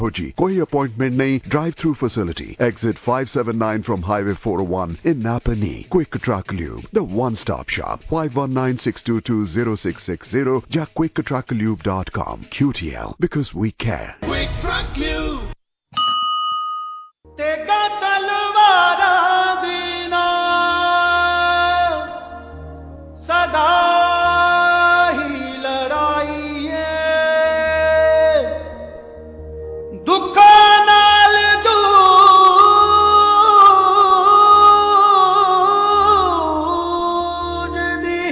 जी कोई अपॉइंटमेंट नहीं, drive through facility, exit 579 from highway 401 in Napanee. Quick Truck Lube, the one-stop shop. 5196220660 या quicktrucklube.com. QTL, because we care. Quick Truck Lube. तेगा तलवारा दीना सदा ही लड़ाई है, दुखा नाल दूज दी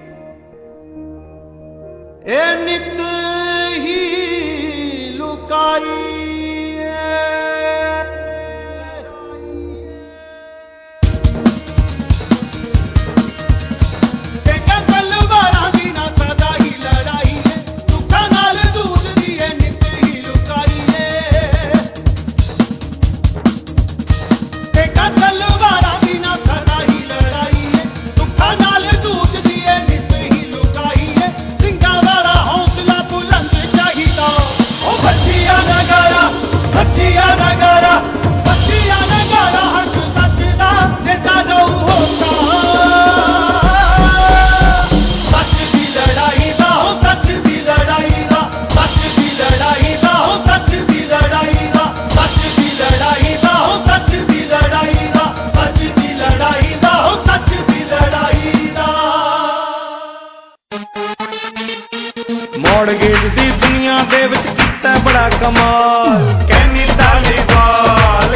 ए नित ही लुकाई ਮੌੜਗੇਜ ਦੀ ਦੁਨੀਆ ਦੇ ਵਿੱਚ ਕੀਤਾ ਬੜਾ ਕਮਾਲ, ਕਹਿਨੀ ਧਾਲੀਵਾਲ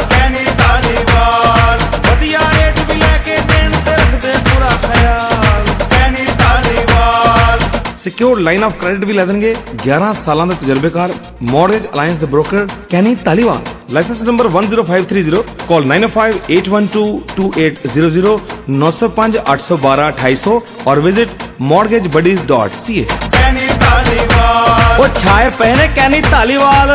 ਵਧੀਆ ਰੇਟ ਵੀ ਲੈ ਕੇ ਦੇਣ ਤੇ ਰੱਖਦੇ ਪੂਰਾ ਖਿਆਲ, Kenny Dhaliwal secured line of credit ਵੀ ਲੈ ਦੇਣਗੇ। 11 ਸਾਲਾਂ ਦੇ ਤਜਰਬੇਕਾਰ ਮੌਰਗੇਜ ਅਲਾਈਅੰਸ ਦੇ broker Kenny Dhaliwal. License number 10530, call 9058122800 905 812 2800 और विजिट mortgagebuddies.ca। ਉਹ ਛਾਏ ਪਏ ਨੇ ਕੈਨੀ ਧਾਲੀਵਾਲ।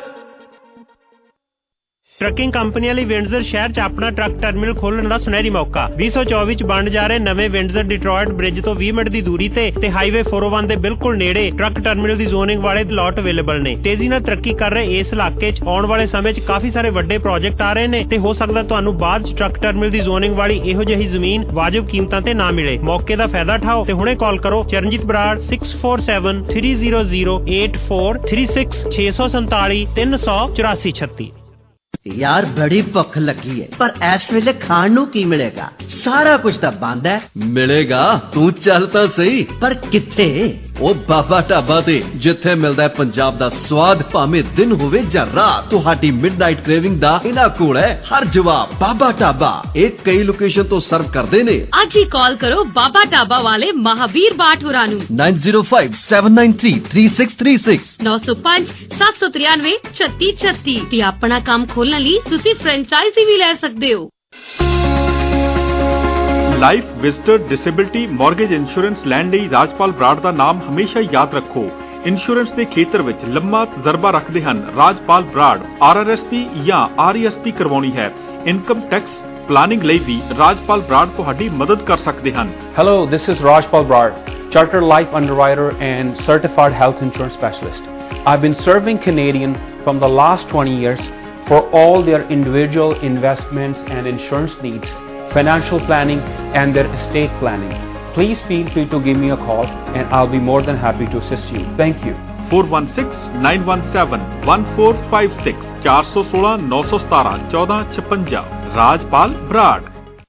ਟਰੱਕਿੰਗ ਕੰਪਨੀਆਂ ਲਈ ਵਿੰਡਜ਼ਰ ਸ਼ਹਿਰ 'ਚ ਆਪਣਾ ਟਰੱਕ ਟਰਮੀਨਲ ਖੋਲ੍ਹਣ ਦਾ ਸੁਨਹਿਰੀ ਮੌਕਾ। 2024 'ਚ ਬਣ ਜਾ ਰਹੇ ਨਵੇਂ ਵਿੰਡਜ਼ਰ ਡਿਟਰੋਇਟ ਬ੍ਰਿਜ ਤੋਂ 20 ਮਿੰਟ ਦੀ ਦੂਰੀ ਤੇ ਹਾਈਵੇ 401 ਦੇ ਬਿਲਕੁਲ ਨੇੜੇ ਟਰੱਕ ਟਰਮੀਨਲ ਦੀ ਜ਼ੋਨਿੰਗ ਵਾਲੇ ਲਾਟ ਅਵੇਲੇਬਲ ਨੇ। ਤੇਜ਼ੀ ਨਾਲ ਤਰੱਕੀ ਕਰ ਰਹੇ ਇਸ ਇਲਾਕੇ 'ਚ ਆਉਣ ਵਾਲੇ ਸਮੇਂ 'ਚ ਕਾਫੀ ਸਾਰੇ ਵੱਡੇ ਪ੍ਰੋਜੈਕਟ ਆ ਰਹੇ ਨੇ ਤੇ ਹੋ ਸਕਦਾ ਤੁਹਾਨੂੰ ਬਾਅਦ 'ਚ ਟਰੱਕ ਟਰਮੀਨਲ ਦੀ ਜ਼ੋਨਿੰਗ ਵਾਲੀ ਇਹੋ ਜਿਹੀ ਜ਼ਮੀਨ ਵਾਜਬ ਕੀਮਤਾਂ ਤੇ ਨਾ ਮਿਲੇ। ਮੌਕੇ ਦਾ ਫਾਇਦਾ ਉਠਾਓ ਤੇ ਹੁਣੇ ਕਾਲ ਕਰੋ ਚਰਨਜੀਤ ਬਰਾੜ 6473008436 647 384 यार बड़ी भुख लगी है, पर इस वेले खाण नू की मिलेगा? सारा कुछ तो बंद है। मिलेगा, तू चल तो सही। पर किथे? ओ बाबा ढाबा ते जिथे मिलदा है पंजाब दा स्वाद, भावें दिन होवे जां रात। तुहाडी मिडनाइट क्रेविंग दा इना कोल है हर जवाब। बाबा ढाबा एक कई लोकेशन तो सर्व करदे ने। आज ही कॉल करो बाबा ढाबा वाले महावीर बाट होरां नू 9057933636 905 793 3636 ते अपना काम खोलने ਲਈ ਤੁਸੀਂ ਫਰੈਂਚਾਈਜ਼ੀ ਵੀ ਲੈ ਸਕਦੇ ਹੋ। Life visitor disability mortgage insurance ਲੈਣ ਲਈ ਰਾਜਪਾਲ ਬਰਾੜ ਦਾ ਨਾਮ ਹਮੇਸ਼ਾ ਯਾਦ ਰੱਖੋ। ਇੰਸ਼ੋਰੈਂਸ ਦੇ ਖੇਤਰ ਵਿੱਚ ਲੰਮਾ ਤਜਰਬਾ ਰੱਖਦੇ ਹਨ ਰਾਜਪਾਲ ਬਰਾੜ। RRSP ਜਾਂ RESP ਕਰਵਾਉਣੀ ਹੈ, ਇਨਕਮ ਟੈਕਸ ਪਲਾਨਿੰਗ ਲਈ ਵੀ ਰਾਜਪਾਲ ਬਰਾੜ ਤੁਹਾਡੀ ਮਦਦ ਕਰ ਸਕਦੇ ਹਨ। Hello, this is Rajpal Brad, Chartered Life Underwriter and Certified Health Insurance Specialist. I've been serving Canadian from the last 20 years for all their individual investments and insurance needs, financial planning and their estate planning. Please feel free to give me a call and I'll be more than happy to assist you. Thank you. 4169171456 416 917 1456 Rajpal Brar.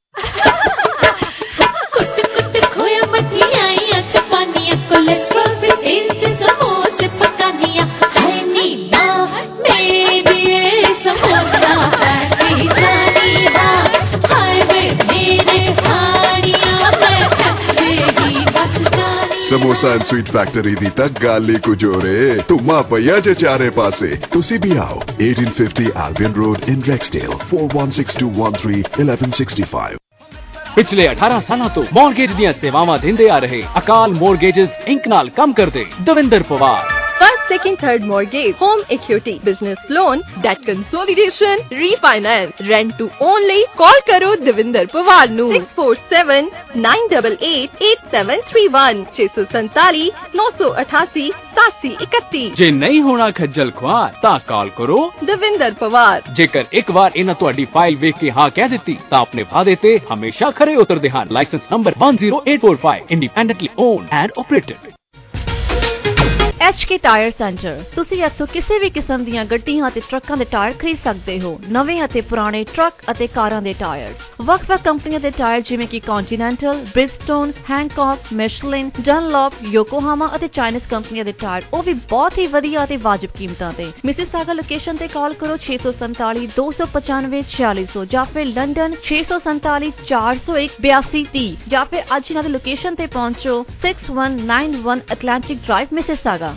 Samosa and sweet factory दी तक गाली कुजोरे तुमा पया जे चारे पासे तुसी भी आओ। 1850 Albion Road in Rexdale 416213 1165। पिछले 18 सालों तो मॉर्गेज ਦੀਆਂ ਸੇਵਾਵਾਂ ਦਿੰਦੇ ਆ ਰਹੇ ਅਕਾਲ ਮੋਰਗੇजेस ਇੰਕ ਨਾਲ ਕੰਮ ਕਰਦੇ ਦਵਿੰਦਰ ਪਵਾਰ। बस second, third mortgage, home equity, business loan, debt consolidation, refinance, rent to only. Call करो देविंदर पवार नू 6479888731 647 988 8731। ਜੇ ਨਹੀਂ ਹੋਣਾ ਖੱਜਲ ਖੁਆਰ ਤਾਂ ਕਾਲ ਕਰੋ ਦੇਵਿੰਦਰ ਪਵਾਰ। ਜੇਕਰ ਇੱਕ ਵਾਰ ਇਹਨਾਂ ਤੁਹਾਡੀ ਫਾਈਲ ਵੇਖ ਕੇ ਹਾਂ ਕਹਿ ਦਿੱਤੀ ਤਾਂ ਆਪਣੇ ਵਾਅਦੇ ਤੇ ਹਮੇਸ਼ਾ ਖਰੇ ਉਤਰਦੇ ਹਨ। License number 10845, independently owned and operated. HK tyre centre. ਤੁਸੀਂ ਇੱਥੋਂ ਕਿਸੇ ਵੀ ਕਿਸਮ ਦੀਆਂ ਗੱਡੀਆਂ ਅਤੇ ਟਰੱਕਾਂ ਦੇ ਟਾਇਰ ਖਰੀਦ ਸਕਦੇ ਹੋ। ਨਵੇਂ ਅਤੇ ਪੁਰਾਣੇ ਟਰੱਕ ਅਤੇ ਕਾਰਾਂ ਦੇ ਟਾਇਰਸ, ਵੱਖ-ਵੱਖ ਕੰਪਨੀਆਂ ਦੇ ਟਾਇਰ ਜਿਵੇਂ ਕਿ ਕੰਟੀਨੈਂਟਲ, ਬ੍ਰਿਜਸਟੋਨ, ਹੈਂਕੌਕ, ਮਿਸ਼ਲਿਨ, ਡਨਲੌਪ, ਯੋਕੋਹਾਮਾ ਅਤੇ ਚਾਈਨੀਜ਼ ਕੰਪਨੀਆਂ ਦੇ ਟਾਇਰ, ਉਹ ਵੀ ਬਹੁਤ ਹੀ ਵਧੀਆ ਅਤੇ ਵਾਜਬ ਕੀਮਤਾਂ ਤੇ। ਮਿਸਿਸਾਗਾ ਲੋਕੇਸ਼ਨ ਤੇ ਕਾਲ ਕਰੋ 647 295 4600 ਜਾਂ ਫਿਰ ਲੰਡਨ 647 401 8230 ਜਾਂ ਫਿਰ ਅੱਜ ਇਹਨਾਂ ਦੀ ਲੋਕੇਸ਼ਨ ਤੇ ਪਹੁੰਚੋ 6191 ਐਟਲਾਂਟਿਕ ਡਰਾਈਵ ਮਿਸਿਸਾਗਾ।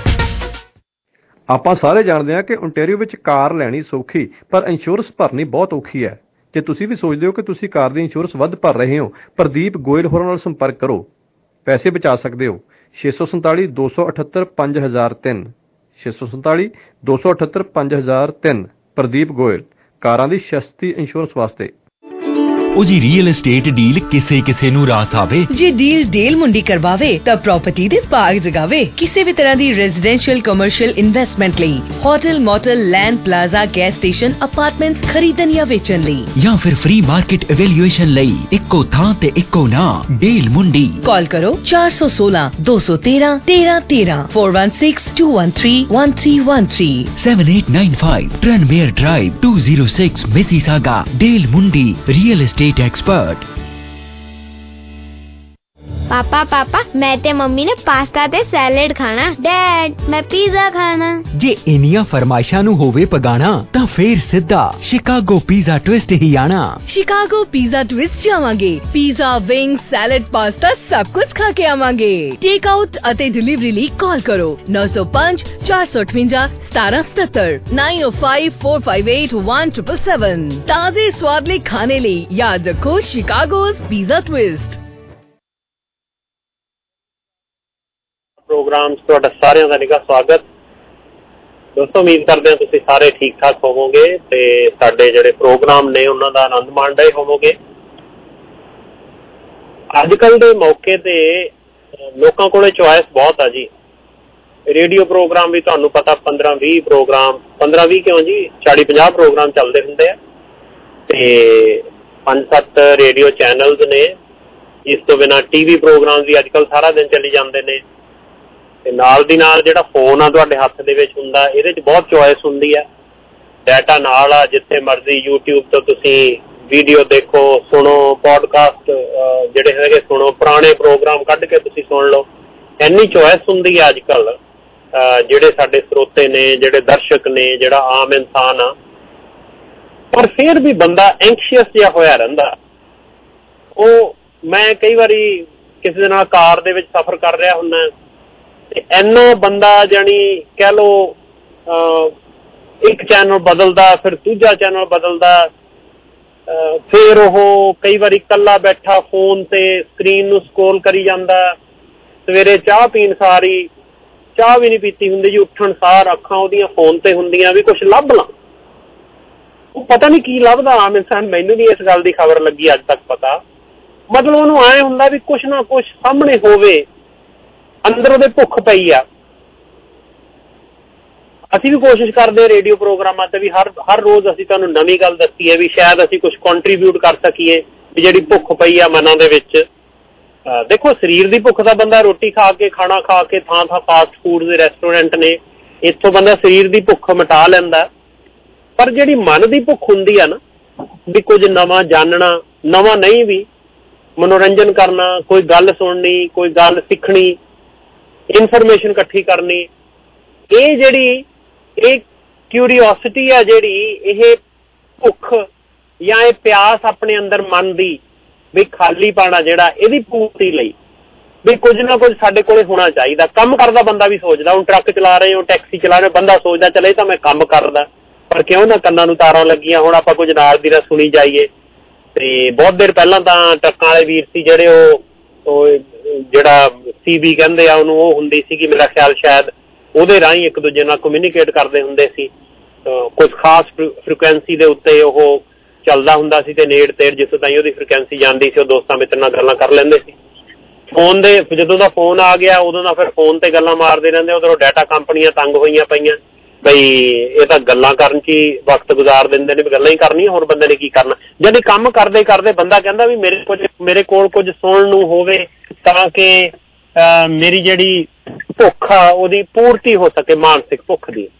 ਆਪਾਂ ਸਾਰੇ ਜਾਣਦੇ ਹਾਂ ਕਿ ਓਨਟਾਰੀਓ ਵਿੱਚ ਕਾਰ ਲੈਣੀ ਸੌਖੀ ਪਰ ਇੰਸ਼ੋਰੈਂਸ ਭਰਨੀ ਬਹੁਤ ਔਖੀ ਹੈ। ਜੇ ਤੁਸੀਂ ਵੀ ਸੋਚਦੇ ਹੋ ਕਿ ਤੁਸੀਂ ਕਾਰ ਦੀ ਇੰਸ਼ੋਰੈਂਸ ਵੱਧ ਭਰ ਰਹੇ ਹੋ, ਪ੍ਰਦੀਪ ਗੋਇਲ ਹੋਰਾਂ ਨਾਲ ਸੰਪਰਕ ਕਰੋ, ਪੈਸੇ ਬਚਾ ਸਕਦੇ ਹੋ। 647 278 5003 647 278 5003। ਪ੍ਰਦੀਪ ਗੋਇਲ, ਕਾਰਾਂ ਦੀ ਸਸਤੀ ਇੰਸ਼ੋਰੈਂਸ ਵਾਸਤੇ। ਉਹ ਜੀ ਰੀਅਲ ਏਸਟੇਟ ਡੀਲ ਕਿਸੇ ਨੂੰ ਰਾਸ ਆਵੇ। ਜੇ ਡੀਲ ਮੁੰਡੀ ਕਰਵਾਵੇ ਤਾਂ ਪ੍ਰਾਪਰਟੀ ਦੇ ਬਾਗ ਜਗਾਵੇ। ਕਿਸੇ ਵੀ ਤਰ੍ਹਾਂ ਦੀ ਰੈਜ਼ੀਡੈਂਸ਼ੀਅਲ ਕਮਰਸ਼ੀਅਲ ਇਨਵੈਸਟਮੈਂਟ ਲਈ, hotel, motel, land, plaza, gas station, apartments ਖਰੀਦਣ ਜਾਂ ਵੇਚਣ ਲਈ ਜਾਂ ਫਿਰ ਫ੍ਰੀ ਮਾਰਕੀਟ ਇਵੈਲੂਏਸ਼ਨ ਲਈ ਇੱਕੋ ਥਾਂ ਤੇ ਇੱਕੋ ਨਾਂ, ਡੀਲ ਮੁੰਡੀ। ਕਾਲ ਕਰੋ 416 213 1313 416 213 1313 7895 ਟ੍ਰੈਨਮੇਅਰ ਡਰਾਈਵ 206 ਮਿਸੀਸਾਗਾ। ਡੀਲ ਮੁੰਡੀ ਰੀਅਲ ਏਸਟੇਟ एक्सपर्ट। पापा मैं ते मम्मी ने पास्ता ते सैलेड खाना। डैड मैं पिज़्ज़ा खाना। जे इनिया फरमाइशां नू होवे पगाना तां फिर सिद्धा शिकागो पिज़्ज़ा ट्विस्ट ही आना। शिकागो पिज़्ज़ा ट्विस्ट जावांगे। पिज़्ज़ा, विंग्स, सैलेड, पास्ता सब कुछ खा के आवांगे। टेक आउट अते डिलीवरी ਲਈ ਕਾਲ ਕਰੋ 905 458 1777 905 458 1777। ਤਾਜ਼ੇ ਸਵਾਦ ਲਈ ਖਾਣੇ ਲਈ ਯਾਦ ਰੱਖੋ शिकागो's पिज़्ज़ा ट्विस्ट। ਪ੍ਰੋਗਰਾਮ 'ਚ ਤੁਹਾਡਾ ਸਾਰਿਆਂ ਦਾ ਨਿੱਘਾ ਸਵਾਗਤ। ਦੋਸਤੋ, ਉਮੀਦ ਕਰਦੇ ਹਾਂ ਤੁਸੀਂ ਸਾਰੇ ਠੀਕ ਠਾਕ ਹੋਵੋਗੇ ਤੇ ਸਾਡੇ ਜਿਹੜੇ ਪ੍ਰੋਗਰਾਮ ਨੇ ਉਹਨਾਂ ਦਾ ਆਨੰਦ ਮਾਣ ਰਹੇ ਹੋਵੋਗੇ। ਅੱਜ ਕੱਲ੍ਹ ਦੇ ਮੌਕੇ ਤੇ ਲੋਕਾਂ ਕੋਲੇ ਚੁਆਇਸ ਬਹੁਤ ਆ ਜੀ। ਰੇਡੀਓ ਪ੍ਰੋਗਰਾਮ ਵੀ ਤੁਹਾਨੂੰ ਪਤਾ 15-20 ਪ੍ਰੋਗਰਾਮ, 15-20 ਕਿਉਂ ਜੀ, 40-50 ਪ੍ਰੋਗਰਾਮ ਚੱਲਦੇ ਹੁੰਦੇ ਆ ਤੇ 5-7 ਰੇਡੀਓ ਚੈਨਲਸ ਨੇ। ਇਸ ਤੋਂ ਬਿਨਾਂ TV ਪ੍ਰੋਗਰਾਮ ਵੀ ਅੱਜ ਕੱਲ੍ਹ ਸਾਰਾ ਦਿਨ ਚੱਲੀ ਜਾਂਦੇ ਨੇ ਤੇ ਨਾਲ ਦੀ ਨਾਲ ਜਿਹੜਾ ਫੋਨ ਆ ਤੁਹਾਡੇ ਹੱਥ ਦੇ ਵਿੱਚ ਹੁੰਦਾ, ਇਹਦੇ 'ਚ ਬਹੁਤ ਚੋਇਸ ਹੁੰਦੀ ਆ। ਡਾਟਾ ਨਾਲ ਆ, ਜਿੱਥੇ ਮਰਜ਼ੀ YouTube ਤੋਂ ਤੁਸੀਂ ਵੀਡੀਓ ਦੇਖੋ, ਸੁਣੋ, ਪੋਡਕਾਸਟ ਜਿਹੜੇ ਹੈਗੇ ਸੁਣੋ, ਪੁਰਾਣੇ ਪ੍ਰੋਗਰਾਮ ਕੱਢ ਕੇ ਤੁਸੀਂ ਸੁਣ ਲਓ। ਇੰਨੀ ਚੋਇਸ ਹੁੰਦੀ ਆ ਅੱਜ ਕੱਲ੍ਹ। ਜਿਹੜੇ ਸਾਡੇ ਸਰੋਤੇ ਨੇ, ਜਿਹੜੇ ਦਰਸ਼ਕ ਨੇ, ਜਿਹੜਾ ਆਮ ਇਨਸਾਨ ਆ, ਪਰ ਫਿਰ ਵੀ ਬੰਦਾ ਐਂਕਸ਼ੀਅਸ ਜਿਹਾ ਹੋਇਆ ਰਹਿੰਦਾ। ਉਹ ਮੈਂ ਕਈ ਵਾਰੀ ਕਿਸੇ ਦੇ ਨਾਲ ਕਾਰ ਦੇ ਵਿੱਚ ਸਫ਼ਰ ਕਰ ਰਿਹਾ ਹੁੰਦਾ ਤੇ ਇੰਨਾ ਬੰਦਾ ਜਾਣੀ ਕਹਿ ਲਓ ਇੱਕ ਚੈਨਲ ਬਦਲਦਾ, ਫਿਰ ਦੂਜਾ ਚੈਨਲ ਬਦਲਦਾ, ਫਿਰ ਉਹ ਕਈ ਵਾਰੀ ਇਕੱਲਾ ਬੈਠਾ ਫੋਨ ਤੇ ਸਕਰੀਨ ਨੂੰ ਸਕਰੋਲ ਕਰੀ ਜਾਂਦਾ। ਸਵੇਰੇ ਚਾਹ ਪੀਣ ਸਾਰੀ, ਚਾਹ ਵੀ ਨਹੀਂ ਪੀਤੀ ਹੁੰਦੀ ਜੀ, ਉੱਠਣ ਸਾਰ ਅੱਖਾਂ ਉਹਦੀਆਂ ਫੋਨ ਤੇ ਹੁੰਦੀਆਂ ਵੀ ਕੁਛ ਲੱਭ ਲਾਂ। ਉਹ ਪਤਾ ਨਹੀਂ ਕੀ ਲੱਭਦਾ ਆਮ ਇਨਸਾਨ, ਮੈਨੂੰ ਵੀ ਇਸ ਗੱਲ ਦੀ ਖਬਰ ਲੱਗੀ ਅੱਜ ਤੱਕ ਪਤਾ। ਮਤਲਬ ਉਹਨੂੰ ਐਂ ਹੁੰਦਾ ਵੀ ਕੁਛ ਨਾ ਕੁਛ ਸਾਹਮਣੇ ਹੋਵੇ, ਅੰਦਰ ਉਹਦੇ ਭੁੱਖ ਪਈ ਆ। ਅਸੀਂ ਵੀ ਕੋਸ਼ਿਸ਼ ਕਰਦੇ ਰੇਡੀਓ ਪ੍ਰੋਗਰਾਮਾਂ ਤੇ ਵੀ ਹਰ ਰੋਜ਼ ਅਸੀਂ ਤੁਹਾਨੂੰ ਨਵੀਂ ਗੱਲ ਦੱਸੀਏ ਵੀ ਸ਼ਾਇਦ ਅਸੀਂ ਕੁਛ ਕੰਟਰੀਬਿਊਟ ਕਰ ਸਕੀਏ ਵੀ ਜਿਹੜੀ ਭੁੱਖ ਪਈ ਆ ਮਨਾਂ ਦੇ ਵਿੱਚ। ਦੇਖੋ, ਸਰੀਰ ਦੀ ਭੁੱਖ ਦਾ ਬੰਦਾ ਰੋਟੀ ਖਾ ਕੇ, ਖਾਣਾ ਖਾ ਕੇ, ਥਾਂ ਫਾਸਟ ਫੂਡ ਦੇ ਰੈਸਟੋਰੈਂਟ ਨੇ, ਇੱਥੋਂ ਬੰਦਾ ਸਰੀਰ ਦੀ ਭੁੱਖ ਮਿਟਾ ਲੈਂਦਾ। ਪਰ ਜਿਹੜੀ ਮਨ ਦੀ ਭੁੱਖ ਹੁੰਦੀ ਆ ਨਾ, ਵੀ ਕੁਝ ਨਵਾਂ ਜਾਣਨਾ, ਨਵਾਂ ਨਹੀਂ ਵੀ ਮਨੋਰੰਜਨ ਕਰਨਾ, ਕੋਈ ਗੱਲ ਸੁਣਨੀ, ਕੋਈ ਗੱਲ ਸਿੱਖਣੀ, ਇਨਫੋਰਮੇਸ਼ਨ ਇਕੱਠੀ ਕਰਨੀ, ਇਹ ਕਿਊਰੀਓਸਿਟੀ ਆ ਜਿਹੜੀ, ਇਹ ਭੁੱਖ ਜਾਂ ਇਹ ਪਿਆਸ ਆਪਣੇ ਅੰਦਰ ਮਨ ਦੀ ਵੀ ਖਾਲੀ ਪਾਣਾ ਜਿਹੜਾ, ਇਹਦੀ ਪੂਰਤੀ ਲਈ ਵੀ ਕੁਝ ਨਾ ਕੁਝ ਸਾਡੇ ਕੋਲੇ ਹੋਣਾ ਚਾਹੀਦਾ। ਕੰਮ ਕਰਦਾ ਬੰਦਾ ਵੀ ਸੋਚਦਾ, ਹੁਣ ਟਰੱਕ ਚਲਾ ਰਹੇ ਹੋ, ਟੈਕਸੀ ਚਲਾ ਰਹੇ, ਬੰਦਾ ਸੋਚਦਾ ਚਲੇ ਤਾਂ ਮੈਂ ਕੰਮ ਕਰਦਾ, ਪਰ ਕਿਉਂ ਨਾ ਕੰਨਾਂ ਨੂੰ ਤਾਰਾਂ ਲੱਗੀਆਂ, ਹੁਣ ਆਪਾਂ ਕੁਝ ਨਾਲ ਦੀ ਨਾਲ ਸੁਣੀ ਜਾਈਏ। ਤੇ ਬਹੁਤ ਦੇਰ ਪਹਿਲਾਂ ਤਾਂ ਟਰੱਕਾਂ ਵਾਲੇ ਵੀਰ ਸੀ ਜਿਹੜੇ ਉਹ ਜਿਹੜਾ CB ਕਹਿੰਦੇ ਆ ਉਹਨੂੰ, ਉਹ ਹੁੰਦੀ ਸੀਗੀ ਮੇਰਾ ਖਿਆਲ ਸ਼ਾਇਦ ਉਹਦੇ ਰਾਹੀਂ ਇੱਕ ਦੂਜੇ ਨਾਲ ਕਮਿਊਨੀਕੇਟ ਕਰਦੇ ਹੁੰਦੇ ਸੀ। ਕੁਝ ਖਾਸ ਫ੍ਰੀਕੁਐਂਸੀ ਦੇ ਉੱਤੇ ਉਹ ਚੱਲਦਾ ਹੁੰਦਾ ਸੀ ਤੇ ਨੇੜ ਤੇੜ ਜਿੱਥੋਂ ਤਾਈਂ ਉਹਦੀ ਫ੍ਰੀਕੁਐਂਸੀ ਜਾਂਦੀ ਸੀ ਉਹ ਦੋਸਤਾਂ ਮਿੱਤਰਾਂ ਨਾਲ ਗੱਲਾਂ ਕਰ ਲੈਂਦੇ ਸੀ। ਫੋਨ ਦੇ ਜਦੋਂ ਦਾ ਫੋਨ ਆ ਗਿਆ ਉਦੋਂ ਦਾ ਫਿਰ ਫੋਨ ਤੇ ਗੱਲਾਂ ਮਾਰਦੇ ਰਹਿੰਦੇ। ਉਧਰੋਂ ਡਾਟਾ ਕੰਪਨੀਆਂ ਤੰਗ ਹੋਈਆਂ ਪਈਆਂ ਬਈ ਇਹ ਤਾਂ ਗੱਲਾਂ ਕਰਨ 'ਚ ਹੀ ਵਕਤ ਗੁਜ਼ਾਰ ਦਿੰਦੇ ਨੇ, ਵੀ ਗੱਲਾਂ ਹੀ ਕਰਨੀਆਂ, ਹੋਰ ਬੰਦੇ ਨੇ ਕੀ ਕਰਨਾ। ਜਦ ਕੰਮ ਕਰਦੇ ਕਰਦੇ ਬੰਦਾ ਕਹਿੰਦਾ ਵੀ ਮੇਰੇ ਕੋਲ ਕੁਝ ਸੁਣਨ ਨੂੰ ਹੋਵੇ ਤਾਂ ਕਿ ਮੇਰੀ ਜਿਹੜੀ ਭੁੱਖ ਆ ਉਹਦੀ ਪੂਰਤੀ ਹੋ ਸਕੇ, ਮਾਨਸਿਕ ਭੁੱਖ ਦੀ।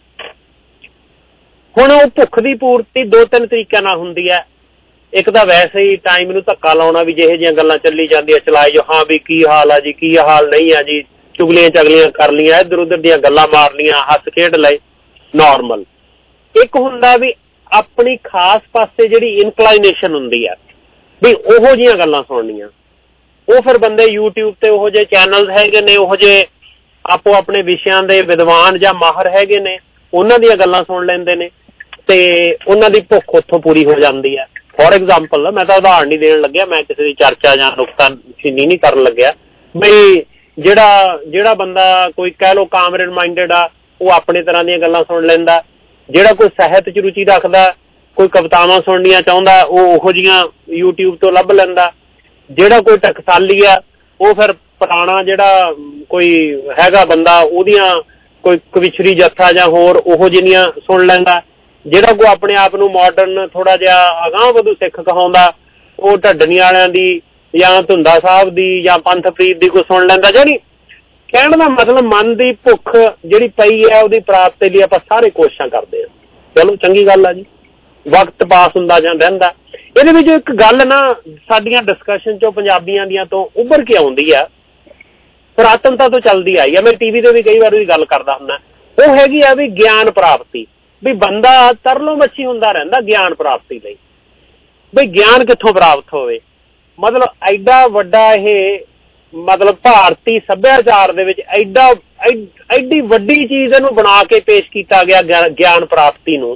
ਹੁਣ ਉਹ ਭੁੱਖ ਦੀ ਪੂਰਤੀ 2-3 ਤਰੀਕਿਆਂ ਨਾਲ ਹੁੰਦੀ ਹੈ। ਇੱਕ ਤਾਂ ਵੈਸੇ ਹੀ ਟਾਈਮ ਨੂੰ ਧੱਕਾ ਲਾਉਣਾ ਵੀ ਜਿਹੇ ਜਿਹੀਆਂ ਗੱਲਾਂ ਚੱਲੀ ਜਾਂਦੀਆਂ ਚਲਾਏ ਜੋ, ਹਾਂ ਵੀ ਕੀ ਹਾਲ ਆ ਜੀ, ਕੀ ਹਾਲ ਨਹੀਂ ਆ ਜੀ, ਚੁਗਲੀਆਂ ਚਗਲੀਆਂ ਕਰ ਲੀਆਂ, ਇੱਧਰ ਉੱਧਰ ਦੀਆਂ ਗੱਲਾਂ ਮਾਰ ਲੀਆਂ, ਹੱਸ ਖੇਡ ਲਏ, ਨੋਰਮਲ। ਇੱਕ ਹੁੰਦਾ ਵੀ ਆਪਣੀ ਖਾਸ ਪਾਸੇ ਜਿਹੜੀ ਇਨਕਲਾਈਨੇਸ਼ਨ ਹੁੰਦੀ ਆ ਵੀ ਉਹੋ ਜਿਹੀਆਂ ਗੱਲਾਂ ਸੁਣਨੀਆਂ। ਉਹ ਫਿਰ ਬੰਦੇ YouTube ਤੇ ਉਹੋ ਜਿਹੇ ਚੈਨਲ ਹੈਗੇ ਨੇ, ਉਹੋ ਜਿਹੇ ਆਪੋ ਆਪਣੇ ਵਿਸ਼ਿਆਂ ਦੇ ਵਿਦਵਾਨ ਜਾਂ ਮਾਹਰ ਹੈਗੇ ਨੇ, ਉਹਨਾਂ ਦੀਆਂ ਗੱਲਾਂ ਸੁਣ ਲੈਂਦੇ ਨੇ ਤੇ ਉਹਨਾਂ ਦੀ ਭੁੱਖ ਉੱਥੋਂ ਪੂਰੀ ਹੋ ਜਾਂਦੀ ਹੈ। ਫੋਰ ਐਗਜ਼ਾਮਪਲ, ਮੈਂ ਤਾਂ ਉਦਾਹਰਨ ਨਹੀਂ ਦੇਣ ਲੱਗਿਆ, ਮੈਂ ਕਿਸੇ ਦੀ ਚਰਚਾ ਜਾਂ ਨੁਕਤਾਚੀਨੀ ਨਹੀਂ ਕਰਨ ਲੱਗਿਆ। ਬਈ ਜਿਹੜਾ ਬੰਦਾ ਕੋਈ ਕਹਿ ਲਓ ਕਾਮਰੇਡ ਮਾਈਂਡਡ ਆ, ਉਹ ਆਪਣੇ ਤਰ੍ਹਾਂ ਦੀਆਂ ਗੱਲਾਂ ਸੁਣ ਲੈਂਦਾ। ਜਿਹੜਾ ਕੋਈ ਸਾਹਿਤ 'ਚ ਰੁਚੀ ਰੱਖਦਾ, ਕੋਈ ਕਵਿਤਾਵਾਂ ਸੁਣਨੀਆਂ ਚਾਹੁੰਦਾ, ਉਹ ਉਹੋ ਜਿਹੀਆਂ YouTube ਤੋਂ ਲੱਭ ਲੈਂਦਾ। ਜਿਹੜਾ ਕੋਈ ਟਕਸਾਲੀ ਆ, ਉਹ ਫਿਰ ਪੁਰਾਣਾ ਜਿਹੜਾ ਕੋਈ ਹੈਗਾ ਬੰਦਾ, ਉਹਦੀਆਂ ਕੋਈ ਕਵਿਛਰੀ ਜੱਥਾ ਜਾਂ ਹੋਰ ਉਹੋ ਜਿਹੀਆਂ ਸੁਣ ਲੈਂਦਾ। ਜਿਹੜਾ ਕੋਈ ਆਪਣੇ ਆਪ ਨੂੰ ਮਾਡਰਨ ਥੋੜ੍ਹਾ ਜਿਹਾ ਅਗਾਂਹ ਵਧੂ ਸਿੱਖ ਕਹਾਉਂਦਾ, ਉਹ ਢੱਡਣੀ ਵਾਲਿਆਂ ਦੀ ਜਾਂ ਧੁੰਦਾ ਸਾਹਿਬ ਦੀ ਜਾਂ ਪੰਥ ਪ੍ਰੀਤ ਦੀ ਕੋਈ ਸੁਣ ਲੈਂਦਾ। ਜਿਹੜੀ ਕਹਿਣ ਦਾ ਮਤਲਬ ਮਨ ਦੀ ਭੁੱਖ ਜਿਹੜੀ ਪਈ ਹੈ ਉਹਦੀ ਪ੍ਰਾਪਤੀ ਲਈ ਆਪਾਂ ਸਾਰੇ ਕੋਸ਼ਿਸ਼ਾਂ ਕਰਦੇ ਹਾਂ। ਚਲੋ ਚੰਗੀ ਗੱਲ ਆ ਜੀ, ਵਕਤ ਪਾਸ ਹੁੰਦਾ ਜਾਂ ਰਹਿੰਦਾ। ਇਹਦੇ ਵਿੱਚ ਇੱਕ ਗੱਲ ਨਾ ਸਾਡੀਆਂ ਡਿਸਕਸ਼ਨ 'ਚੋਂ ਪੰਜਾਬੀਆਂ ਦੀਆਂ ਤੋਂ ਉੱਭਰ ਕੇ ਆਉਂਦੀ ਆ, ਪੁਰਾਤਨਤਾ ਤੋਂ ਚੱਲਦੀ ਆਈ ਆ। ਮੈਂ TV ਤੇ ਵੀ ਕਈ ਵਾਰ ਉਹਦੀ ਗੱਲ ਕਰਦਾ ਹੁੰਦਾ। ਉਹ ਹੈਗੀ ਆ ਵੀ ਗਿਆਨ ਪ੍ਰਾਪਤੀ। ਵੀ ਬੰਦਾ ਤਰਲੋ ਮੱਛੀ ਹੁੰਦਾ ਰਹਿੰਦਾ ਗਿਆਨ ਪ੍ਰਾਪਤੀ ਲਈ। ਬਈ ਗਿਆਨ ਕਿੱਥੋਂ ਪ੍ਰਾਪਤ ਹੋਵੇ? ਮਤਲਬ ਐਡਾ ਵੱਡਾ ਇਹ ਮਤਲਬ ਭਾਰਤੀ ਸੱਭਿਆਚਾਰ ਦੇ ਵਿੱਚ ਐਡੀ ਵੱਡੀ ਚੀਜ਼ ਇਹਨੂੰ ਬਣਾ ਕੇ ਪੇਸ਼ ਕੀਤਾ ਗਿਆ ਗਿਆਨ ਪ੍ਰਾਪਤੀ ਨੂੰ।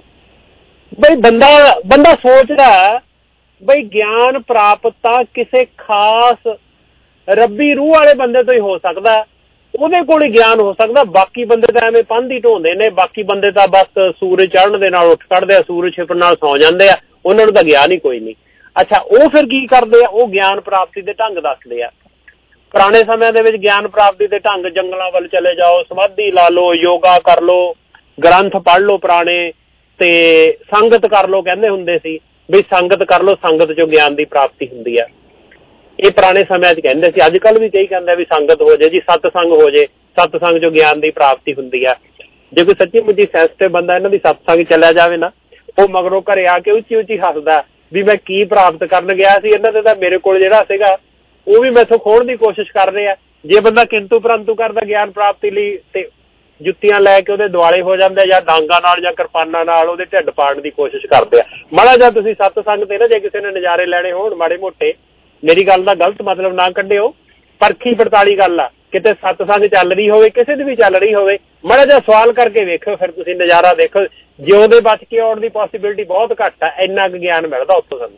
ਬਈ ਬੰਦਾ ਸੋਚਦਾ ਬਈ ਗਿਆਨ ਪ੍ਰਾਪਤ ਤਾਂ ਕਿਸੇ ਖਾਸ ਰੱਬੀ ਰੂਹ ਵਾਲੇ ਬੰਦੇ ਤੋਂ ਹੀ ਹੋ ਸਕਦਾ, ਉਹਦੇ ਕੋਲ ਹੀ ਗਿਆਨ ਹੋ ਸਕਦਾ। ਬਾਕੀ ਬੰਦੇ ਤਾਂ ਐਵੇਂ ਪੰਧ ਢੋਂਦੇ ਨੇ, ਬਾਕੀ ਬੰਦੇ ਤਾਂ ਬਸ ਸੂਰਜ ਚੜ੍ਹਨ ਦੇ ਨਾਲ ਉੱਠ ਖੜਦੇ ਆ, ਸੂਰਜ ਛਿਪਣ ਨਾਲ ਸੌਂ ਜਾਂਦੇ ਆ, ਉਹਨਾਂ ਨੂੰ ਤਾਂ ਗਿਆਨ ਹੀ ਕੋਈ ਨਹੀਂ। ਅੱਛਾ, ਉਹ ਫਿਰ ਕੀ ਕਰਦੇ ਆ? ਉਹ ਗਿਆਨ ਪ੍ਰਾਪਤੀ ਦੇ ਢੰਗ ਦੱਸਦੇ ਆ। ਪੁਰਾਣੇ ਸਮਿਆਂ ਦੇ ਵਿੱਚ ਗਿਆਨ ਪ੍ਰਾਪਤੀ ਦੇ ਢੰਗ ਜੰਗਲਾਂ ਵੱਲ ਚਲੇ ਜਾਓ, ਸਮਾਧੀ ਲਾ ਲਓ, ਯੋਗਾ ਕਰ ਲਓ, ਗ੍ਰੰਥ ਪੜ੍ਹ ਲਓ ਪੁਰਾਣੇ, ਤੇ ਸੰਗਤ ਕਰ ਲਓ ਕਹਿੰਦੇ ਹੁੰਦੇ ਸੀ। ਬਈ ਸੰਗਤ ਕਰ ਲਓ, ਸੰਗਤ 'ਚੋਂ ਗਿਆਨ ਦੀ ਪ੍ਰਾਪਤੀ ਹੁੰਦੀ ਆ। ਇਹ ਪੁਰਾਣੇ ਸਮਿਆਂ 'ਚ ਕਹਿੰਦੇ ਸੀ। ਅੱਜ ਕੱਲ੍ਹ ਵੀ ਕਈ ਕਹਿੰਦੇ ਵੀ ਸੰਗਤ ਹੋ ਜਾਏ ਜੀ, ਸਤਸੰਗ ਹੋ ਜਾਏ, ਸਤਸੰਗ 'ਚੋਂ ਗਿਆਨ ਦੀ ਪ੍ਰਾਪਤੀ ਹੁੰਦੀ ਆ। ਜੇ ਕੋਈ ਸੱਚੀ ਮੁੱਚੀ ਸੈਂਸਿਟਿਵ ਬੰਦਾ ਇਹਨਾਂ ਦੀ ਸਤਸੰਗ ਚਲਿਆ ਜਾਵੇ ਨਾ, ਉਹ ਮਗਰੋਂ ਘਰੇ ਆ ਕੇ ਉੱਚੀ ਉੱਚੀ ਹੱਸਦਾ ਵੀ ਮੈਂ ਕੀ ਪ੍ਰਾਪਤ ਕਰਨ ਗਿਆ ਸੀ, ਇਹਨਾਂ ਦੇ ਤਾਂ ਮੇਰੇ ਕੋਲ ਜਿਹੜਾ ਸੀਗਾ ਉਹ ਵੀ ਮੈਥੋਂ ਖੋਹਣ ਦੀ ਕੋਸ਼ਿਸ਼ ਕਰ ਰਹੇ ਆ। ਜੇ ਬੰਦਾ ਕਿੰਤੂ ਪਰੰਤੂ ਕਰਦਾ ਗਿਆਨ ਪ੍ਰਾਪਤੀ ਲਈ ਤੇ ਜੁੱਤੀਆਂ ਲੈ ਕੇ ਉਹਦੇ ਦੁਆਲੇ ਹੋ ਜਾਂਦੇ, ਜਾਂ ਡਾਂਗਾਂ ਨਾਲ ਜਾਂ ਕਿਰਪਾਨਾਂ ਨਾਲ ਉਹਦੇ ਢਿੱਡ ਪਾੜਨ ਦੀ ਕੋਸ਼ਿਸ਼ ਕਰਦੇ ਆ। ਮਾੜਾ ਜਿਹਾ ਤੁਸੀਂ ਸਤਸੰਗ ਤੇ ਨਾ ਜੇ ਕਿਸੇ ਨੇ ਨਜ਼ਾਰੇ ਲੈਣੇ ਹੋਣ ਮਾੜੇ ਮੋਟੇ, ਮੇਰੀ ਗੱਲ ਦਾ ਗਲਤ ਮਤਲਬ ਨਾ ਕੱਢਿਓ, ਪਰਖੀ ਪੜਤਾਲੀ ਗੱਲ ਆ। ਕਿਤੇ ਸਤਸੰਗ ਚੱਲ ਰਹੀ ਹੋਵੇ, ਕਿਸੇ ਦੀ ਵੀ ਚੱਲ ਰਹੀ ਹੋਵੇ, ਮਾੜਾ ਜਿਹਾ ਸਵਾਲ ਕਰਕੇ ਵੇਖੋ, ਫਿਰ ਤੁਸੀਂ ਨਜ਼ਾਰਾ ਦੇਖੋ। ਜਿਉਂਦੇ ਬਚ ਕੇ ਆਉਣ ਦੀ ਪੋਸੀਬਿਲਿਟੀ ਬਹੁਤ ਘੱਟ ਆ। ਇੰਨਾ ਕੁ ਗਿਆਨ ਮਿਲਦਾ ਉੱਥੋਂ ਸਾਨੂੰ,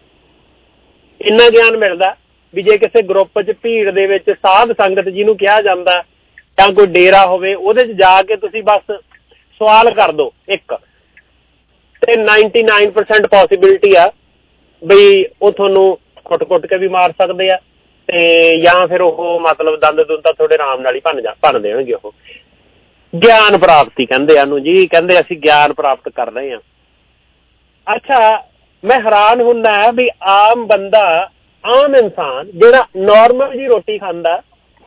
ਇੰਨਾ ਗਿਆਨ ਮਿਲਦਾ ਵੀ ਜੇ ਕਿਸੇ ਗਰੁੱਪ 'ਚ ਭੀੜ ਦੇ ਵਿੱਚ ਸਾਧ ਸੰਗਤ ਜਿਹਨੂੰ ਕਿਹਾ ਜਾਂਦਾ ਜਾਂ ਕੋਈ ਡੇਰਾ ਹੋਵੇ, ਉਹਦੇ 'ਚ ਜਾ ਕੇ ਤੁਸੀਂ ਬਸ ਸਵਾਲ ਕਰ ਦਿਓ ਇੱਕ, ਤੇ 99% ਪੋਸੀਬਿਲਿਟੀ ਆ ਬਈ ਉਹ ਤੁਹਾਨੂੰ ਕੁੱਟ ਕੇ ਵੀ ਮਾਰ ਸਕਦੇ ਆ, ਤੇ ਜਾਂ ਫਿਰ ਉਹ ਮਤਲਬ ਦੰਦ ਦੁੰਦ ਥੋੜੇ ਆਰਾਮ ਨਾਲ ਹੀ ਭੰਨ ਦੇਣਗੇ। ਉਹ ਗਿਆਨ ਪ੍ਰਾਪਤੀ ਕਹਿੰਦੇ ਆ ਨੂੰ ਜੀ, ਕਹਿੰਦੇ ਅਸੀਂ ਗਿਆਨ ਪ੍ਰਾਪਤ ਕਰ ਰਹੇ ਹਾਂ। ਅੱਛਾ, ਮੈਂ ਹੈਰਾਨ ਹੁੰਦਾ ਵੀ ਆਮ ਬੰਦਾ, ਆਮ ਇਨਸਾਨ ਜਿਹੜਾ ਨੋਰਮਲ ਜੀ ਰੋਟੀ ਖਾਂਦਾ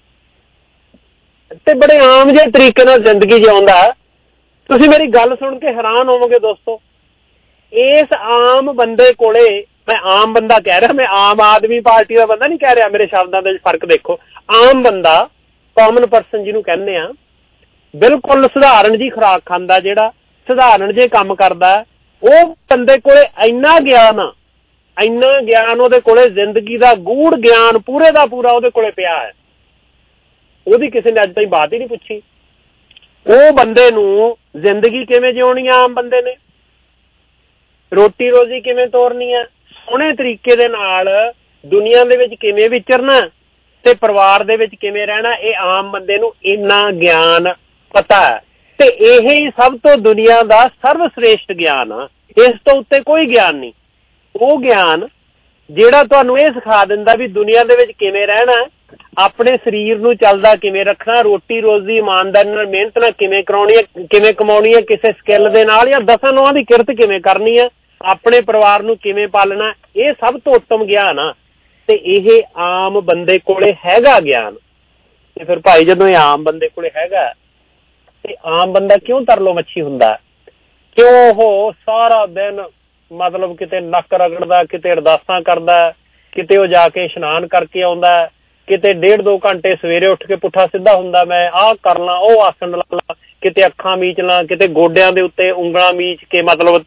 ਤੇ ਬੜੇ ਆਮ ਜਿਹੇ ਤਰੀਕੇ ਨਾਲ ਜ਼ਿੰਦਗੀ ਜਿਉਂਦਾ, ਤੁਸੀਂ ਮੇਰੀ ਗੱਲ ਸੁਣ ਕੇ ਹੈਰਾਨ ਹੋਵੋਗੇ ਦੋਸਤੋ। ਇਸ ਆਮ ਬੰਦੇ ਕੋਲੇ, ਮੈਂ ਆਮ ਬੰਦਾ ਕਹਿ ਰਿਹਾ, ਮੈਂ ਆਮ ਆਦਮੀ ਪਾਰਟੀ ਦਾ ਬੰਦਾ ਨਹੀਂ ਕਹਿ ਰਿਹਾ, ਮੇਰੇ ਸ਼ਬਦਾਂ ਦੇ ਫਰਕ ਦੇਖੋ। ਆਮ ਬੰਦਾ, ਕਾਮਨ ਪਰਸਨ ਜਿਹਨੂੰ ਕਹਿੰਦੇ ਆ, ਬਿਲਕੁਲ ਸਧਾਰਨ ਜੀ ਖੁਰਾਕ ਖਾਂਦਾ, ਜਿਹੜਾ ਸਧਾਰਨ ਜੇ ਕੰਮ ਕਰਦਾ, ਉਹ ਬੰਦੇ ਕੋਲੇ ਇੰਨਾ ਗਿਆਨ ਉਹਦੇ ਕੋਲੇ ਜ਼ਿੰਦਗੀ ਦਾ ਗੂੜ ਗਿਆਨ ਪੂਰੇ ਦਾ ਪੂਰਾ ਉਹਦੇ ਕੋਲੇ ਪਿਆ ਹੈ। ਉਹਦੀ ਕਿਸੇ ਨੇ ਅੱਜ ਤਾਈਂ ਬਾਤ ਹੀ ਨਹੀਂ ਪੁੱਛੀ। ਉਹ ਬੰਦੇ ਨੂੰ ਜ਼ਿੰਦਗੀ ਕਿਵੇਂ ਜਿਉਣੀ ਆ, ਆਮ ਬੰਦੇ ਨੇ ਰੋਟੀ ਰੋਜ਼ੀ ਕਿਵੇਂ ਤੋਰਨੀ ਆ, ਸੋਹਣੇ ਤਰੀਕੇ ਦੇ ਨਾਲ ਦੁਨੀਆ ਦੇ ਵਿੱਚ ਕਿਵੇਂ ਵਿਚਰਨਾ ਤੇ ਪਰਿਵਾਰ ਦੇ ਵਿੱਚ ਕਿਵੇਂ ਰਹਿਣਾ, ਇਹ ਆਮ ਬੰਦੇ ਨੂੰ ਇੰਨਾ ਗਿਆਨ ਪਤਾ ਹੈ। ਤੇ ਇਹ ਸਭ ਤੋਂ ਦੁਨੀਆ ਦਾ ਸਰਵ ਸ੍ਰੇਸ਼ਟ ਗਿਆਨ ਆ, ਇਸ ਤੋਂ ਉੱਤੇ ਕੋਈ ਗਿਆਨ ਨਹੀਂ। ਉਹ ਗਿਆਨ ਜਿਹੜਾ ਤੁਹਾਨੂੰ ਇਹ ਸਿਖਾ ਦਿੰਦਾ ਵੀ ਦੁਨੀਆ ਦੇ ਵਿੱਚ ਕਿਵੇਂ ਰਹਿਣਾ, ਆਪਣੇ ਸਰੀਰ ਨੂੰ ਚੱਲਦਾ ਕਿਵੇਂ ਰੱਖਣਾ, ਰੋਟੀ ਰੋਜ਼ੀ ਇਮਾਨਦਾਰੀ ਨਾਲ ਮਿਹਨਤ ਨਾਲ ਕਿਵੇਂ ਕਰਾਉਣੀ ਹੈ, ਕਿਵੇਂ ਕਮਾਉਣੀ ਹੈ, ਕਿਸੇ ਸਕਿੱਲ ਦੇ ਨਾਲ ਜਾਂ 10 ਨੌਆਂ ਦੀ ਕਿਰਤ ਕਿਵੇਂ ਕਰਨੀ ਹੈ, ਆਪਣੇ ਪਰਿਵਾਰ ਨੂੰ ਕਿਵੇਂ ਪਾਲਣਾ, ਇਹ ਸਭ ਤੋਂ ਉੱਤਮ ਗਿਆਨ ਆ। ਤੇ ਇਹ ਆਮ ਬੰਦੇ ਕੋਲੇ ਹੈਗਾ ਗਿਆਨ। ਤੇ ਫਿਰ ਭਾਈ ਜਦੋਂ ਇਹ ਆਮ ਬੰਦੇ ਕੋਲੇ ਹੈਗਾ ਤੇ ਆਮ ਬੰਦਾ ਕਿਉਂ ਤਰਲੋ ਮੱਛੀ ਹੁੰਦਾ? ਕਿਉਂ ਉਹ ਸਾਰਾ ਦਿਨ ਮਤਲਬ ਕਿਤੇ ਨੱਕ ਰਗੜਦਾ, ਕਿਤੇ ਅਰਦਾਸਾਂ ਕਰਦਾ, ਕਿਤੇ ਉਹ ਜਾ ਕੇ ਇਸ਼ਨਾਨ ਕਰਕੇ ਆਉਂਦਾ, ਕਿਤੇ 1.5-2 ਘੰਟੇ ਸਵੇਰੇ ਉੱਠ ਕੇ ਪੁੱਠਾ ਸਿੱਧਾ ਹੁੰਦਾ, ਮੈਂ ਆਹ ਕਰ ਲਾਂ, ਉਹ ਆਸਣ ਲਾ ਲਾਂ, ਕਿਤੇ ਅੱਖਾਂ ਮੀਚ ਲਾਂ, ਕਿਤੇ ਗੋਡਿਆਂ ਦੇ ਉੱਤੇ ਉਂਗਲਾਂ ਮੀਚ ਕੇ ਮਤਲਬ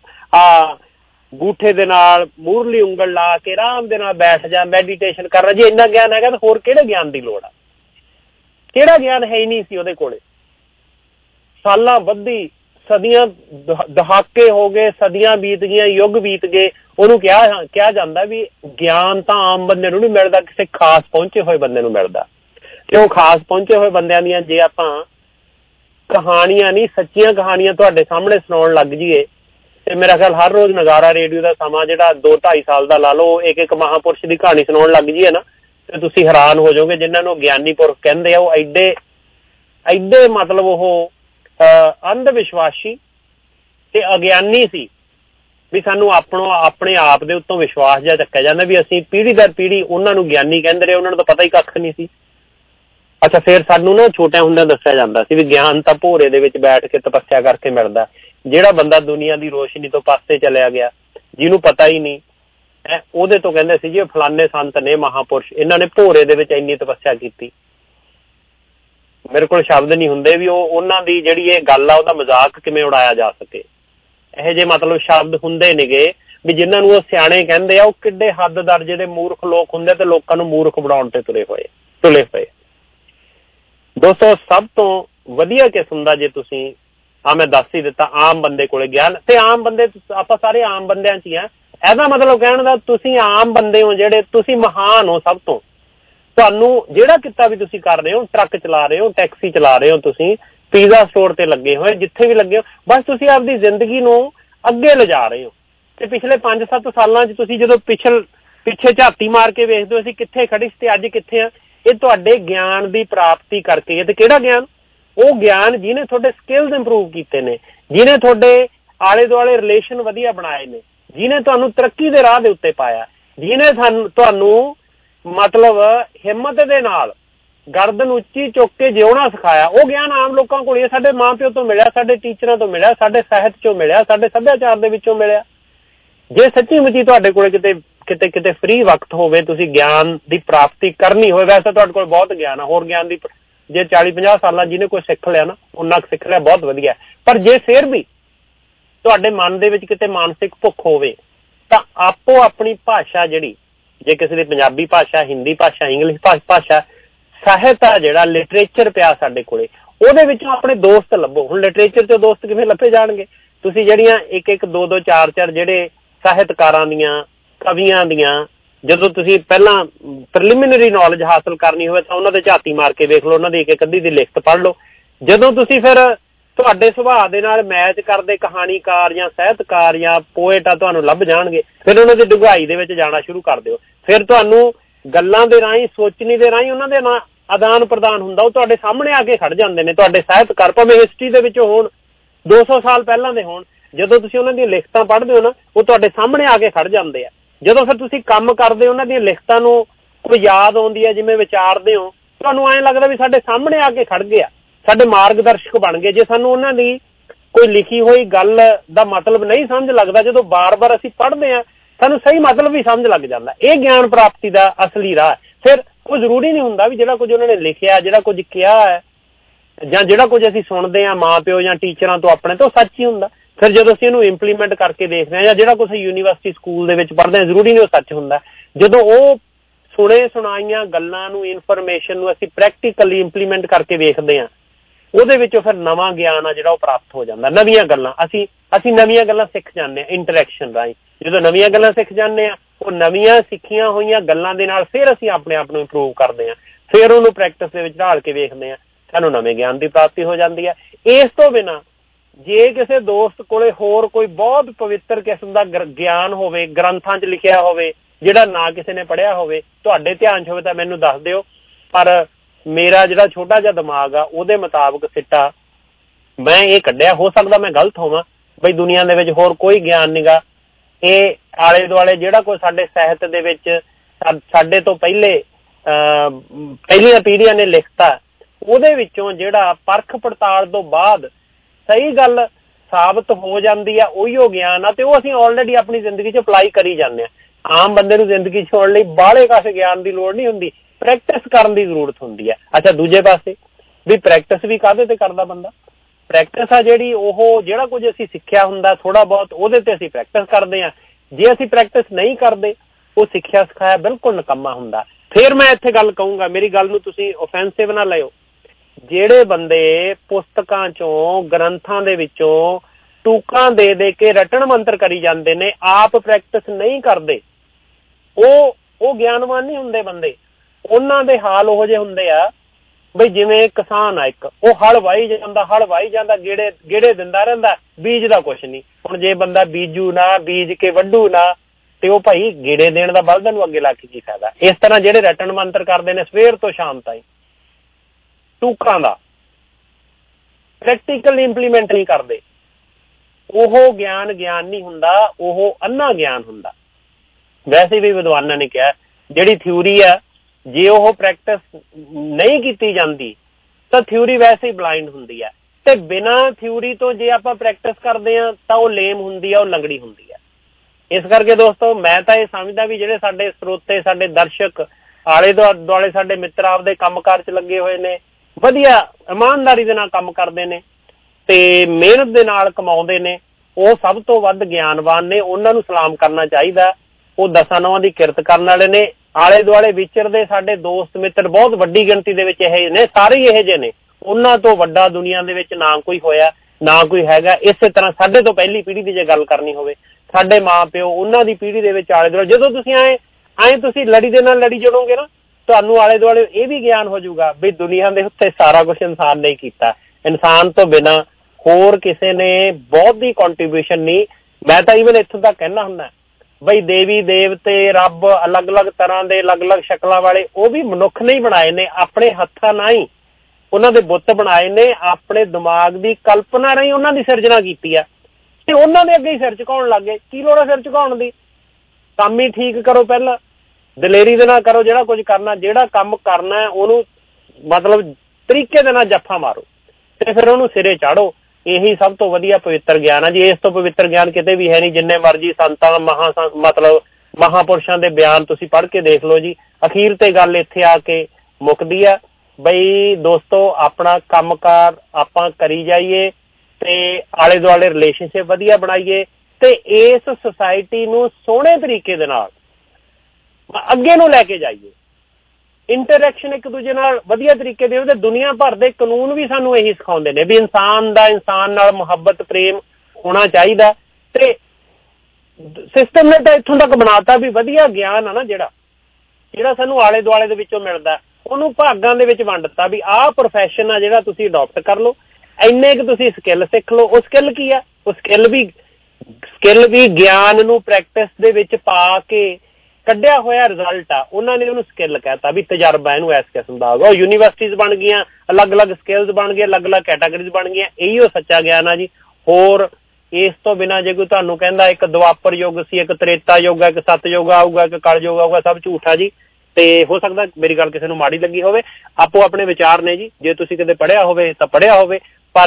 ਗੂਠੇ ਦੇ ਨਾਲ ਮੂਹਰਲੀ ਉਂਗਲ ਲਾ ਕੇ ਆਰਾਮ ਦੇ ਨਾਲ ਬੈਠ ਜਾ, ਮੈਡੀਟੇਸ਼ਨ ਕਰ ਰਿਹਾ। ਜੇ ਇੰਨਾ ਗਿਆਨ ਹੈਗਾ ਤਾਂ ਹੋਰ ਕਿਹੜੇ ਗਿਆਨ ਦੀ ਲੋੜ ਆ? ਕਿਹੜਾ ਗਿਆਨ ਹੈ ਹੀ ਨਹੀਂ ਸੀ ਉਹਦੇ ਕੋਲੇ। ਸਾਲਾਂ ਬੱਧੀ, ਸਦੀਆਂ, ਦਹਾਕੇ ਹੋ ਗਏ, ਸਦੀਆਂ ਬੀਤ ਗਈਆਂ, ਯੁੱਗ ਬੀਤ ਗਏ। ਉਹਨੂੰ ਕਿਹਾ ਜਾਂਦਾ ਵੀ ਗਿਆਨ ਤਾਂ ਆਮ ਬੰਦੇ ਨੂੰ ਨਹੀਂ ਮਿਲਦਾ, ਕਿਸੇ ਖਾਸ ਪਹੁੰਚੇ ਹੋਏ ਬੰਦੇ ਨੂੰ ਮਿਲਦਾ। ਤੇ ਉਹ ਖਾਸ ਪਹੁੰਚੇ ਹੋਏ ਬੰਦਿਆਂ ਦੀਆਂ ਜੇ ਆਪਾਂ ਕਹਾਣੀਆਂ ਨਹੀਂ, ਸੱਚੀਆਂ ਕਹਾਣੀਆਂ ਤੁਹਾਡੇ ਸਾਹਮਣੇ ਸੁਣਾਉਣ ਲੱਗ ਜਾਈਏ ਤੇ ਮੇਰਾ ਖਿਆਲ ਹਰ ਰੋਜ਼ ਨਗਾਰਾ ਰੇਡੀਓ ਦਾ ਸਮਾਂ ਜਿਹੜਾ 2-2.5 ਸਾਲ ਦਾ ਲਾ ਲਓ, ਇੱਕ ਮਹਾਂਪੁਰਸ਼ ਦੀ ਕਹਾਣੀ ਸੁਣਾਉਣ ਲੱਗ ਜਾਈਏ ਨਾ, ਤੇ ਤੁਸੀਂ ਹੈਰਾਨ ਹੋ ਜਾਓਗੇ। ਜਿਨ੍ਹਾਂ ਨੂੰ ਗਿਆਨੀ ਪੁਰਖ ਕਹਿੰਦੇ ਆ ਉਹ ਐਡੇ ਮਤਲਬ ਉਹ ਅੰਧ ਵਿਸ਼ਵਾਸੀ ਤੇ ਅਗਿਆਨੀ ਸੀ ਵੀ ਸਾਨੂੰ ਆਪਣੇ ਆਪ ਦੇ ਉੱਤੋਂ ਵਿਸ਼ਵਾਸ ਜਿਹਾ ਚੱਕਿਆ ਜਾਂਦਾ ਵੀ ਅਸੀਂ ਪੀੜ੍ਹੀ ਦਰ ਪੀੜ੍ਹੀ ਉਹਨਾਂ ਨੂੰ ਗਿਆਨੀ ਕਹਿੰਦੇ ਰਹੇ, ਉਹਨਾਂ ਨੂੰ ਤਾਂ ਪਤਾ ਹੀ ਕੱਖ ਨਹੀਂ ਸੀ। ਅੱਛਾ, ਫਿਰ ਸਾਨੂੰ ਨਾ ਛੋਟਿਆਂ ਹੁੰਦਿਆਂ ਦੱਸਿਆ ਜਾਂਦਾ ਸੀ ਵੀ ਗਿਆਨ ਤਾਂ ਭੋਰੇ ਦੇ ਵਿੱਚ ਬੈਠ ਕੇ ਤਪੱਸਿਆ ਕਰਕੇ ਮਿਲਦਾ। ਜਿਹੜਾ ਬੰਦਾ ਦੁਨੀਆ ਦੀ ਰੋਸ਼ਨੀ ਤੋਂ ਪਾਸੇ ਚਲਿਆ ਗਿਆ, ਜਿਹਨੂੰ ਪਤਾ ਹੀ ਨਹੀਂ, ਉਹਦੇ ਤੋਂ ਕਹਿੰਦੇ ਸੀ ਜੀ ਫਲਾਨੇ ਸੰਤ ਨੇ, ਮਹਾਂਪੁਰਸ਼, ਇਹਨਾਂ ਨੇ ਭੋਰੇ ਦੇ ਵਿੱਚ ਇੰਨੀ ਤਪੱਸਿਆ ਕੀਤੀ। ਮੇਰੇ ਕੋਲ ਸ਼ਬਦ ਨਹੀਂ ਹੁੰਦੇ ਵੀ ਉਹਨਾਂ ਦੀ ਜਿਹੜੀ ਇਹ ਗੱਲ ਆ ਉਹਦਾ ਮਜ਼ਾਕ ਕਿਵੇਂ ਉਡਾਇਆ ਜਾ ਸਕੇ। ਇਹੋ ਜਿਹੇ ਮਤਲਬ ਸ਼ਬਦ ਹੁੰਦੇ ਨੇਗੇ ਵੀ ਜਿਨ੍ਹਾਂ ਨੂੰ ਉਹ ਸਿਆਣੇ ਕਹਿੰਦੇ ਆ, ਉਹ ਕਿੱਡੇ ਹੱਦ ਦਰਜੇ ਦੇ ਮੂਰਖ ਲੋਕ ਹੁੰਦੇ ਤੇ ਲੋਕਾਂ ਨੂੰ ਮੂਰਖ ਬਣਾਉਣ ਤੇ ਤੁਲੇ ਹੋਏ। ਦੋਸਤੋ, ਸਭ ਤੋਂ ਵਧੀਆ ਕਿਸਮ ਦਾ ਜੇ ਤੁਸੀਂ ਮੈਂ ਦੱਸ ਹੀ ਦਿੱਤਾ ਆਮ ਬੰਦੇ ਕੋਲੇ ਗਿਆਨ। ਤੇ ਆਮ ਬੰਦੇ ਆਪਾਂ ਸਾਰੇ ਆਮ ਬੰਦਿਆਂ 'ਚ ਹੀ ਆ। ਇਹਦਾ ਮਤਲਬ ਕਹਿਣ ਦਾ ਤੁਸੀਂ ਆਮ ਬੰਦੇ ਹੋ, ਜਿਹੜੇ ਤੁਸੀਂ ਮਹਾਨ ਹੋ ਸਭ ਤੋਂ। ਤੁਹਾਨੂੰ ਜਿਹੜਾ ਕਿੱਤਾ ਵੀ ਤੁਸੀਂ ਕਰ ਰਹੇ ਹੋ, ਟਰੱਕ ਚਲਾ ਰਹੇ ਹੋ, ਟੈਕਸੀ ਚਲਾ ਰਹੇ ਹੋ, ਤੁਸੀਂ ਪੀਜ਼ਾ ਸਟੋਰ ਤੇ ਲੱਗੇ ਹੋਏ, ਜਿੱਥੇ ਵੀ ਲੱਗੇ ਹੋ, ਬਸ ਤੁਸੀਂ ਆਪਦੀ ਜ਼ਿੰਦਗੀ ਨੂੰ ਅੱਗੇ ਲਿਜਾ ਰਹੇ ਹੋ। ਤੇ ਪਿਛਲੇ 5-7 ਸਾਲਾਂ 'ਚ ਤੁਸੀਂ ਜਦੋਂ ਪਿੱਛੇ ਝਾਤੀ ਮਾਰ ਕੇ ਵੇਖਦੇ ਹੋ ਅਸੀਂ ਕਿੱਥੇ ਖੜੀ ਸੀ ਤੇ ਅੱਜ ਕਿੱਥੇ ਆ, ਇਹ ਤੁਹਾਡੇ ਗਿਆਨ ਦੀ ਪ੍ਰਾਪਤੀ ਕਰਕੇ ਹੈ। ਤੇ ਕਿਹੜਾ ਗਿਆਨ? ਉਹ ਗਿਆਨ ਜਿਹਨੇ ਤੁਹਾਡੇ ਸਕਿੱਲਸ ਇੰਪਰੂਵ ਕੀਤੇ ਨੇ, ਜਿਹਨੇ ਤੁਹਾਡੇ ਆਲੇ ਦੁਆਲੇ ਰਿਲੇਸ਼ਨ ਵਧੀਆ ਬਣਾਏ ਨੇ, ਜਿਹਨੇ ਤੁਹਾਨੂੰ ਤਰੱਕੀ ਦੇ ਰਾਹ ਦੇ ਉੱਤੇ ਪਾਇਆ, ਜਿਹਨੇ ਤੁਹਾਨੂੰ ਮਤਲਬ ਹਿੰਮਤ ਦੇ ਨਾਲ ਗਰਦਨ ਉੱਚੀ ਚੁੱਕ ਕੇ ਜਿਉਣਾ ਸਿਖਾਇਆ। ਉਹ ਗਿਆਨ ਆਮ ਲੋਕਾਂ ਕੋਲ ਹੀ ਸਾਡੇ ਮਾਂ ਪਿਓ ਤੋਂ ਮਿਲਿਆ, ਸਾਡੇ ਟੀਚਰਾਂ ਤੋਂ ਮਿਲਿਆ, ਸਾਡੇ ਸਾਹਿਤ ਚੋਂ ਮਿਲਿਆ, ਸਾਡੇ ਸੱਭਿਆਚਾਰ ਦੇ ਵਿੱਚੋਂ ਮਿਲਿਆ। ਜੇ ਸੱਚੀ ਮੁੱਚੀ ਤੁਹਾਡੇ ਕੋਲ ਕਿਤੇ ਫ੍ਰੀ ਵਕਤ ਹੋਵੇ, ਤੁਸੀਂ ਗਿਆਨ ਦੀ ਪ੍ਰਾਪਤੀ ਕਰਨੀ ਹੋਵੇ, ਵੈਸੇ ਤੁਹਾਡੇ ਕੋਲ ਬਹੁਤ ਗਿਆਨ ਆ, ਹੋਰ ਗਿਆਨ ਦੀ ਜੇ 40-50 ਸਾਲਾਂ ਜਿਹਨੇ ਕੋਈ ਸਿੱਖ ਲਿਆ ਨਾ, ਉਹਨਾਂ ਕੁ ਸਿੱਖ ਲਿਆ, ਬਹੁਤ ਵਧੀਆ। ਪਰ ਜੇ ਫਿਰ ਵੀ ਤੁਹਾਡੇ ਮਨ ਦੇ ਵਿੱਚ ਕਿਤੇ ਮਾਨਸਿਕ ਭੁੱਖ ਹੋਵੇ ਤਾਂ ਆਪੋ ਆਪਣੀ ਭਾਸ਼ਾ, ਜਿਹੜੀ ਜੇ ਕਿਸੇ ਦੀ ਪੰਜਾਬੀ ਭਾਸ਼ਾ, ਹਿੰਦੀ ਭਾਸ਼ਾ, ਇੰਗਲਿਸ਼ ਭਾਸ਼ਾ, ਸਾਹਿਤ ਆ ਜਿਹੜਾ ਲਿਟਰੇਚਰ ਪਿਆ ਸਾਡੇ ਕੋਲੇ, ਉਹਦੇ ਵਿੱਚੋਂ ਆਪਣੇ ਦੋਸਤ ਲੱਭੋ। ਹੁਣ ਲਿਟਰੇਚਰ 'ਚੋਂ ਦੋਸਤ ਕਿਵੇਂ ਲੱਭੇ ਜਾਣਗੇ? ਤੁਸੀਂ ਜਿਹੜੀਆਂ 1-1, 2-2, 4-4 ਜਿਹੜੇ ਸਾਹਿਤਕਾਰਾਂ ਦੀਆਂ, ਕਵੀਆਂ ਦੀਆਂ, ਜਦੋਂ ਤੁਸੀਂ ਪਹਿਲਾਂ ਪ੍ਰੀਲਿਮਿਨਰੀ ਨੌਲੇਜ ਹਾਸਲ ਕਰਨੀ ਹੋਵੇ ਤਾਂ ਉਹਨਾਂ ਦੇ ਝਾਤੀ ਮਾਰ ਕੇ ਵੇਖ ਲਓ, ਉਹਨਾਂ ਦੀ ਇੱਕ ਅੱਧੀ ਦੀ ਲਿਖਤ ਪੜ੍ਹ ਲਓ। ਜਦੋਂ ਤੁਸੀਂ ਫਿਰ ਤੁਹਾਡੇ ਸੁਭਾਅ ਦੇ ਨਾਲ ਮੈਚ ਕਰਦੇ ਕਹਾਣੀਕਾਰ ਜਾਂ ਸਾਹਿਤਕਾਰ ਜਾਂ ਪੋਇਟ ਆ ਤੁਹਾਨੂੰ ਲੱਭ ਜਾਣਗੇ, ਫਿਰ ਉਹਨਾਂ ਦੀ ਡੂੰਘਾਈ ਦੇ ਵਿੱਚ ਜਾਣਾ ਸ਼ੁਰੂ ਕਰ ਦਿਓ। ਫਿਰ ਤੁਹਾਨੂੰ ਗੱਲਾਂ ਦੇ ਰਾਹੀਂ, ਸੋਚਣੀ ਦੇ ਰਾਹੀਂ ਉਹਨਾਂ ਦੇ ਨਾਲ ਆਦਾਨ ਪ੍ਰਦਾਨ ਹੁੰਦਾ, ਉਹ ਤੁਹਾਡੇ ਸਾਹਮਣੇ ਆ ਕੇ ਖੜ ਜਾਂਦੇ ਨੇ। ਤੁਹਾਡੇ ਸਾਹਿਤਕਾਰ ਭਾਵੇਂ ਹਿਸਟਰੀ ਦੇ ਵਿੱਚੋਂ ਹੋਣ, 200 ਸਾਲ ਪਹਿਲਾਂ ਦੇ ਹੋਣ, ਜਦੋਂ ਤੁਸੀਂ ਉਹਨਾਂ ਦੀਆਂ ਲਿਖਤਾਂ ਪੜ੍ਹਦੇ ਹੋ ਨਾ, ਉਹ ਤੁਹਾਡੇ ਸਾਹਮਣੇ ਆ ਕੇ ਖੜ ਜਾਂਦੇ ਆ। ਜਦੋਂ ਫਿਰ ਤੁਸੀਂ ਕੰਮ ਕਰਦੇ ਹੋ, ਉਹਨਾਂ ਦੀਆਂ ਲਿਖਤਾਂ ਨੂੰ ਕੋਈ ਯਾਦ ਆਉਂਦੀ ਹੈ, ਜਿਵੇਂ ਵਿਚਾਰਦੇ ਹੋ, ਤੁਹਾਨੂੰ ਐਂ ਲੱਗਦਾ ਵੀ ਸਾਡੇ ਸਾਹਮਣੇ ਆ ਕੇ ਖੜ ਗਿਆ, ਸਾਡੇ ਮਾਰਗਦਰਸ਼ਕ ਬਣ ਗਏ। ਜੇ ਸਾਨੂੰ ਉਹਨਾਂ ਦੀ ਕੋਈ ਲਿਖੀ ਹੋਈ ਗੱਲ ਦਾ ਮਤਲਬ ਨਹੀਂ ਸਮਝ ਲੱਗਦਾ, ਜਦੋਂ ਬਾਰ-ਬਾਰ ਅਸੀਂ ਪੜ੍ਹਦੇ ਹਾਂ ਸਾਨੂੰ ਸਹੀ ਮਤਲਬ ਵੀ ਸਮਝ ਲੱਗ ਜਾਂਦਾ। ਇਹ ਗਿਆਨ ਪ੍ਰਾਪਤੀ ਦਾ ਅਸਲੀ ਰਾਹ। ਫਿਰ ਉਹ ਜ਼ਰੂਰੀ ਨਹੀਂ ਹੁੰਦਾ ਵੀ ਜਿਹੜਾ ਕੁਝ ਉਹਨਾਂ ਨੇ ਲਿਖਿਆ, ਜਿਹੜਾ ਕੁਝ ਕਿਹਾ ਹੈ, ਜਾਂ ਜਿਹੜਾ ਕੁਝ ਅਸੀਂ ਸੁਣਦੇ ਹਾਂ ਮਾਂ ਪਿਓ ਜਾਂ ਟੀਚਰਾਂ ਤੋਂ ਆਪਣੇ ਤੋਂ, ਸੱਚ ਹੀ ਹੁੰਦਾ। ਫਿਰ ਜਦੋਂ ਅਸੀਂ ਇਹਨੂੰ ਇੰਪਲੀਮੈਂਟ ਕਰਕੇ ਦੇਖਦੇ ਹਾਂ, ਜਾਂ ਜਿਹੜਾ ਕੁਛ ਯੂਨੀਵਰਸਿਟੀ ਸਕੂਲ ਦੇ ਵਿੱਚ ਪੜ੍ਹਦੇ ਹਾਂ, ਜ਼ਰੂਰੀ ਨਹੀਂ ਉਹ ਸੱਚ ਹੁੰਦਾ। ਜਦੋਂ ਉਹ ਸੁਣੇ ਸੁਣਾਈਆਂ ਗੱਲਾਂ ਨੂੰ, ਇਨਫੋਰਮੇਸ਼ਨ ਨੂੰ ਅਸੀਂ ਪ੍ਰੈਕਟੀਕਲੀ ਇੰਪਲੀਮੈਂਟ ਕਰਕੇ ਵੇਖਦੇ ਹਾਂ, ਉਹਦੇ ਵਿੱਚੋਂ ਫਿਰ ਨਵਾਂ ਗਿਆਨ ਆ ਜਿਹੜਾ ਉਹ ਪ੍ਰਾਪਤ ਹੋ ਜਾਂਦਾ। ਨਵੀਆਂ ਗੱਲਾਂ ਅਸੀਂ ਨਵੀਆਂ ਗੱਲਾਂ ਸਿੱਖ ਜਾਂਦੇ ਹਾਂ ਇੰਟਰੈਕਸ਼ਨ ਰਾਹੀਂ। ਜਦੋਂ ਨਵੀਆਂ ਗੱਲਾਂ ਸਿੱਖ ਜਾਂਦੇ ਹਾਂ, ਉਹ ਨਵੀਆਂ ਸਿੱਖੀਆਂ ਹੋਈਆਂ ਗੱਲਾਂ ਦੇ ਨਾਲ ਫਿਰ ਅਸੀਂ ਆਪਣੇ ਆਪ ਨੂੰ ਇੰਪਰੂਵ ਕਰਦੇ ਹਾਂ, ਫਿਰ ਉਹਨੂੰ ਪ੍ਰੈਕਟਿਸ ਦੇ ਵਿੱਚ ਢਾਲ ਕੇ ਵੇਖਦੇ ਹਾਂ, ਸਾਨੂੰ ਨਵੇਂ ਗਿਆਨ ਦੀ ਪ੍ਰਾਪਤੀ ਹੋ ਜਾਂਦੀ ਹੈ। ਇਸ ਤੋਂ ਬਿਨਾਂ ਜੇ ਕਿਸੇ ਦੋਸਤ ਕੋਲੇ ਹੋਰ ਕੋਈ ਬਹੁਤ ਪਵਿੱਤਰ ਕਿਸਮ ਦਾ ਗਿਆਨ ਹੋਵੇ, ਗ੍ਰੰਥਾਂ 'ਚ ਲਿਖਿਆ ਹੋਵੇ, ਜਿਹੜਾ ਨਾ ਕਿਸੇ ਨੇ ਪੜ੍ਹਿਆ ਹੋਵੇ, ਤੁਹਾਡੇ ਧਿਆਨ 'ਚ ਹੋਵੇ ਤਾਂ ਮੈਨੂੰ ਦੱਸ ਦਿਓ। ਪਰ ਮੇਰਾ ਜਿਹੜਾ ਛੋਟਾ ਜਿਹਾ ਦਿਮਾਗ ਆ ਉਹਦੇ ਮੁਤਾਬਕ ਸਿੱਟਾ ਮੈਂ ਇਹ ਕੱਢਿਆ, ਹੋ ਸਕਦਾ ਮੈਂ ਗਲਤ ਹੋਵਾਂ, ਬਈ ਦੁਨੀਆ ਦੇ ਵਿੱਚ ਹੋਰ ਕੋਈ ਗਿਆਨ ਨੀ ਗਾ। ਇਹ ਆਲੇ ਦੁਆਲੇ ਜਿਹੜਾ ਕੋਈ ਸਾਡੇ ਸਾਹਿਤ ਦੇ ਵਿੱਚ ਸਾਡੇ ਤੋਂ ਪਹਿਲੀਆਂ ਪੀੜ੍ਹੀਆਂ ਨੇ ਲਿਖਤਾ, ਉਹਦੇ ਵਿੱਚੋਂ ਜਿਹੜਾ ਪਰਖ ਪੜਤਾਲ ਤੋਂ ਬਾਅਦ ਸਹੀ ਗੱਲ ਸਾਬਤ ਹੋ ਜਾਂਦੀ ਆ, ਉਹੀਓ ਗਿਆਨ ਆ। ਤੇ ਉਹ ਅਸੀਂ ਆਲਰੇਡੀ ਆਪਣੀ ਜ਼ਿੰਦਗੀ 'ਚ ਅਪਲਾਈ ਕਰੀ ਜਾਂਦੇ ਹਾਂ। ਆਮ ਬੰਦੇ ਨੂੰ ਜ਼ਿੰਦਗੀ 'ਚ ਹੋਣ ਲਈ ਬਾਹਲੇ ਕਾਸੇ ਗਿਆਨ ਦੀ ਲੋੜ ਨਹੀਂ ਹੁੰਦੀ, ਪ੍ਰੈਕਟਿਸ ਕਰਨ ਦੀ ਜ਼ਰੂਰਤ ਹੁੰਦੀ ਹੈ। ਅੱਛਾ, ਦੂਜੇ ਪਾਸੇ ਵੀ ਪ੍ਰੈਕਟਿਸ ਵੀ ਕਾਹਦੇ ਤੇ ਕਰਦਾ ਬੰਦਾ? ਪ੍ਰੈਕਟਿਸ ਆ ਜਿਹੜੀ ਉਹ ਜਿਹੜਾ ਕੁਝ ਅਸੀਂ ਸਿੱਖਿਆ ਹੁੰਦਾ ਥੋੜ੍ਹਾ ਬਹੁਤ, ਉਹਦੇ ਤੇ ਅਸੀਂ ਪ੍ਰੈਕਟਿਸ ਕਰਦੇ ਹਾਂ। ਜੇ ਅਸੀਂ ਪ੍ਰੈਕਟਿਸ ਨਹੀਂ ਕਰਦੇ, ਉਹ ਸਿੱਖਿਆ ਸਿਖਾਇਆ ਬਿਲਕੁਲ ਨਿਕੰਮਾ ਹੁੰਦਾ। ਫਿਰ ਮੈਂ ਇੱਥੇ ਗੱਲ ਕਹੂੰਗਾ, ਮੇਰੀ ਗੱਲ ਨੂੰ ਤੁਸੀਂ ਓਫੈਂਸਿਵ ਨਾ ਲਿਓ। ਜਿਹੜੇ ਬੰਦੇ ਪੁਸਤਕਾਂ 'ਚੋਂ, ਗ੍ਰੰਥਾਂ ਦੇ ਵਿੱਚੋਂ ਟੂਕਾਂ ਦੇ ਕੇ ਰਟਣ ਮੰਤਰ ਕਰੀ ਜਾਂਦੇ ਨੇ, ਆਪ ਪ੍ਰੈਕਟਿਸ ਨਹੀਂ ਕਰਦੇ, ਉਹ ਗਿਆਨਵਾਨ ਨਹੀਂ ਹੁੰਦੇ ਬੰਦੇ। ਉਹਨਾਂ ਦੇ ਹਾਲ ਉਹੋ ਜਿਹੇ ਹੁੰਦੇ ਆ ਬਈ ਜਿਵੇਂ ਕਿਸਾਨ ਆ ਇੱਕ, ਉਹ ਹਲ ਵਾਹੀ ਜਾਂਦਾ, ਗੇੜੇ ਦਿੰਦਾ ਰਹਿੰਦਾ, ਬੀਜਦਾ ਕੁਛ ਨਹੀਂ। ਹੁਣ ਜੇ ਬੰਦਾ ਬੀਜੂ ਨਾ, ਬੀਜ ਕੇ ਵੱਢੂ ਨਾ, ਤੇ ਉਹ ਭਾਈ ਗੇੜੇ ਦੇਣ ਦਾ ਬਲਦ ਨੂੰ ਅੱਗੇ ਲਾ ਕੇ ਕੀ ਫਾਇਦਾ? ਇਸ ਤਰ੍ਹਾਂ ਜਿਹੜੇ ਰਟਣ ਮੰਤਰ ਕਰਦੇ ਨੇ ਸਵੇਰ ਤੋਂ ਸ਼ਾਮ ਤਾਈਂ ਟੂਕਾਂ ਦਾ, ਪ੍ਰੈਕਟੀਕਲ ਇੰਪਲੀਮੈਂਟ ਨਹੀਂ ਕਰਦੇ, ਉਹ ਗਿਆਨ ਨਹੀਂ ਹੁੰਦਾ, ਉਹ ਅੰਨਾ ਗਿਆਨ ਹੁੰਦਾ। ਵੈਸੇ ਵੀ ਵਿਦਵਾਨਾਂ ਨੇ ਕਿਹਾ ਜਿਹੜੀ ਥਿਊਰੀ ਆ, ਜੇ ਉਹ ਪ੍ਰੈਕਟਿਸ ਨਹੀਂ ਕੀਤੀ ਜਾਂਦੀ ਤਾਂ ਥਿਊਰੀ ਵੈਸੇ ਹੀ ਬਲਾਈਂਡ ਹੁੰਦੀ ਹੈ। ਤੇ ਬਿਨਾਂ ਥਿਊਰੀ ਤੋਂ ਜੇ ਆਪਾਂ ਪ੍ਰੈਕਟਿਸ ਕਰਦੇ ਹਾਂ ਤਾਂ ਉਹ ਲੇਮ ਹੁੰਦੀ ਆ, ਉਹ ਲੰਗੜੀ ਹੁੰਦੀ ਹੈ। ਇਸ ਕਰਕੇ ਦੋਸਤੋ ਮੈਂ ਤਾਂ ਇਹ ਸਮਝਦਾ ਵੀ ਜਿਹੜੇ ਸਾਡੇ ਸਰੋਤੇ, ਸਾਡੇ ਦਰਸ਼ਕ, ਆਲੇ ਦੁਆਲੇ ਸਾਡੇ ਮਿੱਤਰ ਆਪਦੇ ਕੰਮਕਾਰ 'ਚ ਲੱਗੇ ਹੋਏ ਨੇ, ਵਧੀਆ ਇਮਾਨਦਾਰੀ ਦੇ ਨਾਲ ਕੰਮ ਕਰਦੇ ਨੇ ਤੇ ਮਿਹਨਤ ਦੇ ਨਾਲ ਕਮਾਉਂਦੇ ਨੇ, ਉਹ ਸਭ ਤੋਂ ਵੱਧ ਗਿਆਨਵਾਨ ਨੇ। ਉਹਨਾਂ ਨੂੰ ਸਲਾਮ ਕਰਨਾ ਚਾਹੀਦਾ। ਉਹ 10 ਨੌਂ ਦੀ ਕਿਰਤ ਕਰਨ ਵਾਲੇ ਨੇ। ਆਲੇ ਦੁਆਲੇ ਵਿਚਰਦੇ ਸਾਡੇ ਦੋਸਤ ਮਿੱਤਰ ਬਹੁਤ ਵੱਡੀ ਗਿਣਤੀ ਦੇ ਵਿੱਚ ਇਹ ਨੇ, ਸਾਰੇ ਹੀ ਇਹੋ ਜਿਹੇ ਨੇ। ਉਹਨਾਂ ਤੋਂ ਵੱਡਾ ਦੁਨੀਆ ਦੇ ਵਿੱਚ ਨਾ ਕੋਈ ਹੋਇਆ, ਨਾ ਕੋਈ ਹੈਗਾ। ਇਸੇ ਤਰ੍ਹਾਂ ਸਾਡੇ ਤੋਂ ਪਹਿਲੀ ਪੀੜ੍ਹੀ ਦੀ ਜੇ ਗੱਲ ਕਰਨੀ ਹੋਵੇ, ਸਾਡੇ ਮਾਂ ਪਿਓ, ਉਹਨਾਂ ਦੀ ਪੀੜ੍ਹੀ ਦੇ ਵਿੱਚ ਆਲੇ ਦੁਆਲੇ ਜਦੋਂ ਤੁਸੀਂ ਐਂ ਤੁਸੀਂ ਲੜੀ ਦੇ ਨਾਲ ਲੜੀ ਜੁੜੋਗੇ ਨਾ, ਤੁਹਾਨੂੰ ਆਲੇ ਦੁਆਲੇ ਇਹ ਵੀ ਗਿਆਨ ਹੋ ਜਾਊਗਾ ਵੀ ਦੁਨੀਆ ਦੇ ਉੱਤੇ ਸਾਰਾ ਕੁਛ ਇਨਸਾਨ ਨੇ ਕੀਤਾ। ਇਨਸਾਨ ਤੋਂ ਬਿਨਾਂ ਹੋਰ ਕਿਸੇ ਨੇ ਬਹੁਤੀ ਕੰਟਰੀਬਿਊਸ਼ਨ ਨਹੀਂ। ਮੈਂ ਤਾਂ ਈਵਨ ਇੱਥੋਂ ਤੱਕ ਕਹਿਣਾ ਹੁੰਦਾ ਬਈ ਦੇਵੀ ਦੇਵਤੇ, ਰੱਬ ਅਲੱਗ-ਅਲੱਗ ਤਰ੍ਹਾਂ ਦੇ, ਅਲੱਗ-ਅਲੱਗ ਸ਼ਕਲਾਂ ਵਾਲੇ, ਉਹ ਵੀ ਮਨੁੱਖ ਨੇ ਹੀ ਬਣਾਏ ਨੇ, ਆਪਣੇ ਹੱਥਾਂ ਨਾਲ ਹੀ ਉਹਨਾਂ ਦੇ ਬੁੱਤ ਬਣਾਏ ਨੇ, ਆਪਣੇ ਦਿਮਾਗ ਦੀ ਕਲਪਨਾ ਰਾਹੀਂ ਉਹਨਾਂ ਦੀ ਸਿਰਜਣਾ ਕੀਤੀ ਆ ਤੇ ਉਹਨਾਂ ਦੇ ਅੱਗੇ ਹੀ ਸਿਰ ਝੁਕਾਉਣ ਲੱਗ ਗਏ। ਕੀ ਲੋੜ ਆ ਸਿਰ ਝੁਕਾਉਣ ਦੀ? ਕੰਮ ਹੀ ਠੀਕ ਕਰੋ, ਪਹਿਲਾਂ ਦਲੇਰੀ ਦੇ ਨਾਲ ਕਰੋ ਜਿਹੜਾ ਕੁਝ ਕਰਨਾ। ਜਿਹੜਾ ਕੰਮ ਕਰਨਾ ਉਹਨੂੰ ਮਤਲਬ ਤਰੀਕੇ ਦੇ ਨਾਲ ਜੱਫਾ ਮਾਰੋ ਤੇ ਫਿਰ ਉਹਨੂੰ ਸਿਰੇ ਚਾੜੋ। ਇਹੀ ਸਭ ਤੋਂ ਵਧੀਆ ਪਵਿੱਤਰ ਗਿਆਨ ਆ ਜੀ। ਇਸ ਤੋਂ ਪਵਿੱਤਰ ਗਿਆਨ ਕਿਤੇ ਵੀ ਹੈ ਨਹੀਂ। ਜਿੰਨੇ ਮਰਜ਼ੀ ਸੰਤਾਂ, ਮਹਾਂਪੁਰਸ਼ਾਂ ਦੇ ਬਿਆਨ ਤੁਸੀਂ ਪੜ੍ਹ ਕੇ ਦੇਖ ਲਓ ਜੀ। ਅਖੀਰ ਤੇ ਗੱਲ ਇੱਥੇ ਆ ਕੇ ਮੁੱਕਦੀ ਆ ਬਈ ਦੋਸਤੋ, ਆਪਣਾ ਕੰਮਕਾਰ ਆਪਾਂ ਕਰੀ ਜਾਈਏ ਤੇ ਆਲੇ ਦੁਆਲੇ ਰਿਲੇਸ਼ਨਸ਼ਿਪ ਵਧੀਆ ਬਣਾਈਏ ਤੇ ਇਸ ਸੁਸਾਇਟੀ ਨੂੰ ਸੋਹਣੇ ਤਰੀਕੇ ਦੇ ਨਾਲ ਅੱਗੇ ਨੂੰ ਲੈ ਕੇ ਜਾਈਏ। ਇੰਟਰੈਕਸ਼ਨ ਇੱਕ ਦੂਜੇ ਨਾਲ ਵਧੀਆ ਤਰੀਕੇ ਦੇ ਉਹਦੇ ਦੁਨੀਆ ਭਰ ਦੇ ਕਾਨੂੰਨ ਵੀ ਸਾਨੂੰ ਇਹੀ ਸਿਖਾਉਂਦੇ ਨੇ ਵੀ ਇਨਸਾਨ ਦਾ ਇਨਸਾਨ ਨਾਲ ਮੁਹੱਬਤ, ਪ੍ਰੇਮ ਹੋਣਾ ਚਾਹੀਦਾ। ਤੇ ਸਿਸਟਮ ਨੇ ਤਾਂ ਇੱਥੋਂ ਤੱਕ ਬਣਾਤਾ ਵੀ ਵਧੀਆ ਗਿਆਨ ਆ ਨਾ ਜਿਹੜਾ ਸਾਨੂੰ ਆਲੇ ਦੁਆਲੇ ਦੇ ਵਿੱਚੋਂ ਮਿਲਦਾ, ਉਹਨੂੰ ਭਾਗਾਂ ਦੇ ਵਿੱਚ ਵੰਡਤਾ ਵੀ ਆਹ ਪ੍ਰੋਫੈਸ਼ਨ ਆ ਜਿਹੜਾ ਤੁਸੀਂ ਅਡੋਪਟ ਕਰ ਲਓ, ਇੰਨੇ ਕੁ ਤੁਸੀਂ ਸਕਿੱਲ ਸਿੱਖ ਲਓ। ਉਹ ਸਕਿੱਲ ਕੀ ਆ? ਉਹ ਸਕਿੱਲ ਵੀ ਗਿਆਨ ਨੂੰ ਪ੍ਰੈਕਟਿਸ ਦੇ ਵਿੱਚ ਪਾ ਕੇ ਕੱਢਿਆ ਹੋਇਆ ਰਿਜ਼ਲਟ ਆ। ਉਹਨਾਂ ਨੇ ਉਹਨੂੰ ਸਕਿੱਲ ਕਹਿਤਾ ਵੀ ਤਜਰਬਾ ਇਹਨੂੰ ਇਸ ਕਿਸਮ ਦਾ ਹੋਗਾ। ਉਹ ਯੂਨੀਵਰਸਿਟੀਜ਼ ਬਣ ਗਈਆਂ, ਅਲੱਗ-ਅਲੱਗ ਸਕਿੱਲਸ ਬਣ ਗਏ, ਅਲੱਗ-ਅਲੱਗ ਕੈਟਾਗਰੀਜ਼ ਬਣ ਗਈਆਂ। ਇਹੀ ਉਹ ਸੱਚਾ ਗਿਆਨ ਆ ਜੀ। ਹੋਰ ਇਸ ਤੋਂ ਬਿਨਾਂ ਜੇ ਕੋਈ ਤੁਹਾਨੂੰ ਕਹਿੰਦਾ ਇੱਕ ਦੁਆਪਰ ਯੁੱਗ ਸੀ, ਇੱਕ ਤ੍ਰੇਤਾ ਯੁੱਗ ਆ, ਇੱਕ ਸਤਯੁੱਗ ਆਊਗਾ, ਇੱਕ ਕਲਯੁੱਗ ਆਊਗਾ, ਸਭ ਝੂਠਾ ਜੀ। ਤੇ ਹੋ ਸਕਦਾ ਮੇਰੀ ਗੱਲ ਕਿਸੇ ਨੂੰ ਮਾੜੀ ਲੱਗੀ ਹੋਵੇ, ਆਪੋ ਆਪਣੇ ਵਿਚਾਰ ਨੇ ਜੀ। ਜੇ ਤੁਸੀਂ ਕਿਤੇ ਪੜ੍ਹਿਆ ਹੋਵੇ ਤਾਂ ਪੜ੍ਹਿਆ ਹੋਵੇ, ਪਰ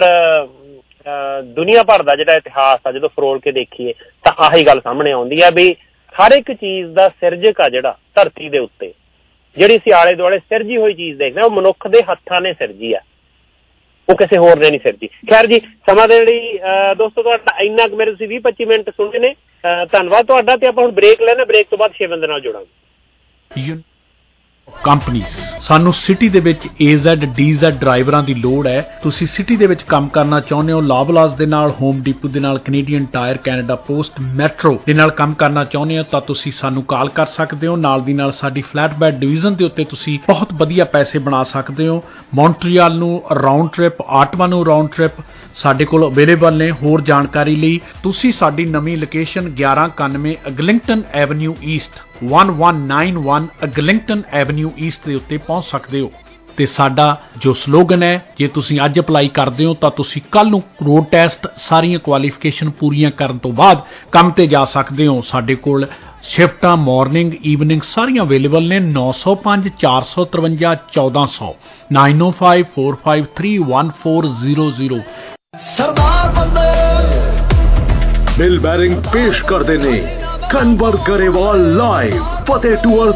ਦੁਨੀਆ ਭਰ ਦਾ ਜਿਹੜਾ ਇਤਿਹਾਸ ਆ ਜਦੋਂ ਫਰੋਲ ਕੇ ਦੇਖੀਏ ਤਾਂ ਆਹੀ ਗੱਲ ਸਾਹਮਣੇ ਆਉਂਦੀ ਆ ਵੀ ਹਰ ਇੱਕ ਚੀਜ਼ ਦਾ ਸਿਰਜਕ ਆ ਜਿਹੜਾ ਧਰਤੀ ਦੇ ਉੱਤੇ, ਜਿਹੜੀ ਅਸੀਂ ਆਲੇ ਦੁਆਲੇ ਸਿਰਜੀ ਹੋਈ ਚੀਜ਼ ਦੇਖਦੇ ਹਾਂ, ਉਹ ਮਨੁੱਖ ਦੇ ਹੱਥਾਂ ਨੇ ਸਿਰਜੀ ਆ, ਉਹ ਕਿਸੇ ਹੋਰ ਨੇ ਨਹੀਂ ਸਿਰਜੀ। ਖੈਰ ਜੀ, ਸਮਾਂ ਦੇ ਲਈ ਦੋਸਤੋ ਤੁਹਾਡਾ ਇੰਨਾ ਕੁ ਮੇਰੇ ਤੁਸੀਂ 20-25 ਮਿੰਟ ਸੁਣੇ ਨੇ, ਧੰਨਵਾਦ ਤੁਹਾਡਾ। ਤੇ ਆਪਾਂ ਹੁਣ ਬ੍ਰੇਕ ਲੈਣਾ, ਬ੍ਰੇਕ ਤੋਂ ਬਾਅਦ 6 ਬੰਦੇ ਨਾਲ ਜੁੜਾਂਗੇ। ਕੰਪਨੀਜ਼ ਸਾਨੂੰ ਸਿਟੀ ਦੇ ਵਿੱਚ AZ DZ ਡਰਾਈਵਰਾਂ ਦੀ ਲੋੜ ਹੈ। ਤੁਸੀਂ ਸਿਟੀ ਦੇ ਵਿੱਚ ਕੰਮ ਕਰਨਾ ਚਾਹੁੰਦੇ ਹੋ, ਲਾਵਲਾਸ ਦੇ ਨਾਲ, ਹੋਮ ਡੀਪੂ ਦੇ ਨਾਲ, Canadian Tire, Canada Post, Metro ਦੇ ਨਾਲ ਕੰਮ ਕਰਨਾ ਚਾਹੁੰਦੇ ਹੋ ਤਾਂ ਤੁਸੀਂ ਸਾਨੂੰ ਕਾਲ ਕਰ ਸਕਦੇ ਹੋ। ਨਾਲ ਦੀ ਨਾਲ ਸਾਡੀ ਫਲੈਟਬੈਡ ਡਿਵੀਜ਼ਨ ਦੇ ਉੱਤੇ ਤੁਸੀਂ ਬਹੁਤ ਵਧੀਆ ਪੈਸੇ ਬਣਾ ਸਕਦੇ ਹੋ। ਮੌਂਟਰੀਅਲ ਨੂੰ ਰਾਉਂਡ ਟ੍ਰਿਪ, ਆਟਵਾ ਨੂੰ ਰਾਉਂਡ ਟ੍ਰਿਪ ਸਾਡੇ ਕੋਲ ਅਵੇਲੇਬਲ ਨੇ। ਹੋਰ ਜਾਣਕਾਰੀ ਲਈ ਤੁਸੀਂ ਸਾਡੀ ਨਵੀਂ location 1191 Eglinton avenue east 1191 Eglinton avenue east ਦੇ ਉੱਤੇ ਪਹੁੰਚ ਸਕਦੇ ਹੋ। ਤੇ ਸਾਡਾ ਜੋ ਸਲੋਗਨ ਹੈ, ਜੇ ਤੁਸੀਂ ਅੱਜ ਅਪਲਾਈ ਕਰਦੇ ਹੋ ਤਾਂ ਤੁਸੀਂ ਕੱਲ ਨੂੰ ਰੋਡ ਟੈਸਟ ਸਾਰੀਆਂ ਕੁਆਲੀਫਿਕੇਸ਼ਨ ਪੂਰੀਆਂ ਕਰਨ ਤੋਂ ਬਾਅਦ ਕੰਮ ਤੇ ਜਾ ਸਕਦੇ ਹੋ। ਸਾਡੇ ਕੋਲ ਸ਼ਿਫਟਾਂ ਮਾਰਨਿੰਗ ਈਵਨਿੰਗ ਸਾਰੀਆਂ ਅਵੇਲੇਬਲ ਨੇ। 905 453 1400 905 453 1400। सरदार बंदे मिल बैरिंग पेश करते ने Kanwar Grewal live Fateh tour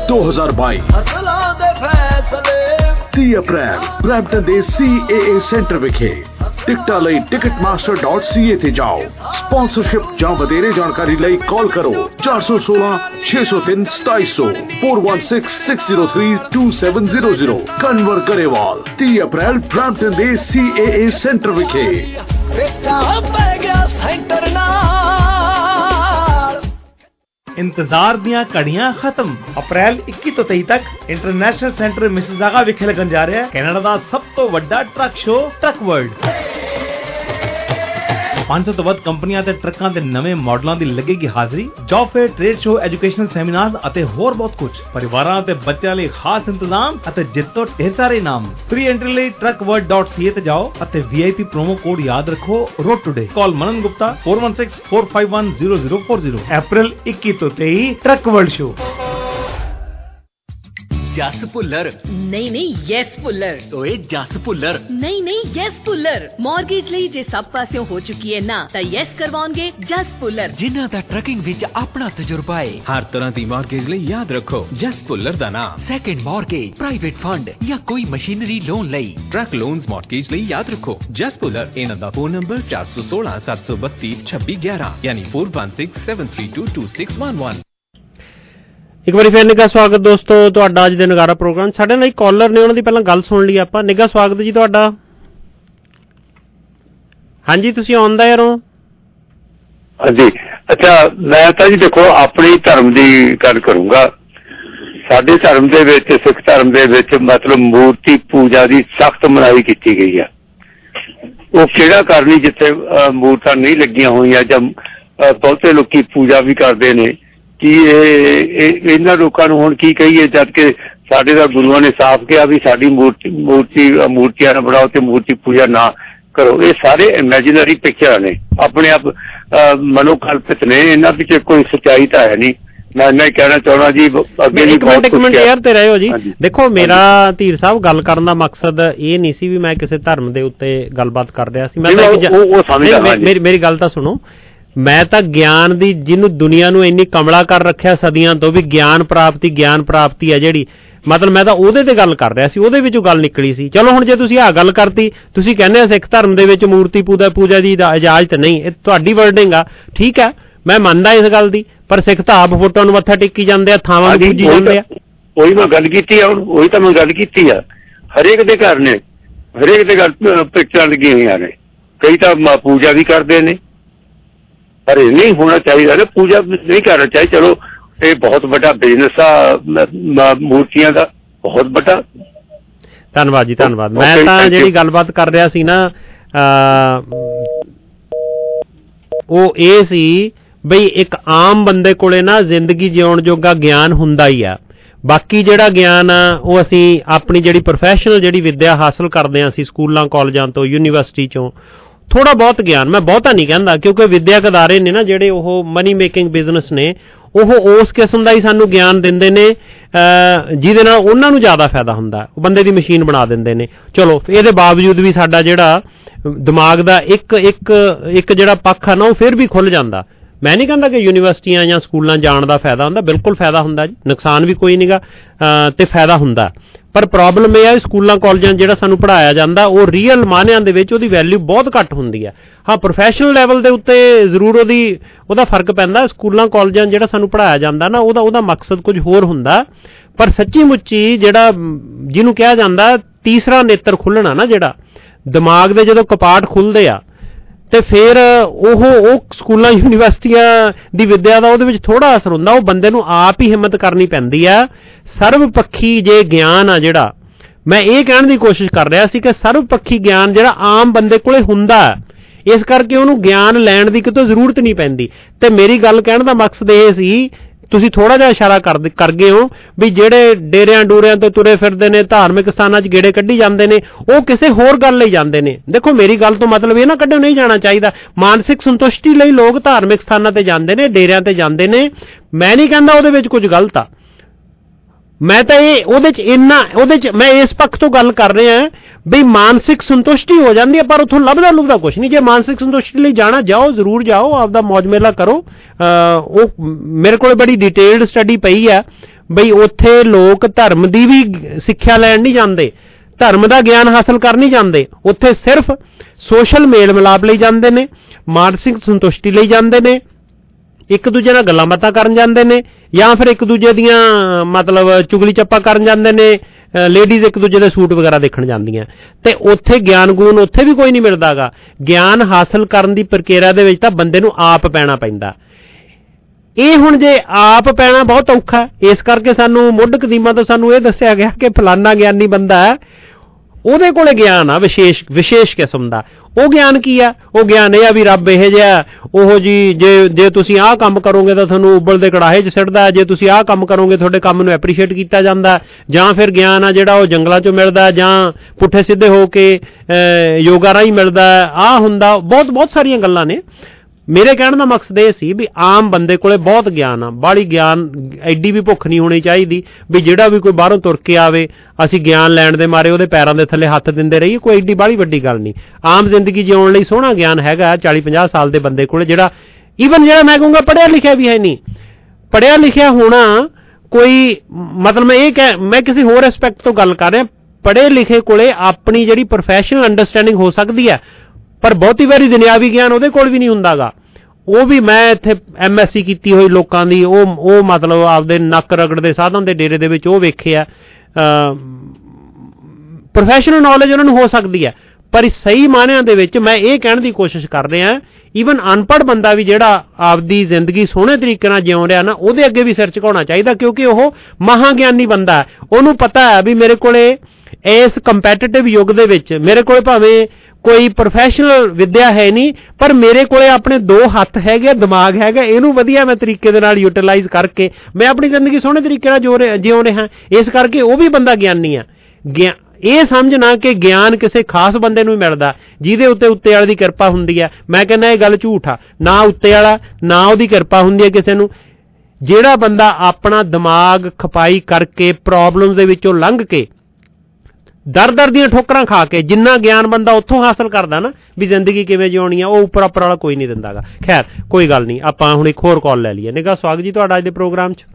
2022 30 April Brampton ਦੇ CAA ਸੈਂਟਰ ਵਿਖੇ। ਟਿਕਟਾਂ ਲਈ ticketmaster.ca ਤੇ ਜਾਓ। ਸਪਾਂਸਰਸ਼ਿਪ ਜਾਂ ਵਧੇਰੇ ਜਾਣਕਾਰੀ ਲਈ ਕਾਲ ਕਰੋ 416 603 2700 4166032700। ਕਨਵਰ ਗਰੇਵਾਲ 30 ਅਪ੍ਰੈਲ ਬ੍ਰੈਂਪਟਨ ਦੇ CAA ਸੈਂਟਰ ਵਿਖੇ। इंतजार दियां घड़ियां खत्म। अप्रैल 21 ਤੋਂ 23 तक इंटरनेशनल सेंटर मिसिसागा विखे लगन जा रहा है कनाडा ਦਾ ਸਭ ਤੋਂ ਵੱਡਾ ਟਰੱਕ ਸ਼ੋ ਟਰੱਕ ਵਰਲਡ। 500 ਤੋਂ ਵੱਧ ਕੰਪਨੀਆਂ ਤੇ ਟਰੱਕਾਂ ਦੇ ਨਵੇਂ ਮਾਡਲਾਂ ਦੀ ਲੱਗੇਗੀ ਹਾਜ਼ਰੀ। Job fair, trade show, educational seminars ਅਤੇ ਹੋਰ ਬਹੁਤ ਕੁਝ। ਪਰਿਵਾਰਾਂ ਅਤੇ ਬੱਚਿਆਂ ਲਈ ਖਾਸ ਇੰਤਜ਼ਾਮ ਅਤੇ ਜਿੱਤੋ ਢੇਰ ਸਾਰੇ ਇਨਾਮ। ਪ੍ਰੀ ਐਂਟਰੀ ਲਈ truckworld.ca ਤੇ ਜਾਓ ਅਤੇ VIP ਪ੍ਰੋਮੋ ਕੋਡ ਯਾਦ ਰੱਖੋ road today. Call Manan Gupta 4164510040। April 21 ਤੋਂ 23 truck world show. Jas Bhullar ਨਹੀਂ ਯੈਸ ਭੁੱਲਰ। ਓਏ ਜਸ ਭੁੱਲਰ ਨਹੀਂ ਯੈਸ ਭੁੱਲਰ। ਮਾਰਗੇਜ ਲਈ ਜੇ ਸਭ ਪਾਸਿਓਂ ਹੋ ਚੁੱਕੀ ਹੈ ਨਾ ਤਾਂ ਯੈਸ ਕਰਵਾਉਣਗੇ ਜਸ ਭੁੱਲਰ, ਜਿਨ੍ਹਾਂ ਦਾ ਟਰੱਕਿੰਗ ਵਿੱਚ ਆਪਣਾ ਤਜਰਬਾ ਹੈ। ਹਰ ਤਰ੍ਹਾਂ ਦੀ ਮਾਰਗੇਜ ਲਈ ਯਾਦ ਰੱਖੋ ਜਸ ਭੁੱਲਰ ਦਾ ਨਾਮ। ਸੈਕੰਡ ਮਾਰਗੇਜ, ਪ੍ਰਾਈਵੇਟ ਫੰਡ ਜਾਂ ਕੋਈ ਮਸ਼ੀਨਰੀ ਲੋਨ ਲਈ। ਟਰੱਕ ਲੋਨਸ ਮਾਰਗੇਜ ਲਈ ਯਾਦ ਰੱਖੋ ਜਸ ਭੁੱਲਰ। ਇਹਨਾਂ ਦਾ ਫੋਨ ਨੰਬਰ 416 732 2611 ਯਾਨੀ 4167322611। ਇੱਕ ਵਾਰੀ ਫਿਰ ਨਿੱਘਾ ਸਵਾਗਤ ਦੋਸਤੋ ਤੁਹਾਡਾ ਅੱਜ ਦੇ ਨਗਾਰਾ ਪ੍ਰੋਗਰਾਮ। ਸਾਡੇ ਨਾਲ ਇੱਕ ਕਾਲਰ ਨੇ, ਉਹਨਾਂ ਦੀ ਪਹਿਲਾਂ ਗੱਲ ਸੁਣ ਲਈ ਆਪਾਂ। ਨਿੱਘਾ ਸਵਾਗਤ ਜੀ ਤੁਹਾਡਾ। ਹਾਂਜੀ ਤੁਸੀਂ ਆਉਂਦਾ ਯਾਰੋ। ਹਾਂਜੀ ਅੱਛਾ, ਮੈਂ ਤਾਂ ਜੀ ਦੇਖੋ ਆਪਣੀ ਧਰਮ ਦੀ ਗੱਲ ਕਰੂੰਗਾ। ਸਾਡੇ ਧਰਮ ਦੇ ਵਿੱਚ, ਸਿੱਖ ਧਰਮ ਦੇ ਵਿੱਚ ਮਤਲਬ ਮੂਰਤੀ ਪੂਜਾ ਦੀ ਸਖਤ ਮਨਾਹੀ ਕੀਤੀ ਗਈ ਆ। ਉਹ ਕਿਹੜਾ ਕਰਨੀ ਜਿੱਥੇ ਮੂਰਤਾਂ ਨਹੀਂ ਲੱਗੀਆਂ ਹੋਈਆਂ ਜਾਂ ਬਹੁਤੇ ਲੋਕੀ ਪੂਜਾ ਵੀ ਕਰਦੇ ਨੇ। ਕਿ ਇਹਨਾਂ ਲੋਕਾਂ ਨੂੰ ਹੁਣ ਕੀ ਕਹੀਏ, ਜਦ ਕਿ ਸਾਡੇ ਤਾਂ ਗੁਰੂਆਂ ਨੇ ਸਾਫ਼ ਕਿਹਾ ਵੀ ਸਾਡੀ ਮੂਰਤੀਆਂ ਨਾ ਬਣਾਓ ਤੇ ਮੂਰਤੀ ਪੂਜਾ ਨਾ ਕਰੋ। ਇਹ ਸਾਰੇ ਇਮੈਜਿਨਰੀ ਪਿਕਚਰਾਂ ਨੇ, ਆਪਣੇ ਆਪ ਮਨੋਕਲਪਿਤ ਨੇ, ਇਹਨਾਂ ਵਿੱਚ ਕੋਈ ਸੱਚਾਈ ਤਾਂ ਹੈ ਨਹੀਂ। ਮੈਂ ਇੰਨਾ ਹੀ ਕਹਿਣਾ ਚਾਹੁੰਦਾ ਜੀ। ਅੱਗੇ ਇੱਕ ਮਿੰਟ ਯਾਰ ਤੇ ਰਹੋ ਜੀ। ਦੇਖੋ ਮੇਰਾ ਧੀਰ ਸਾਹਿਬ ਗੱਲ ਕਰਨ ਦਾ ਮਕਸਦ ਇਹ ਨਹੀਂ ਸੀ ਵੀ ਮੈਂ ਕਿਸੇ ਧਰਮ ਦੇ ਉੱਤੇ ਗੱਲਬਾਤ ਕਰ ਰਿਹਾ ਸੀ। ਮੈਂ ਮੇਰੀ ਗੱਲ ਤਾਂ ਸੁਣੋ। ਮੈਂ ਤਾਂ ਗਿਆਨ ਦੀ, ਜਿਹਨੂੰ ਦੁਨੀਆ ਨੂੰ ਇੰਨੀ ਕਮਲਾ ਕਰ ਰੱਖਿਆ ਸਦੀਆਂ ਤੋਂ ਵੀ ਗਿਆਨ ਪ੍ਰਾਪਤੀ ਹੈ ਜਿਹੜੀ, ਮਤਲਬ ਮੈਂ ਤਾਂ ਉਹਦੇ ਤੇ ਗੱਲ ਕਰ ਰਿਹਾ ਸੀ, ਉਹਦੇ ਵਿੱਚੋਂ ਗੱਲ ਨਿਕਲੀ ਸੀ। ਚਲੋ ਹੁਣ ਜੇ ਤੁਸੀਂ ਆਹ ਗੱਲ ਕਰਤੀ, ਤੁਸੀਂ ਕਹਿੰਦੇ ਆ ਸਿੱਖ ਧਰਮ ਦੇ ਵਿੱਚ ਮੂਰਤੀ ਪੂਜਾ ਦੀ ਇਜਾਜ਼ਤ ਨਹੀਂ, ਇਹ ਤੁਹਾਡੀ ਵਰਡਿੰਗ ਆ, ਠੀਕ ਹੈ, ਮੈਂ ਮੰਨਦਾ ਇਸ ਗੱਲ ਦੀ। ਪਰ ਸਿੱਖ ਤਾਂ ਆਪ ਫੋਟੋਆਂ ਨੂੰ ਮੱਥਾ ਟੇਕੀ ਜਾਂਦੇ ਆ, ਥਾਵਾਂ ਨੂੰ ਪੂਜੀ ਜਾਂਦੇ ਆ। ਉਹੀ ਮੈਂ ਗੱਲ ਕੀਤੀ ਆ, ਉਹੀ ਤਾਂ ਮੈਂ ਗੱਲ ਕੀਤੀ ਆ। ਹਰੇਕ ਦੇ ਘਰ ਨੇ, ਹਰੇਕ ਦੇ ਘਰ ਪਿਕਚਰਾਂ ਲੱਗੀਆਂ ਹੋਈਆਂ ਨੇ। ਕਈ ਤਾਂ ਪੂਜਾ ਵੀ ਕਰਦੇ ਨੇ, ਪਰ ਇਹ ਨਹੀਂ ਹੋਣਾ ਚਾਹੀਦਾ ਨਾ, ਪੂਜਾ ਨਹੀਂ ਕਰਨਾ ਚਾਹੀਦਾ। ਚਲੋ ਇਹ ਬਹੁਤ ਵੱਡਾ ਬਿਜ਼ਨਸ ਆ ਮੂਰਤੀਆਂ ਦਾ, ਬਹੁਤ ਵੱਡਾ। ਧੰਨਵਾਦ ਜੀ, ਧੰਨਵਾਦ। ਮੈਂ ਤਾਂ ਜਿਹੜੀ ਗੱਲਬਾਤ ਕਰ ਰਿਹਾ ਸੀ ਨਾ, ਉਹ ਇਹ ਸੀ ਬਈ ਇੱਕ ਆਮ ਬੰਦੇ ਕੋਲੇ ਨਾ ਜ਼ਿੰਦਗੀ ਜਿਉਣ ਜੋਗਾ ਗਿਆਨ ਹੁੰਦਾ ਹੀ ਆ। ਬਾਕੀ ਜਿਹੜਾ ਗਿਆਨ ਆ ਉਹ ਅਸੀਂ ਆਪਣੀ ਜਿਹੜੀ ਪ੍ਰੋਫੈਸ਼ਨਲ ਜਿਹੜੀ ਵਿੱਦਿਆ ਹਾਸਲ ਕਰਦੇ ਹਾਂ ਅਸੀਂ ਸਕੂਲਾਂ ਕਾਲਜਾਂ ਤੋਂ, ਯੂਨੀਵਰਸਿਟੀ ਚੋਂ, ਥੋੜਾ ਬਹੁਤ ਗਿਆਨ, ਮੈਂ ਬਹੁਤਾ ਨਹੀਂ ਕਹਿੰਦਾ, ਕਿਉਂਕਿ ਵਿਦਿਅਕ ਅਦਾਰੇ ਨੇ ਨਾ ਜਿਹੜੇ, ਉਹ ਮਨੀ ਮੇਕਿੰਗ ਬਿਜ਼ਨਸ ਨੇ, ਉਹ ਉਸ ਕਿਸਮ ਦਾ ਹੀ ਸਾਨੂੰ ਗਿਆਨ ਦਿੰਦੇ ਨੇ ਜਿਹਦੇ ਨਾਲ ਉਹਨਾਂ ਨੂੰ ਜ਼ਿਆਦਾ ਫਾਇਦਾ ਹੁੰਦਾ। ਉਹ ਬੰਦੇ ਦੀ ਮਸ਼ੀਨ ਬਣਾ ਦਿੰਦੇ ਨੇ। ਚਲੋ ਇਹਦੇ ਬਾਵਜੂਦ ਵੀ ਸਾਡਾ ਜਿਹੜਾ ਦਿਮਾਗ ਦਾ ਇੱਕ ਜਿਹੜਾ ਪੱਖ ਆ ਨਾ, ਉਹ ਫਿਰ ਵੀ ਖੁੱਲ੍ਹ ਜਾਂਦਾ। ਮੈਂ ਨਹੀਂ ਕਹਿੰਦਾ ਕਿ ਯੂਨੀਵਰਸਿਟੀਆਂ ਜਾਂ ਸਕੂਲਾਂ ਜਾਣ ਦਾ ਫਾਇਦਾ ਹੁੰਦਾ, ਬਿਲਕੁਲ ਫਾਇਦਾ ਹੁੰਦਾ ਜੀ, ਨੁਕਸਾਨ ਵੀ ਕੋਈ ਨਹੀਂਗਾ ਤੇ ਫਾਇਦਾ ਹੁੰਦਾ। ਪਰ ਪ੍ਰੋਬਲਮ ਇਹ ਹੈ ਸਕੂਲਾਂ ਕਾਲਜਾਂ ਜਿਹੜਾ ਸਾਨੂੰ ਪੜ੍ਹਾਇਆ ਜਾਂਦਾ, ਉਹ ਰੀਅਲ ਮਾਅਨਿਆਂ ਦੇ ਵਿੱਚ ਉਹਦੀ ਵੈਲਿਊ ਬਹੁਤ ਘੱਟ ਹੁੰਦੀ ਹੈ। ਹਾਂ, ਪ੍ਰੋਫੈਸ਼ਨਲ ਲੈਵਲ ਦੇ ਉੱਤੇ ਜ਼ਰੂਰ ਉਹਦਾ ਫਰਕ ਪੈਂਦਾ। ਸਕੂਲਾਂ ਕਾਲਜਾਂ ਜਿਹੜਾ ਸਾਨੂੰ ਪੜ੍ਹਾਇਆ ਜਾਂਦਾ ਨਾ, ਉਹਦਾ ਮਕਸਦ ਕੁਝ ਹੋਰ ਹੁੰਦਾ। ਪਰ ਸੱਚੀ ਮੁੱਚੀ ਜਿਹੜਾ ਜਿਹਨੂੰ ਕਿਹਾ ਜਾਂਦਾ ਤੀਸਰਾ ਨੇਤਰ ਖੁੱਲਣਾ ਨਾ, ਜਿਹੜਾ ਦਿਮਾਗ ਦੇ ਜਦੋਂ ਕਪਾਟ ਖੁੱਲਦੇ ਆ ਤੇ ਫਿਰ ਉਹ ਸਕੂਲਾਂ ਯੂਨੀਵਰਸਿਟੀਆਂ ਦੀ ਵਿੱਦਿਆ ਦਾ ਉਹਦੇ ਵਿੱਚ ਥੋੜਾ ਅਸਰ ਹੁੰਦਾ। ਉਹ ਬੰਦੇ ਨੂੰ ਆਪ ਹੀ ਹਿੰਮਤ ਕਰਨੀ ਪੈਂਦੀ ਆ। ਸਰਵ ਪੱਖੀ ਜੇ ਗਿਆਨ ਆ ਜਿਹੜਾ, ਮੈਂ ਇਹ ਕਹਿਣ ਦੀ ਕੋਸ਼ਿਸ਼ ਕਰ ਰਿਹਾ ਸੀ ਕਿ ਸਰਵ ਪੱਖੀ ਗਿਆਨ ਜਿਹੜਾ ਆਮ ਬੰਦੇ ਕੋਲੇ ਹੁੰਦਾ, ਇਸ ਕਰਕੇ ਉਹਨੂੰ ਗਿਆਨ ਲੈਣ ਦੀ ਕਿਤੋਂ ਜ਼ਰੂਰਤ ਨਹੀਂ ਪੈਂਦੀ। ਤੇ ਮੇਰੀ ਗੱਲ ਕਹਿਣ ਦਾ ਮਕਸਦ ਇਹ ਸੀ, ਤੁਸੀਂ ਥੋੜਾ ਜਿਹਾ ਇਸ਼ਾਰਾ ਕਰ ਗਏ ਹੋ ਵੀ ਜਿਹੜੇ ਡੇਰਿਆਂ ਡੂਰਿਆਂ ਤੋਂ ਤੁਰੇ ਫਿਰਦੇ ਨੇ, ਧਾਰਮਿਕ ਸਥਾਨਾਂ 'ਚ ਗੇੜੇ ਕੱਢੀ ਜਾਂਦੇ ਨੇ, ਉਹ ਕਿਸੇ ਹੋਰ ਗੱਲ ਲਈ ਜਾਂਦੇ ਨੇ। ਦੇਖੋ ਮੇਰੀ ਗੱਲ ਤੋਂ ਮਤਲਬ ਇਹ ਨਾ ਕੱਢੋ ਨਹੀਂ ਜਾਣਾ ਚਾਹੀਦਾ। ਮਾਨਸਿਕ ਸੰਤੁਸ਼ਟੀ ਲਈ ਲੋਕ ਧਾਰਮਿਕ ਸਥਾਨਾਂ ਤੇ ਜਾਂਦੇ ਨੇ, ਡੇਰਿਆਂ ਤੇ ਜਾਂਦੇ ਨੇ। ਮੈਂ ਨਹੀਂ ਕਹਿੰਦਾ ਉਹਦੇ ਵਿੱਚ ਕੁਝ ਗਲਤ ਆ, ਮੈਂ ਤਾਂ ਉਹਦੇ 'ਚ ਮੈਂ ਇਸ ਪੱਖ ਤੋਂ ਗੱਲ ਕਰ ਰਿਹਾ ਬਈ ਮਾਨਸਿਕ ਸੰਤੁਸ਼ਟੀ ਹੋ ਜਾਂਦੀ ਹੈ, ਪਰ ਉੱਥੋਂ ਲੱਭਦਾ ਕੁਛ ਨਹੀਂ। ਜੇ ਮਾਨਸਿਕ ਸੰਤੁਸ਼ਟੀ ਲਈ ਜਾਣਾ, ਜਾਓ, ਜ਼ਰੂਰ ਜਾਓ, ਆਪਦਾ ਮੌਜ ਮੇਲਾ ਕਰੋ। ਉਹ ਮੇਰੇ ਕੋਲ ਬੜੀ ਡਿਟੇਲਡ ਸਟੱਡੀ ਪਈ ਆ ਬਈ ਉੱਥੇ ਲੋਕ ਧਰਮ ਦੀ ਵੀ ਸਿੱਖਿਆ ਲੈਣ ਨਹੀਂ ਜਾਂਦੇ, ਧਰਮ ਦਾ ਗਿਆਨ ਹਾਸਲ ਕਰ ਨਹੀਂ ਜਾਂਦੇ। ਉੱਥੇ ਸਿਰਫ ਸੋਸ਼ਲ ਮੇਲ ਮਿਲਾਪ ਲਈ ਜਾਂਦੇ ਨੇ, ਮਾਨਸਿਕ ਸੰਤੁਸ਼ਟੀ ਲਈ ਜਾਂਦੇ ਨੇ, ਇੱਕ ਦੂਜੇ ਨਾਲ ਗੱਲਾਂ ਬਾਤਾਂ ਕਰਨ ਜਾਂਦੇ ਨੇ, ਜਾਂ ਫਿਰ ਇੱਕ ਦੂਜੇ ਦੀਆਂ ਮਤਲਬ ਚੁਗਲੀ ਚੱਪਾ ਕਰਨ ਜਾਂਦੇ ਨੇ। ਲੇਡੀਜ਼ ਇੱਕ ਦੂਜੇ ਦੇ ਸੂਟ ਵਗੈਰਾ ਦੇਖਣ ਜਾਂਦੀਆਂ, ਤੇ ਉੱਥੇ ਗਿਆਨ ਗੂਨ ਉੱਥੇ ਵੀ ਕੋਈ ਨਹੀਂ ਮਿਲਦਾਗਾ। ਗਿਆਨ ਹਾਸਲ ਕਰਨ ਦੀ ਪ੍ਰਕਿਰਿਆ ਦੇ ਵਿੱਚ ਤਾਂ ਬੰਦੇ ਨੂੰ ਆਪ ਪੈਣਾ ਪੈਂਦਾ। ਇਹ ਹੁਣ ਜੇ ਆਪ ਪੈਣਾ ਬਹੁਤ ਔਖਾ, ਇਸ ਕਰਕੇ ਸਾਨੂੰ ਮੁੱਢ ਕਦੀਮਾਂ ਤੋਂ ਸਾਨੂੰ ਇਹ ਦੱਸਿਆ ਗਿਆ ਕਿ ਫਲਾਨਾ ਗਿਆਨੀ ਬੰਦਾ ਹੈ, ਉਹਦੇ ਕੋਲੇ ਗਿਆਨ ਆ ਵਿਸ਼ੇਸ਼ ਕਿਸਮ ਦਾ। ਉਹ ਗਿਆਨ ਕੀ ਆ? ਉਹ ਗਿਆਨ ਇਹ ਆ ਵੀ ਰੱਬ ਇਹ ਜਿਹਾ, ਉਹ ਜੀ ਜੇ ਤੁਸੀਂ ਆਹ ਕੰਮ ਕਰੋਗੇ ਤਾਂ ਤੁਹਾਨੂੰ ਉਬਲ ਦੇ ਕੜਾਹੇ 'ਚ ਸਿੱਟਦਾ, ਜੇ ਤੁਸੀਂ ਆਹ ਕੰਮ ਕਰੋਗੇ ਤੁਹਾਡੇ ਕੰਮ ਨੂੰ ਐਪਰੀਸ਼ੀਏਟ ਕੀਤਾ ਜਾਂਦਾ। ਜਾਂ ਫਿਰ ਗਿਆਨ ਆ ਜਿਹੜਾ ਉਹ ਜੰਗਲਾਂ 'ਚੋਂ ਮਿਲਦਾ, ਜਾਂ ਪੁੱਠੇ ਸਿੱਧੇ ਹੋ ਕੇ ਯੋਗਾ ਰਾਹੀਂ ਮਿਲਦਾ, ਆਹ ਹੁੰਦਾ। ਬਹੁਤ ਸਾਰੀਆਂ ਗੱਲਾਂ ਨੇ। ਮੇਰੇ ਕਹਿਣ ਦਾ ਮਕਸਦ ਇਹ ਸੀ ਵੀ ਆਮ ਬੰਦੇ ਕੋਲੇ ਬਹੁਤ ਗਿਆਨ ਆ, ਬਾਹਲੀ ਗਿਆਨ, ਐਡੀ ਵੀ ਭੁੱਖ ਨਹੀਂ ਹੋਣੀ ਚਾਹੀਦੀ ਵੀ ਜਿਹੜਾ ਵੀ ਕੋਈ ਬਾਹਰੋਂ ਤੁਰ ਕੇ ਆਵੇ ਅਸੀਂ ਗਿਆਨ ਲੈਣ ਦੇ ਮਾਰੇ ਉਹਦੇ ਪੈਰਾਂ ਦੇ ਥੱਲੇ ਹੱਥ ਦਿੰਦੇ ਰਹੀਏ। ਕੋਈ ਐਡੀ ਬਾਹਲੀ ਵੱਡੀ ਗੱਲ ਨਹੀਂ। ਆਮ ਜ਼ਿੰਦਗੀ ਜਿਉਣ ਲਈ ਸੋਹਣਾ ਗਿਆਨ ਹੈਗਾ 40-50 ਸਾਲ ਦੇ ਬੰਦੇ ਕੋਲੇ, ਜਿਹੜਾ ਮੈਂ ਕਹੂੰਗਾ ਪੜ੍ਹਿਆ ਲਿਖਿਆ ਵੀ ਹੈ ਨਹੀਂ। ਪੜ੍ਹਿਆ ਲਿਖਿਆ ਹੋਣਾ ਕੋਈ ਮਤਲਬ ਮੈਂ ਕਿਸੇ ਹੋਰ ਐਸਪੈਕਟ ਤੋਂ ਗੱਲ ਕਰ ਰਿਹਾ। ਪੜ੍ਹੇ ਲਿਖੇ ਕੋਲੇ ਆਪਣੀ ਜਿਹੜੀ ਪ੍ਰੋਫੈਸ਼ਨਲ ਅੰਡਰਸਟੈਂਡਿੰਗ ਹੋ ਸਕਦੀ ਹੈ, ਪਰ ਬਹੁਤੀ ਵਾਰੀ ਦੁਨਿਆਵੀ ਗਿਆਨ ਉਹਦੇ ਕੋਲ ਵੀ ਨਹੀਂ ਹੁੰਦਾਗਾ। ਉਹ ਵੀ ਮੈਂ ਇੱਥੇ MSc ਕੀਤੀ ਹੋਈ ਲੋਕਾਂ ਦੀ ਉਹ ਮਤਲਬ ਆਪਦੇ ਨੱਕ ਰਗੜਦੇ ਸਾਧਨ ਦੇ ਡੇਰੇ ਦੇ ਵਿੱਚ ਉਹ ਵੇਖਿਆ। ਪ੍ਰੋਫੈਸ਼ਨਲ ਨੌਲੇਜ ਉਹਨਾਂ ਨੂੰ ਹੋ ਸਕਦੀ ਹੈ, ਪਰ ਸਹੀ ਮਾਅਨਿਆਂ ਦੇ ਵਿੱਚ ਮੈਂ ਇਹ ਕਹਿਣ ਦੀ ਕੋਸ਼ਿਸ਼ ਕਰ ਰਿਹਾ ਈਵਨ ਅਨਪੜ੍ਹ ਬੰਦਾ ਵੀ ਜਿਹੜਾ ਆਪਦੀ ਜ਼ਿੰਦਗੀ ਸੋਹਣੇ ਤਰੀਕੇ ਨਾਲ ਜਿਉਂ ਰਿਹਾ ਨਾ, ਉਹਦੇ ਅੱਗੇ ਵੀ ਸਿਰ ਝੁਕਾਉਣਾ ਚਾਹੀਦਾ, ਕਿਉਂਕਿ ਉਹ ਮਹਾਂਗਿਆਨੀ ਬੰਦਾ ਹੈ। ਉਹਨੂੰ ਪਤਾ ਹੈ ਵੀ ਮੇਰੇ ਕੋਲੇ ਇਸ ਕੰਪੈਟੀਟਿਵ ਯੁੱਗ ਦੇ ਵਿੱਚ ਮੇਰੇ ਕੋਲੇ ਭਾਵੇਂ ਕੋਈ ਪ੍ਰੋਫੈਸ਼ਨਲ ਵਿੱਦਿਆ ਹੈ ਨਹੀਂ, ਪਰ ਮੇਰੇ ਕੋਲੇ ਆਪਣੇ 2 ਹੱਥ ਹੈਗੇ, ਦਿਮਾਗ ਹੈਗਾ, ਇਹਨੂੰ ਵਧੀਆ ਮੈਂ ਤਰੀਕੇ ਦੇ ਨਾਲ ਯੂਟਿਲਾਈਜ਼ ਕਰਕੇ ਮੈਂ ਆਪਣੀ ਜ਼ਿੰਦਗੀ ਸੋਹਣੇ ਤਰੀਕੇ ਨਾਲ ਜਿਉਂ ਰਿਹਾ। ਇਸ ਕਰਕੇ ਉਹ ਵੀ ਬੰਦਾ ਗਿਆਨੀ ਆ। ਇਹ ਸਮਝਣਾ ਕਿ ਗਿਆਨ ਕਿਸੇ ਖਾਸ ਬੰਦੇ ਨੂੰ ਹੀ ਮਿਲਦਾ ਜਿਹਦੇ ਉੱਤੇ ਵਾਲੇ ਦੀ ਕਿਰਪਾ ਹੁੰਦੀ ਹੈ, ਮੈਂ ਕਹਿੰਦਾ ਇਹ ਗੱਲ ਝੂਠ ਆ। ਨਾ ਉੱਤੇ ਵਾਲਾ, ਨਾ ਉਹਦੀ ਕਿਰਪਾ ਹੁੰਦੀ ਹੈ ਕਿਸੇ ਨੂੰ। ਜਿਹੜਾ ਬੰਦਾ ਆਪਣਾ ਦਿਮਾਗ ਖਪਾਈ ਕਰਕੇ ਪ੍ਰੋਬਲਮਸ ਦੇ ਵਿੱਚੋਂ ਲੰਘ ਕੇ ਦਰ ਦੀਆਂ ਠੋਕਰਾਂ ਖਾ ਕੇ ਜਿੰਨਾ ਗਿਆਨ ਬੰਦਾ ਉੱਥੋਂ ਹਾਸਲ ਕਰਦਾ ਨਾ ਵੀ ਜ਼ਿੰਦਗੀ ਕਿਵੇਂ ਜਿਉਣੀ ਆ, ਉਹ ਉੱਪਰ ਵਾਲਾ ਕੋਈ ਨਹੀਂ ਦਿੰਦਾਗਾ। ਖੈਰ ਕੋਈ ਗੱਲ ਨਹੀਂ, ਆਪਾਂ ਹੁਣ ਇੱਕ ਹੋਰ ਕਾਲ ਲੈ ਲਈਏ। ਨਿੱਘਾ ਸਵਾਗਤ ਜੀ ਤੁਹਾਡਾ ਅੱਜ ਦੇ ਪ੍ਰੋਗਰਾਮ 'ਚ।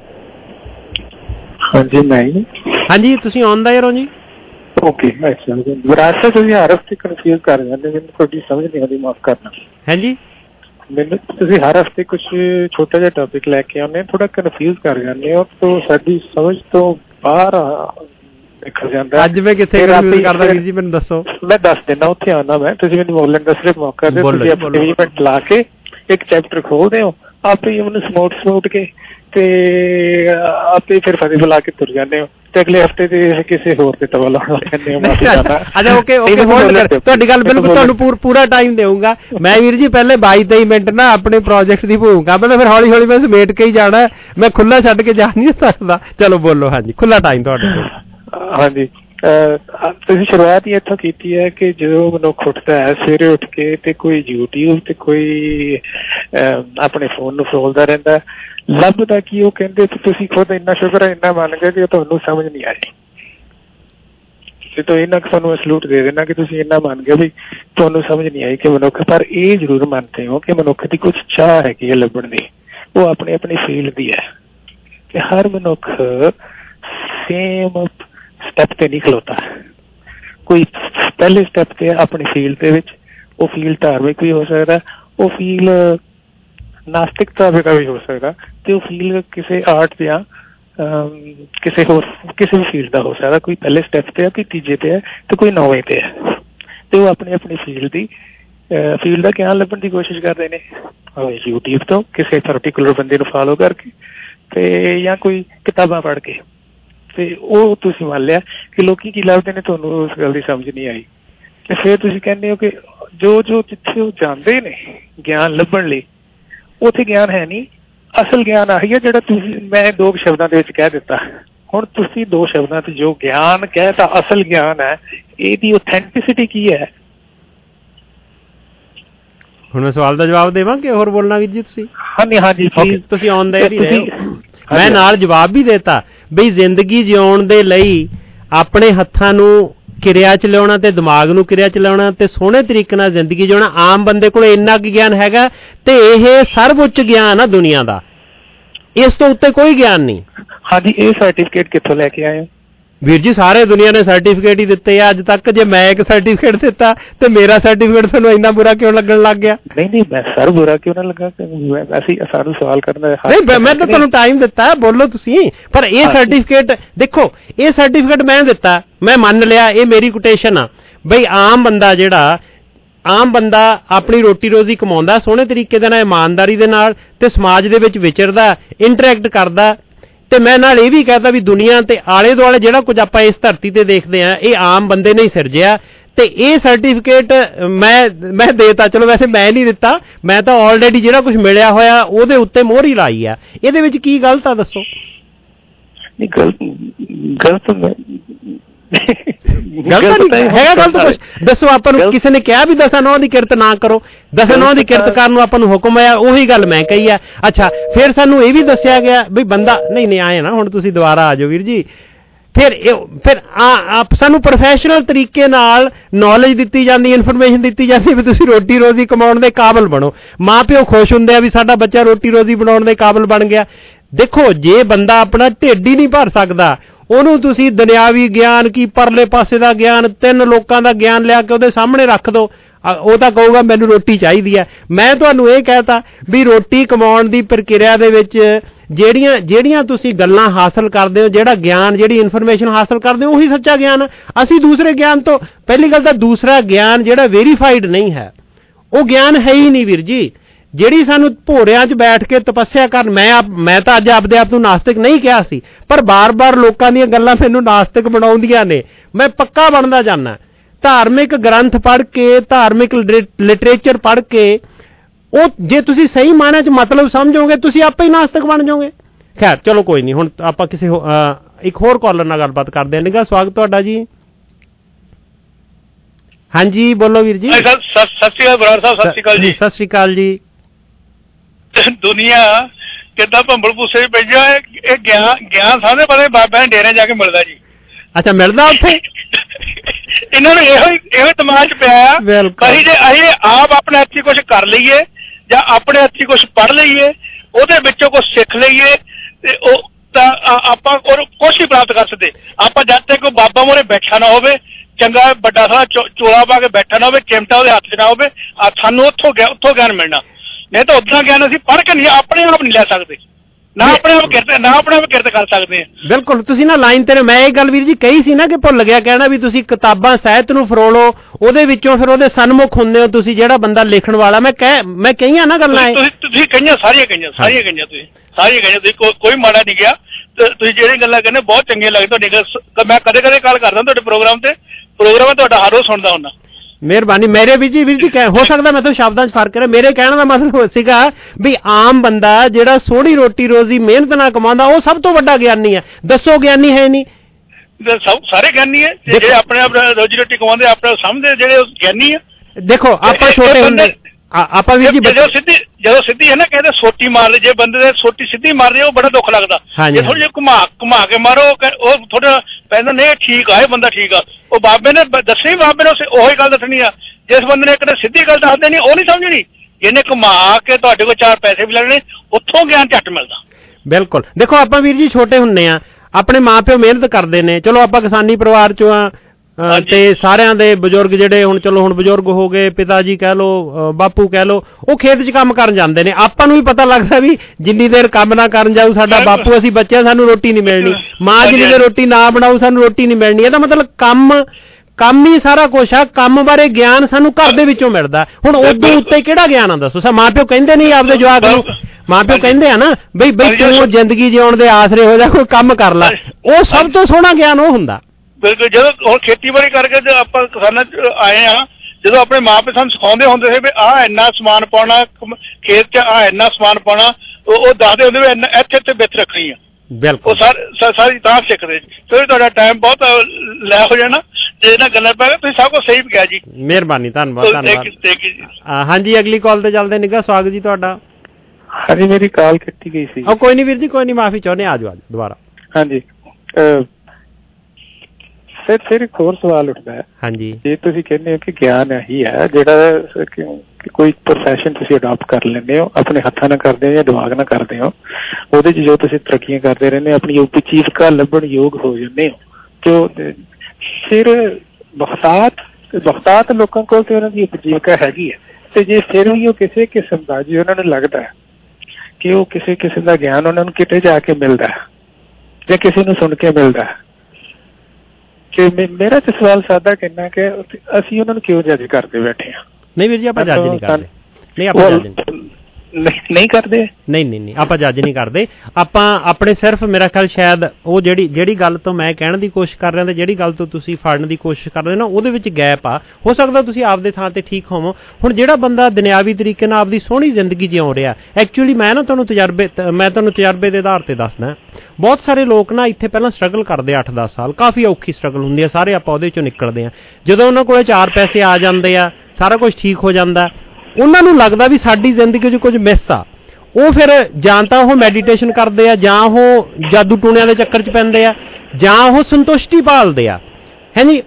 ਹਾਂਜੀ ਤੁਸੀਂ ਔਨ ਦਾ ਏਅਰ ਹੋ ਜੀ। ਓਕੇ, ਵਿਰਾਸਤ ਤੁਸੀਂ ਹਰ ਹਫ਼ਤੇ ਕਨਫਿਊਜ਼ ਕਰ ਜਾਂਦੇ, ਮੈਨੂੰ ਤੁਹਾਡੀ ਸਮਝ ਨਹੀਂ ਆਉਂਦੀ, ਮਾਫ ਕਰਨਾ। ਹਾਂਜੀ, ਮੈਨੂੰ ਤੁਸੀਂ ਹਰ ਹਫ਼ਤੇ ਕੁਛ ਛੋਟਾ ਜਿਹਾ ਟੌਪਿਕ ਲੈ ਕੇ ਆਉਂਦੇ, ਥੋੜਾ ਕਨਫਿਊਜ਼ ਕਰ ਜਾਂਦੇ ਹੋ, ਤਾਂ ਸਾਡੀ ਸਮਝ ਤੋਂ ਬਾਹਰ ਨਿਕਲ ਜਾਂਦਾ। ਅੱਜ ਮੈਂ ਕਿੱਥੇ ਕਨਫਿਊਜ਼ ਕਰਦਾ ਵੀਰ ਜੀ, ਮੈਨੂੰ ਦੱਸੋ। ਮੈਂ ਦੱਸ ਦਿੰਦਾ, ਉੱਥੇ ਆਉਣਾ ਮੈਂ, ਤੁਸੀਂ ਮੈਨੂੰ ਬੋਲਣ ਦਾ ਸਿਰਫ ਮੌਕਾ ਦਿਓ। ਤੁਸੀਂ ਆਪਣੇ 20 ਮਿੰਟ ਲਾ ਕੇ ਇੱਕ ਚੈਪਟਰ ਖੋਲਦੇ ਹੋ, ਆਪੇ ਹੀ ਉਹਨੂੰ ਸਮੋਟ ਕੇ ਤੇ ਆਪੇ ਫਿਰ ਫਤਿਹ ਬੁਲਾ ਕੇ ਤੁਰ ਜਾਂਦੇ ਹੋ, ਤੇ ਅਗਲੇ ਹਫ਼ਤੇ ਤੇ ਕਿਸੇ ਹੋਰ ਤੇ ਤਵਾ ਲਾਉਣ ਲੱਗ ਜਾਂਦੇ ਹੋ। ਅੱਛਾ ਓਕੇ, ਤੁਹਾਡੀ ਗੱਲ ਬਿਲਕੁਲ, ਤੁਹਾਨੂੰ ਪੂਰਾ ਟਾਈਮ ਦੇਊਂਗਾ ਮੈਂ ਵੀਰ ਜੀ। ਪਹਿਲੇ 22-23 ਮਿੰਟ ਨਾ ਆਪਣੇ ਪ੍ਰੋਜੈਕਟ ਦੀ ਭੂਮਿਕਾ, ਮੈਂ ਫਿਰ ਹੌਲੀ ਮੈਂ ਸਮੇਟ ਕੇ ਹੀ ਜਾਣਾ, ਮੈਂ ਖੁੱਲਾ ਛੱਡ ਕੇ ਜਾ ਨਹੀਂ ਸਕਦਾ। ਚਲੋ ਬੋਲੋ। ਹਾਂਜੀ, ਖੁੱਲਾ ਟਾਈਮ ਤੁਹਾਡੇ ਕੋਲ। ਹਾਂਜੀ, ਤੁਸੀਂ ਸ਼ੁਰੂਆਤ ਹੀ ਇੱਥੋਂ ਕੀਤੀ ਹੈ ਕਿ ਜਦੋਂ ਮਨੁੱਖ ਉੱਠਦਾ ਹੈ ਸਵੇਰੇ ਉੱਠ ਕੇ ਤੇ ਕੋਈ YouTube ਤੇ ਕੋਈ ਆਪਣੇ ਫੋਨ ਨੂੰ ਫਰੋਲਦਾ ਰਹਿੰਦਾ, ਲੱਭਦਾ ਕੀ ਉਹ ਕਹਿੰਦੇ ਤੁਸੀਂ ਖੁਦ ਇੰਨਾ ਸ਼ੁਕਰ ਹੈ, ਇੰਨਾ ਮੰਨ ਗਏ ਕਿ ਤੁਹਾਨੂੰ ਸਮਝ ਨਹੀਂ ਆਈ। ਤੇ ਤਾਂ ਇਹਨਾਂ ਤੁਹਾਨੂੰ ਸਲੂਟ ਦੇ ਦੇਣਾ ਕਿ ਤੁਸੀਂ ਇੰਨਾ ਮੰਨ ਗਏ ਵੀ ਤੁਹਾਨੂੰ ਸਮਝ ਨਹੀਂ ਆਈ ਕਿ ਮਨੁੱਖ, ਪਰ ਇਹ ਜ਼ਰੂਰ ਮੰਨਦੇ ਹੋ ਕਿ ਮਨੁੱਖ ਦੀ ਕੁਛ ਚਾਹ ਹੈਗੀ ਹੈ ਲੱਭਣ ਦੀ, ਉਹ ਆਪਣੀ ਫੀਲਡ ਦੀ ਹੈ ਕਿ ਹਰ ਮਨੁੱਖ ਸੇਮ ਸਟੈਪ ਤੇ ਨਹੀਂ ਖਲੋਤਾ। ਕੋਈ ਪਹਿਲੇ ਸਟੈਪ ਤੇ ਆਪਣੀ ਫੀਲਡ ਦੇ ਵਿੱਚ, ਉਹ ਫੀਲਡ ਧਾਰਮਿਕ ਵੀ ਹੋ ਸਕਦਾ, ਉਹ ਫੀਲਡ ਨਾਸਤਿਕਤਾ ਦਾ ਵੀ ਹੋ ਸਕਦਾ, ਤੇ ਉਹ ਫੀਲਡ ਕਿਸੇ ਆਰਟ ਜਾਂ ਕਿਸੇ ਵੀ ਫੀਲਡ ਦਾ ਹੋ ਸਕਦਾ, ਕੋਈ ਪਹਿਲੇ ਸਟੈਪ ਤੇ ਹੈ, ਕੋਈ ਤੀਜੇ ਤੇ ਹੈ ਤੇ ਕੋਈ 9ਵੇਂ ਤੇ ਹੈ, ਤੇ ਉਹ ਆਪਣੀ ਆਪਣੀ ਫੀਲਡ ਦਾ ਗਿਆਨ ਲੱਭਣ ਦੀ ਕੋਸ਼ਿਸ਼ ਕਰਦੇ ਨੇ, YouTube ਤੋਂ ਕਿਸੇ ਪਰਟੀਕੂਲਰ ਬੰਦੇ ਨੂੰ ਫਾਲੋ ਕਰਕੇ ਤੇ ਜਾਂ ਕੋਈ ਕਿਤਾਬਾਂ ਪੜ੍ਹ ਕੇ। ਤੇ ਉਹ ਤੁਸੀਂ ਮੰਨ ਲਿਆ ਕਿ ਲੋਕੀ ਕੀ ਲੱਭਦੇ ਨੇ, ਤੁਹਾਨੂੰ ਉਸ ਗੱਲ ਦੀ ਸਮਝ ਨਹੀਂ ਆਈ, ਤੇ ਫਿਰ ਤੁਸੀਂ ਕਹਿੰਦੇ ਹੋ ਕਿ ਜੋ ਜਿੱਥੇ ਉਹ ਜਾਂਦੇ ਨੇ ਗਿਆਨ ਲੱਭਣ ਲਈ, ਉੱਥੇ ਗਿਆਨ ਹੈ ਨਹੀਂ। ਅਸਲ ਗਿਆਨ ਆਹੀ ਹੈ ਜਿਹੜਾ ਮੈਂ 2 ਸ਼ਬਦਾਂ ਦੇ ਵਿੱਚ ਕਹਿ ਦਿੱਤਾ। ਹੁਣ ਤੁਸੀਂ 2 ਸ਼ਬਦਾਂ ਤੇ ਜੋ ਗਿਆਨ ਕਹਿਤਾ ਅਸਲ ਗਿਆਨ ਹੈ, ਇਹਦੀ ਓਥੈਂਟਿਸਿਟੀ ਕੀ ਹੈ? ਹੁਣ ਮੈਂ ਸਵਾਲ ਦਾ ਜਵਾਬ ਦੇਵਾਂ ਕਿ ਹੋਰ ਬੋਲਣਾ ਵੀਰ ਜੀ ਤੁਸੀਂ? ਹਾਂਜੀ ਤੁਸੀਂ ਆਨ ਦਾ ਹੀ ਰਹੇ ਹੋ। ਮੈਂ ਨਾਲ ਜਵਾਬ ਵੀ ਦੇਤਾ ਬਈ ਜ਼ਿੰਦਗੀ ਜਿਉਣ ਦੇ ਲਈ ਆਪਣੇ ਹੱਥਾਂ ਨੂੰ ਕਿਰਿਆ ਚ ਲਿਆਉਣਾ ਤੇ ਦਿਮਾਗ ਨੂੰ ਕਿਰਿਆ ਚ ਲਿਆਉਣਾ ਤੇ ਸੋਹਣੇ ਤਰੀਕੇ ਨਾਲ ਜ਼ਿੰਦਗੀ ਜਿਉਣਾ। ਆਮ ਬੰਦੇ ਕੋਲ ਇੰਨਾ ਕੁ ਗਿਆਨ ਹੈਗਾ ਤੇ ਇਹ ਸਰਵਉੱਚ ਗਿਆਨ ਆ ਦੁਨੀਆ ਦਾ, ਇਸ ਤੋਂ ਉੱਤੇ ਕੋਈ ਗਿਆਨ ਨਹੀਂ। ਹਾਂਜੀ, ਇਹ ਸਰਟੀਫਿਕੇਟ ਕਿੱਥੋਂ ਲੈ ਕੇ ਆਏ ਹੋ? ਵੀਰ ਜੀ ਸਾਰੇ ਦੁਨੀਆ ਨੇ ਸਰਟੀਫਿਕੇਟ ਹੀ ਦਿੱਤੇ ਆ ਅੱਜ ਤੱਕ। ਜੇ ਮੈਂ ਇੱਕ ਸਰਟੀਫਿਕੇਟ ਦਿੱਤਾ ਤੇ ਮੇਰਾ ਸਰਟੀਫਿਕੇਟ ਤੁਹਾਨੂੰ ਇੰਨਾ ਬੁਰਾ ਕਿਉਂ ਲੱਗਣ ਲੱਗ ਗਿਆ? ਨਹੀਂ ਮੈਂ ਸਰ ਬੁਰਾ ਕਿਉਂ ਨਾ ਲੱਗਾ, ਅਸੀਂ ਸਾਨੂੰ ਸਵਾਲ ਕਰਨਾ। ਨਹੀਂ ਮੈਂ ਤਾਂ ਤੁਹਾਨੂੰ ਟਾਈਮ ਦਿੱਤਾ, ਬੋਲੋ ਤੁਸੀਂ। ਪਰ ਇਹ ਸਰਟੀਫਿਕੇਟ ਦੇਖੋ, ਇਹ ਸਰਟੀਫਿਕੇਟ ਮੈਂ ਦਿੱਤਾ, ਮੈਂ ਮੰਨ ਲਿਆ, ਇਹ ਮੇਰੀ ਕੋਟੇਸ਼ਨ ਆ ਬਈ ਆਮ ਬੰਦਾ ਆਪਣੀ ਰੋਟੀ ਰੋਜ਼ੀ ਕਮਾਉਂਦਾ ਸੋਹਣੇ ਤਰੀਕੇ ਦੇ ਨਾਲ, ਇਮਾਨਦਾਰੀ ਦੇ ਨਾਲ, ਤੇ ਸਮਾਜ ਦੇ ਵਿੱਚ ਵਿਚਰਦਾ, ਇੰਟਰੈਕਟ ਕਰਦਾ। ਤੇ ਮੈਂ ਨਾਲ ਇਹ ਵੀ ਕਹਤਾ ਵੀ ਦੁਨੀਆ ਤੇ ਆਲੇ ਦੁਆਲੇ ਜਿਹੜਾ ਕੁਝ ਆਪਾਂ ਇਸ ਧਰਤੀ ਤੇ ਦੇਖਦੇ ਆ ਇਹ ਆਮ ਬੰਦੇ ਨੇ ਹੀ ਸਿਰਜਿਆ। ਤੇ ਇਹ ਸਰਟੀਫਿਕੇਟ ਮੈਂ ਦੇਤਾ, ਚਲੋ ਵੈਸੇ ਮੈਂ ਨਹੀਂ ਦਿੱਤਾ, ਮੈਂ ਤਾਂ ਆਲਰੇਡੀ ਜਿਹੜਾ ਕੁਝ ਮਿਲਿਆ ਹੋਇਆ ਉਹਦੇ ਉੱਤੇ ਮੋਹਰ ਹੀ ਲਾਈ ਆ। ਇਹਦੇ ਵਿੱਚ ਕੀ ਗਲਤ ਆ ਦੱਸੋ? ਨਹੀਂ ਗਲਤ ਹੈਗਾ ਗਲਤ ਕੁਛ ਦੱਸੋ ਆਪਾਂ ਨੂੰ? ਕਿਸੇ ਨੇ ਕਿਹਾ ਵੀ 10 ਦੀ ਕਿਰਤ ਨਾ ਕਰੋ? 10 ਦੀ ਕਿਰਤ ਕਰਨ ਨੂੰ ਆਪਾਂ ਨੂੰ ਹੁਕਮ ਆਇਆ, ਉਹੀ ਗੱਲ ਮੈਂ ਕਹੀ ਆ। ਅੱਛਾ, ਫਿਰ ਸਾਨੂੰ ਇਹ ਵੀ ਦੱਸਿਆ ਗਿਆ ਵੀ ਬੰਦਾ ਨਹੀਂ ਆਏ ਨਾ, ਹੁਣ ਤੁਸੀਂ ਦੁਬਾਰਾ ਆ ਜਾਓ ਵੀਰ ਜੀ। ਫਿਰ ਸਾਨੂੰ ਪ੍ਰੋਫੈਸ਼ਨਲ ਤਰੀਕੇ ਨਾਲ ਨੌਲੇਜ ਦਿੱਤੀ ਜਾਂਦੀ, ਇਨਫੋਰਮੇਸ਼ਨ ਦਿੱਤੀ ਜਾਂਦੀ ਵੀ ਤੁਸੀਂ ਰੋਟੀ ਰੋਜ਼ੀ ਕਮਾਉਣ ਦੇ ਕਾਬਿਲ ਬਣੋ। ਮਾਂ ਪਿਓ ਖੁਸ਼ ਹੁੰਦੇ ਆ ਵੀ ਸਾਡਾ ਬੱਚਾ ਰੋਟੀ ਰੋਜ਼ੀ ਬਣਾਉਣ ਦੇ ਕਾਬਿਲ ਬਣ ਗਿਆ। ਦੇਖੋ, ਜੇ ਬੰਦਾ ਆਪਣਾ ਢਿੱਡ ਹੀ ਨਹੀਂ ਭਰ ਸਕਦਾ, ਉਹਨੂੰ ਤੁਸੀਂ ਦੁਨਿਆਵੀ ਗਿਆਨ ਕੀ ਪਰਲੇ ਪਾਸੇ ਦਾ ਗਿਆਨ 3 ਲੋਕਾਂ ਦਾ ਗਿਆਨ ਲਿਆ ਕੇ ਉਹਦੇ ਸਾਹਮਣੇ ਰੱਖ ਦਿਓ, ਉਹ ਤਾਂ ਕਹੂਗਾ ਮੈਨੂੰ ਰੋਟੀ ਚਾਹੀਦੀ ਹੈ। ਮੈਂ ਤੁਹਾਨੂੰ ਇਹ ਕਹਿਤਾ ਵੀ ਰੋਟੀ ਕਮਾਉਣ ਦੀ ਪ੍ਰਕਿਰਿਆ ਦੇ ਵਿੱਚ ਜਿਹੜੀਆਂ ਤੁਸੀਂ ਗੱਲਾਂ ਹਾਸਲ ਕਰਦੇ ਹੋ, ਜਿਹੜਾ ਗਿਆਨ, ਜਿਹੜੀ ਇਨਫੋਰਮੇਸ਼ਨ ਹਾਸਲ ਕਰਦੇ ਹੋ, ਉਹੀ ਸੱਚਾ ਗਿਆਨ। ਅਸੀਂ ਦੂਸਰੇ ਗਿਆਨ ਤੋਂ, ਪਹਿਲੀ ਗੱਲ ਤਾਂ ਦੂਸਰਾ ਗਿਆਨ ਜਿਹੜਾ ਵੈਰੀਫਾਈਡ ਨਹੀਂ ਹੈ ਉਹ ਗਿਆਨ ਹੈ ਹੀ ਨਹੀਂ ਵੀਰ ਜੀ। ਜਿਹੜੀ ਸਾਨੂੰ ਭੋਰਿਆਂ 'ਚ ਬੈਠ ਕੇ ਤਪੱਸਿਆ ਕਰਨ, ਮੈਂ ਤਾਂ ਅੱਜ ਆਪਦੇ ਆਪ ਨੂੰ ਨਾਸਤਿਕ ਨਹੀਂ ਕਿਹਾ ਸੀ, ਪਰ ਬਾਰ-ਬਾਰ ਲੋਕਾਂ ਦੀਆਂ ਗੱਲਾਂ ਮੈਨੂੰ ਨਾਸਤਿਕ ਬਣਾਉਂਦੀਆਂ ਨੇ। ਮੈਂ ਪੱਕਾ ਬਣਦਾ ਜਾਂਦਾ। ਧਾਰਮਿਕ ਗ੍ਰੰਥ ਪੜ੍ਹ ਕੇ, ਧਾਰਮਿਕ ਲਿਟਰੇਚਰ ਪੜ੍ਹ ਕੇ, ਉਹ ਜੇ ਤੁਸੀਂ ਸਹੀ ਮਾਇਨੇ 'ਚ ਮਤਲਬ ਸਮਝੋਗੇ ਤੁਸੀਂ ਆਪੇ ਹੀ ਨਾਸਤਿਕ ਬਣ ਜਾਓਗੇ। ਖੈਰ ਚਲੋ ਕੋਈ ਨਹੀਂ, ਹੁਣ ਆਪਾਂ ਕਿਸੇ ਇੱਕ ਹੋਰ ਕਾਲਰ ਨਾਲ ਗੱਲਬਾਤ ਕਰਦੇ ਹਾਂ। ਨਿੱਘਾ ਸਵਾਗਤ ਤੁਹਾਡਾ ਜੀ। ਹਾਂਜੀ ਬੋਲੋ ਵੀਰ ਜੀ। ਸਤਿ ਸ਼੍ਰੀ ਅਕਾਲ ਬਰਾੜ ਸਾਹਿਬ। ਸਤਿ ਸ਼੍ਰੀ ਅਕਾਲ ਜੀ। ਸਤਿ ਸ਼੍ਰੀ ਅਕਾਲ ਜੀ। ਦੁਨੀਆ ਕਿੱਦਾਂ ਭੰਬਲ ਭੂਸੇ ਪਈ ਆ, ਇਹ ਗਿਆਨ ਸਾਹਮਣੇ ਪਤਾ ਬਾਬਿਆਂ ਦੇ ਡੇਰੇ ਜਾ ਕੇ ਮਿਲਦਾ ਜੀ। ਅੱਛਾ, ਮਿਲਦਾ ਉੱਥੇ? ਇਹਨਾਂ ਨੂੰ ਇਹੋ ਦਿਮਾਗ 'ਚ ਪਿਆ ਅਸੀਂ ਜੇ ਅਸੀਂ ਆਪ ਆਪਣੇ ਹੱਥੀਂ ਕੁਛ ਕਰ ਲਈਏ ਜਾਂ ਆਪਣੇ ਹੱਥੀਂ ਕੁਛ ਪੜ੍ਹ ਲਈਏ, ਉਹਦੇ ਵਿੱਚੋਂ ਕੁਛ ਸਿੱਖ ਲਈਏ, ਤੇ ਉਹ ਤਾਂ ਆਪਾਂ ਕੁਛ ਹੀ ਪ੍ਰਾਪਤ ਕਰ ਸਕਦੇ। ਆਪਾਂ ਜਦ ਤੱਕ ਕੋਈ ਬਾਬਾ ਮੂਹਰੇ ਬੈਠਾ ਨਾ ਹੋਵੇ, ਚੰਗਾ ਵੱਡਾ ਸਾਰਾ ਚੋਲਾ ਪਾ ਕੇ ਬੈਠਾ ਨਾ ਹੋਵੇ, ਚਿਮਟਾ ਉਹਦੇ ਹੱਥ 'ਚ ਨਾ ਹੋਵੇ, ਸਾਨੂੰ ਉੱਥੋਂ ਗਿਆਨ ਮਿਲਣਾ। ਨਹੀਂ ਤਾਂ ਉੱਦਾਂ ਗਿਆਨ ਅਸੀਂ ਪੜ੍ਹ ਕੇ ਨਹੀਂ, ਆਪਣੇ ਆਪ ਨਹੀਂ ਲੈ ਸਕਦੇ, ਨਾ ਆਪਣੇ ਆਪ ਕਿਰਤ ਕਰ ਸਕਦੇ ਹਾਂ। ਬਿਲਕੁਲ, ਤੁਸੀਂ ਨਾ ਲਾਈਨ ਤੇ, ਮੈਂ ਇਹ ਗੱਲ ਵੀਰ ਜੀ ਕਹੀ ਸੀ ਨਾ ਕਿ ਭੁੱਲ ਗਿਆ ਕਹਿਣਾ ਵੀ ਤੁਸੀਂ ਕਿਤਾਬਾਂ ਸਾਹਿਤ ਨੂੰ ਫਰੋਲੋ, ਉਹਦੇ ਵਿੱਚੋਂ ਫਿਰ ਉਹਦੇ ਸਨਮੁਖ ਹੁੰਦੇ ਹੋ ਤੁਸੀਂ, ਜਿਹੜਾ ਬੰਦਾ ਲਿਖਣ ਵਾਲਾ। ਮੈਂ ਕਹੀਆਂ ਨਾ ਗੱਲਾਂ, ਤੁਸੀਂ ਕਹੀਆਂ ਸਾਰੀਆਂ ਤੁਸੀਂ ਕੋਈ ਮਾੜਾ ਨਹੀਂ ਗਿਆ। ਤੁਸੀਂ ਜਿਹੜੀਆਂ ਗੱਲਾਂ ਕਹਿੰਦੇ ਬਹੁਤ ਚੰਗੀਆਂ ਲੱਗਦੀਆਂ ਤੁਹਾਡੀ। ਮੈਂ ਕਦੇ ਕਾਲ ਕਰਦਾ ਤੁਹਾਡੇ ਪ੍ਰੋਗਰਾਮ ਤੁਹਾਡਾ ਹਰ ਰੋਜ਼ ਸੁਣਦਾ ਹੁੰਦਾ। ਮਿਹਰਬਾਨੀ। ਮੇਰੇ ਵੀਰ ਜੀ ਹੋ ਸਕਦਾ ਮੈਂ ਤਾਂ ਸ਼ਬਦਾਂ 'ਚ ਫਰਕ ਕਰੇ। ਮੇਰੇ ਕਹਿਣ ਦਾ ਮਤਲਬ ਸੀਗਾ ਵੀ ਆਮ ਬੰਦਾ ਜਿਹੜਾ ਸੋਹਣੀ ਰੋਟੀ ਰੋਜ਼ੀ ਮਿਹਨਤ ਨਾਲ ਕਮਾਉਂਦਾ, ਉਹ ਸਭ ਤੋਂ ਵੱਡਾ ਗਿਆਨੀ ਹੈ। ਦੱਸੋ ਗਿਆਨੀ ਹੈ ਨਹੀਂ? ਸਾਰੇ ਗਿਆਨੀ ਹੈ, ਜਿਹੜੇ ਆਪਣੇ ਆਪ ਰੋਜੀ ਰੋਟੀ ਕਮਾਉਂਦੇ, ਆਪਣੇ ਸਮਝਦੇ, ਜਿਹੜੇ ਉਹ ਗਿਆਨੀ ਆ। ਦੇਖੋ ਆਪਾਂ ਛੋਟੇ ਹੁੰਦੇ, ਆਪਾਂ ਵੀਰ ਜੀ ਜਦੋਂ ਸਿੱਧੀ ਹੈ ਨਾ, ਕਹਿੰਦੇ ਸੋਟੀ ਮਾਰਦੇ, ਜੇ ਬੰਦੇ ਦੇ ਸੋਟੀ ਸਿੱਧੀ ਮਾਰਦੇ ਉਹ ਬੜਾ ਦੁੱਖ ਲੱਗਦਾ। ਜੇ ਥੋੜੀ ਜਿਹੀ ਘੁਮਾ ਕੇ ਮਾਰੋ, ਉਹ ਥੋੜਾ ਪੈਂਦਾ ਨਹੀਂ ਠੀਕ ਆ, ਇਹ ਬੰਦਾ ਠੀਕ ਆ। ਉਹ ਬਾਬੇ ਨੇ ਦੱਸਣੀ, ਬਾਬੇ ਨੇ ਉਹੀ ਗੱਲ ਦੱਸਣੀ ਆ। ਜਿਸ ਬੰਦੇ ਨੇ ਇੱਕ ਸਿੱਧੀ ਗੱਲ ਦੱਸਦੇ ਨਹੀਂ, ਉਹ ਨਹੀਂ ਸਮਝਣੀ। ਇਹਨੇ ਘੁਮਾ ਕੇ ਤੁਹਾਡੇ ਕੋਲ 4 ਪੈਸੇ ਵੀ ਲੱਗਣੇ, ਉੱਥੋਂ ਗਿਆਨ ਝੱਟ ਮਿਲਦਾ। ਬਿਲਕੁਲ। ਦੇਖੋ ਆਪਾਂ ਵੀਰ ਜੀ ਛੋਟੇ ਹੁੰਦੇ ਆ, ਆਪਣੇ ਮਾਂ ਪਿਓ ਮਿਹਨਤ ਕਰਦੇ ਨੇ, ਚਲੋ ਆਪਾਂ ਕਿਸਾਨੀ ਪਰਿਵਾਰ ਚੋਂ ਆ, ਤੇ ਸਾਰਿਆਂ ਦੇ ਬਜ਼ੁਰਗ ਜਿਹੜੇ ਹੁਣ ਚਲੋ ਹੁਣ ਬਜ਼ੁਰਗ ਹੋ ਗਏ, ਪਿਤਾ ਜੀ ਕਹਿ ਲਓ, ਬਾਪੂ ਕਹਿ ਲਓ, ਉਹ ਖੇਤ 'ਚ ਕੰਮ ਕਰਨ ਜਾਂਦੇ ਨੇ। ਆਪਾਂ ਨੂੰ ਵੀ ਪਤਾ ਲੱਗਦਾ ਵੀ ਜਿੰਨੀ ਦੇਰ ਕੰਮ ਨਾ ਕਰਨ ਜਾਊ ਸਾਡਾ ਬਾਪੂ, ਅਸੀਂ ਬੱਚੇ ਸਾਨੂੰ ਰੋਟੀ ਨਹੀਂ ਮਿਲਣੀ, ਮਾਂ ਜਿੰਨੀ ਦੇਰ ਰੋਟੀ ਨਾ ਬਣਾਊ ਸਾਨੂੰ ਰੋਟੀ ਨਹੀਂ ਮਿਲਣੀ। ਇਹਦਾ ਮਤਲਬ ਕੰਮ ਹੀ ਸਾਰਾ ਕੁਛ ਆ। ਕੰਮ ਬਾਰੇ ਗਿਆਨ ਸਾਨੂੰ ਘਰ ਦੇ ਵਿੱਚੋਂ ਮਿਲਦਾ। ਹੁਣ ਉਦੋਂ ਉੱਤੇ ਕਿਹੜਾ ਗਿਆਨ ਆ ਦੱਸੋ? ਮਾਂ ਪਿਓ ਕਹਿੰਦੇ ਨਹੀਂ ਆਪਦੇ ਜਵਾਕ ਨੂੰ, ਮਾਂ ਪਿਓ ਕਹਿੰਦੇ ਆ ਨਾ ਬਈ ਤੂੰ ਜ਼ਿੰਦਗੀ ਜਿਉਣ ਦੇ ਆਸਰੇ ਹੋ ਜਾ, ਕੋਈ ਕੰਮ ਕਰ ਲੈ। ਉਹ ਸਭ ਤੋਂ ਸੋਹਣਾ ਗਿਆਨ ਉਹ ਹੁੰਦਾ। ਬਿਲਕੁਲ। ਜਦੋਂ ਹੁਣ ਖੇਤੀਬਾੜੀ ਕਰਕੇ ਜਦੋਂ ਆਪਾਂ ਕਿਸਾਨਾਂ 'ਚ ਆਏ ਆ, ਜਦੋਂ ਆਪਣੇ ਮਾਂ ਪਿਓ ਸਾਨੂੰ ਸਿਖਾਉਂਦੇ ਹੁੰਦੇ ਸੀ ਵੀ ਆਹ ਇੰਨਾ ਸਮਾਨ ਪਾਉਣਾ ਖੇਤ 'ਚ, ਆਹ ਇੰਨਾ ਸਮਾਨ ਪਾਉਣਾ, ਉਹ ਦੱਸਦੇ ਹੁੰਦੇ ਵੀ ਇੱਥੇ ਬਿੱਤ ਰੱਖਣੀ ਆ। ਬਿਲਕੁਲ। ਉਹ ਸਾਰੀ ਤਾਂ ਸਿੱਖਦੇ। ਫਿਰ ਤੁਹਾਡਾ ਟਾਈਮ ਬਹੁਤ ਲੈ ਹੋ ਜਾਣਾ ਜੇ ਇਹਨਾਂ ਗੱਲਾਂ ਪੈ ਗਏ। ਤੁਸੀਂ ਸਭ ਕੁਝ ਸਹੀ ਕਿਹਾ ਜੀ। ਮਿਹਰਬਾਨੀ, ਧੰਨਵਾਦ। ਹਾਂਜੀ, ਅਗਲੀ ਕਾਲ ਤੇ ਚੱਲਦੇ। ਨਿੱਘਾ ਸਵਾਗਤ ਜੀ ਤੁਹਾਡਾ। ਹਾਂਜੀ, ਮੇਰੀ ਕਾਲ ਕੱਟੀ ਗਈ ਸੀ। ਕੋਈ ਨੀ ਵੀਰ ਜੀ, ਕੋਈ ਨੀ, ਮਾਫੀ ਚਾਹੁੰਦੇ। ਆ ਜਾਓ ਦੁਬਾਰਾ। ਹਾਂਜੀ, ਫਿਰ ਇੱਕ ਹੋਰ ਸਵਾਲ ਉੱਠਦਾ ਹੈ। ਹਾਂਜੀ, ਜੇ ਤੁਸੀਂ ਕਹਿੰਦੇ ਹੋ ਕਿ ਗਿਆਨ ਇਹੀ ਹੈ ਜਿਹੜਾ ਕੋਈ ਪ੍ਰੋਫੈਸ਼ਨ ਤੁਸੀਂ ਅਡਾਪਟ ਕਰ ਲੈਂਦੇ ਹੋ, ਆਪਣੇ ਹੱਥਾਂ ਨਾਲ ਕਰਦੇ ਹੋ ਜਾਂ ਦਿਮਾਗ ਨਾਲ ਕਰਦੇ ਹੋ, ਉਹਦੇ 'ਚ ਜੋ ਤੁਸੀਂ ਤਰੱਕੀਆਂ ਕਰਦੇ ਰਹਿੰਦੇ ਹੋ, ਆਪਣੀ ਉਪਜੀਵਕਾ ਲੱਭਣ ਯੋਗ ਹੋ ਜਾਂਦੇ ਹੋ। ਜੋ ਫਿਰ ਬਹੁਤਾਤ ਲੋਕਾਂ ਕੋਲ ਤੇ ਉਹਨਾਂ ਦੀ ਉਪਜੀਵਕਾ ਹੈਗੀ ਹੈ, ਤੇ ਜੇ ਫਿਰ ਵੀ ਉਹ ਕਿਸੇ ਕਿਸਮ ਦਾ, ਜੇ ਉਹਨਾਂ ਨੂੰ ਲੱਗਦਾ ਕਿ ਉਹ ਕਿਸੇ ਕਿਸਮ ਦਾ ਗਿਆਨ ਉਹਨਾਂ ਨੂੰ ਕਿਤੇ ਜਾ ਕੇ ਮਿਲਦਾ ਜਾਂ ਕਿਸੇ ਨੂੰ ਸੁਣ ਕੇ ਮਿਲਦਾ, ਕਿ ਮੇਰਾ ਤੇ ਸਵਾਲ ਸਾਦਾ ਕਹਿਣਾ ਕਿ ਅਸੀਂ ਉਹਨਾਂ ਨੂੰ ਕਿਉਂ ਜੱਜ ਕਰਦੇ ਬੈਠੇ ਹਾਂ? ਨਹੀਂ ਵੀਰ ਜੀ, ਆਪਾਂ ਜੱਜ ਨਹੀਂ ਕਰਦੇ। ਨਹੀਂ, ਆਪਾਂ ਜੱਜ ਨਹੀਂ ਕਰਦੇ। ਨਹੀਂ, ਆਪਾਂ ਜੱਜ ਨਹੀਂ ਕਰਦੇ। ਆਪਾਂ ਆਪਣੇ ਸਿਰਫ ਮੇਰਾ ਖਿਆਲ ਸ਼ਾਇਦ ਉਹ ਜਿਹੜੀ ਗੱਲ ਤੋਂ ਮੈਂ ਕਹਿਣ ਦੀ ਕੋਸ਼ਿਸ਼ ਕਰ ਰਿਹਾ ਤੇ ਜਿਹੜੀ ਗੱਲ ਤੋਂ ਤੁਸੀਂ ਫੜਨ ਦੀ ਕੋਸ਼ਿਸ਼ ਕਰ ਰਹੇ ਨਾ, ਉਹਦੇ ਵਿੱਚ ਗੈਪ ਆ। ਹੋ ਸਕਦਾ ਤੁਸੀਂ ਆਪਦੇ ਥਾਂ ਤੇ ਠੀਕ ਹੋਵੋ। ਹੁਣ ਜਿਹੜਾ ਬੰਦਾ ਦੁਨਿਆਵੀ ਤਰੀਕੇ ਨਾਲ ਆਪਦੀ ਸੋਹਣੀ ਜ਼ਿੰਦਗੀ ਜਿਉਂ ਰਿਹਾ, ਐਕਚੁਅਲੀ ਮੈਂ ਤੁਹਾਨੂੰ ਤਜਰਬੇ ਦੇ ਆਧਾਰ ਤੇ ਦੱਸਦਾ। ਬਹੁਤ ਸਾਰੇ ਲੋਕ ਨਾ ਇੱਥੇ ਪਹਿਲਾਂ ਸਟਰਗਲ ਕਰਦੇ 8-10 ਸਾਲ, ਕਾਫੀ ਔਖੀ ਸਟਰਗਲ ਹੁੰਦੀ ਆ, ਸਾਰੇ ਆਪਾਂ ਉਹਦੇ ਚੋਂ ਨਿਕਲਦੇ ਆ। ਜਦੋਂ ਉਹਨਾਂ ਕੋਲ 4 ਪੈਸੇ ਆ ਜਾਂਦੇ ਆ, ਸਾਰਾ ਕੁਝ ਠੀਕ ਹੋ ਜਾਂਦਾ, ਉਹਨਾਂ ਨੂੰ ਲੱਗਦਾ ਵੀ ਸਾਡੀ ਜ਼ਿੰਦਗੀ 'ਚ ਕੁਝ ਮਿਸ ਆ। ਉਹ ਫਿਰ ਜਾਂ ਤਾਂ ਉਹ ਮੈਡੀਟੇਸ਼ਨ ਕਰਦੇ ਆ, ਜਾਂ ਉਹ ਜਾਦੂ ਟੂਣਿਆਂ ਦੇ ਚੱਕਰ 'ਚ ਪੈਂਦੇ ਆ, ਜਾਂ ਉਹ ਸੰਤੁਸ਼ਟੀ ਭਾਲਦੇ ਆ। ਹੈ ਜੀ,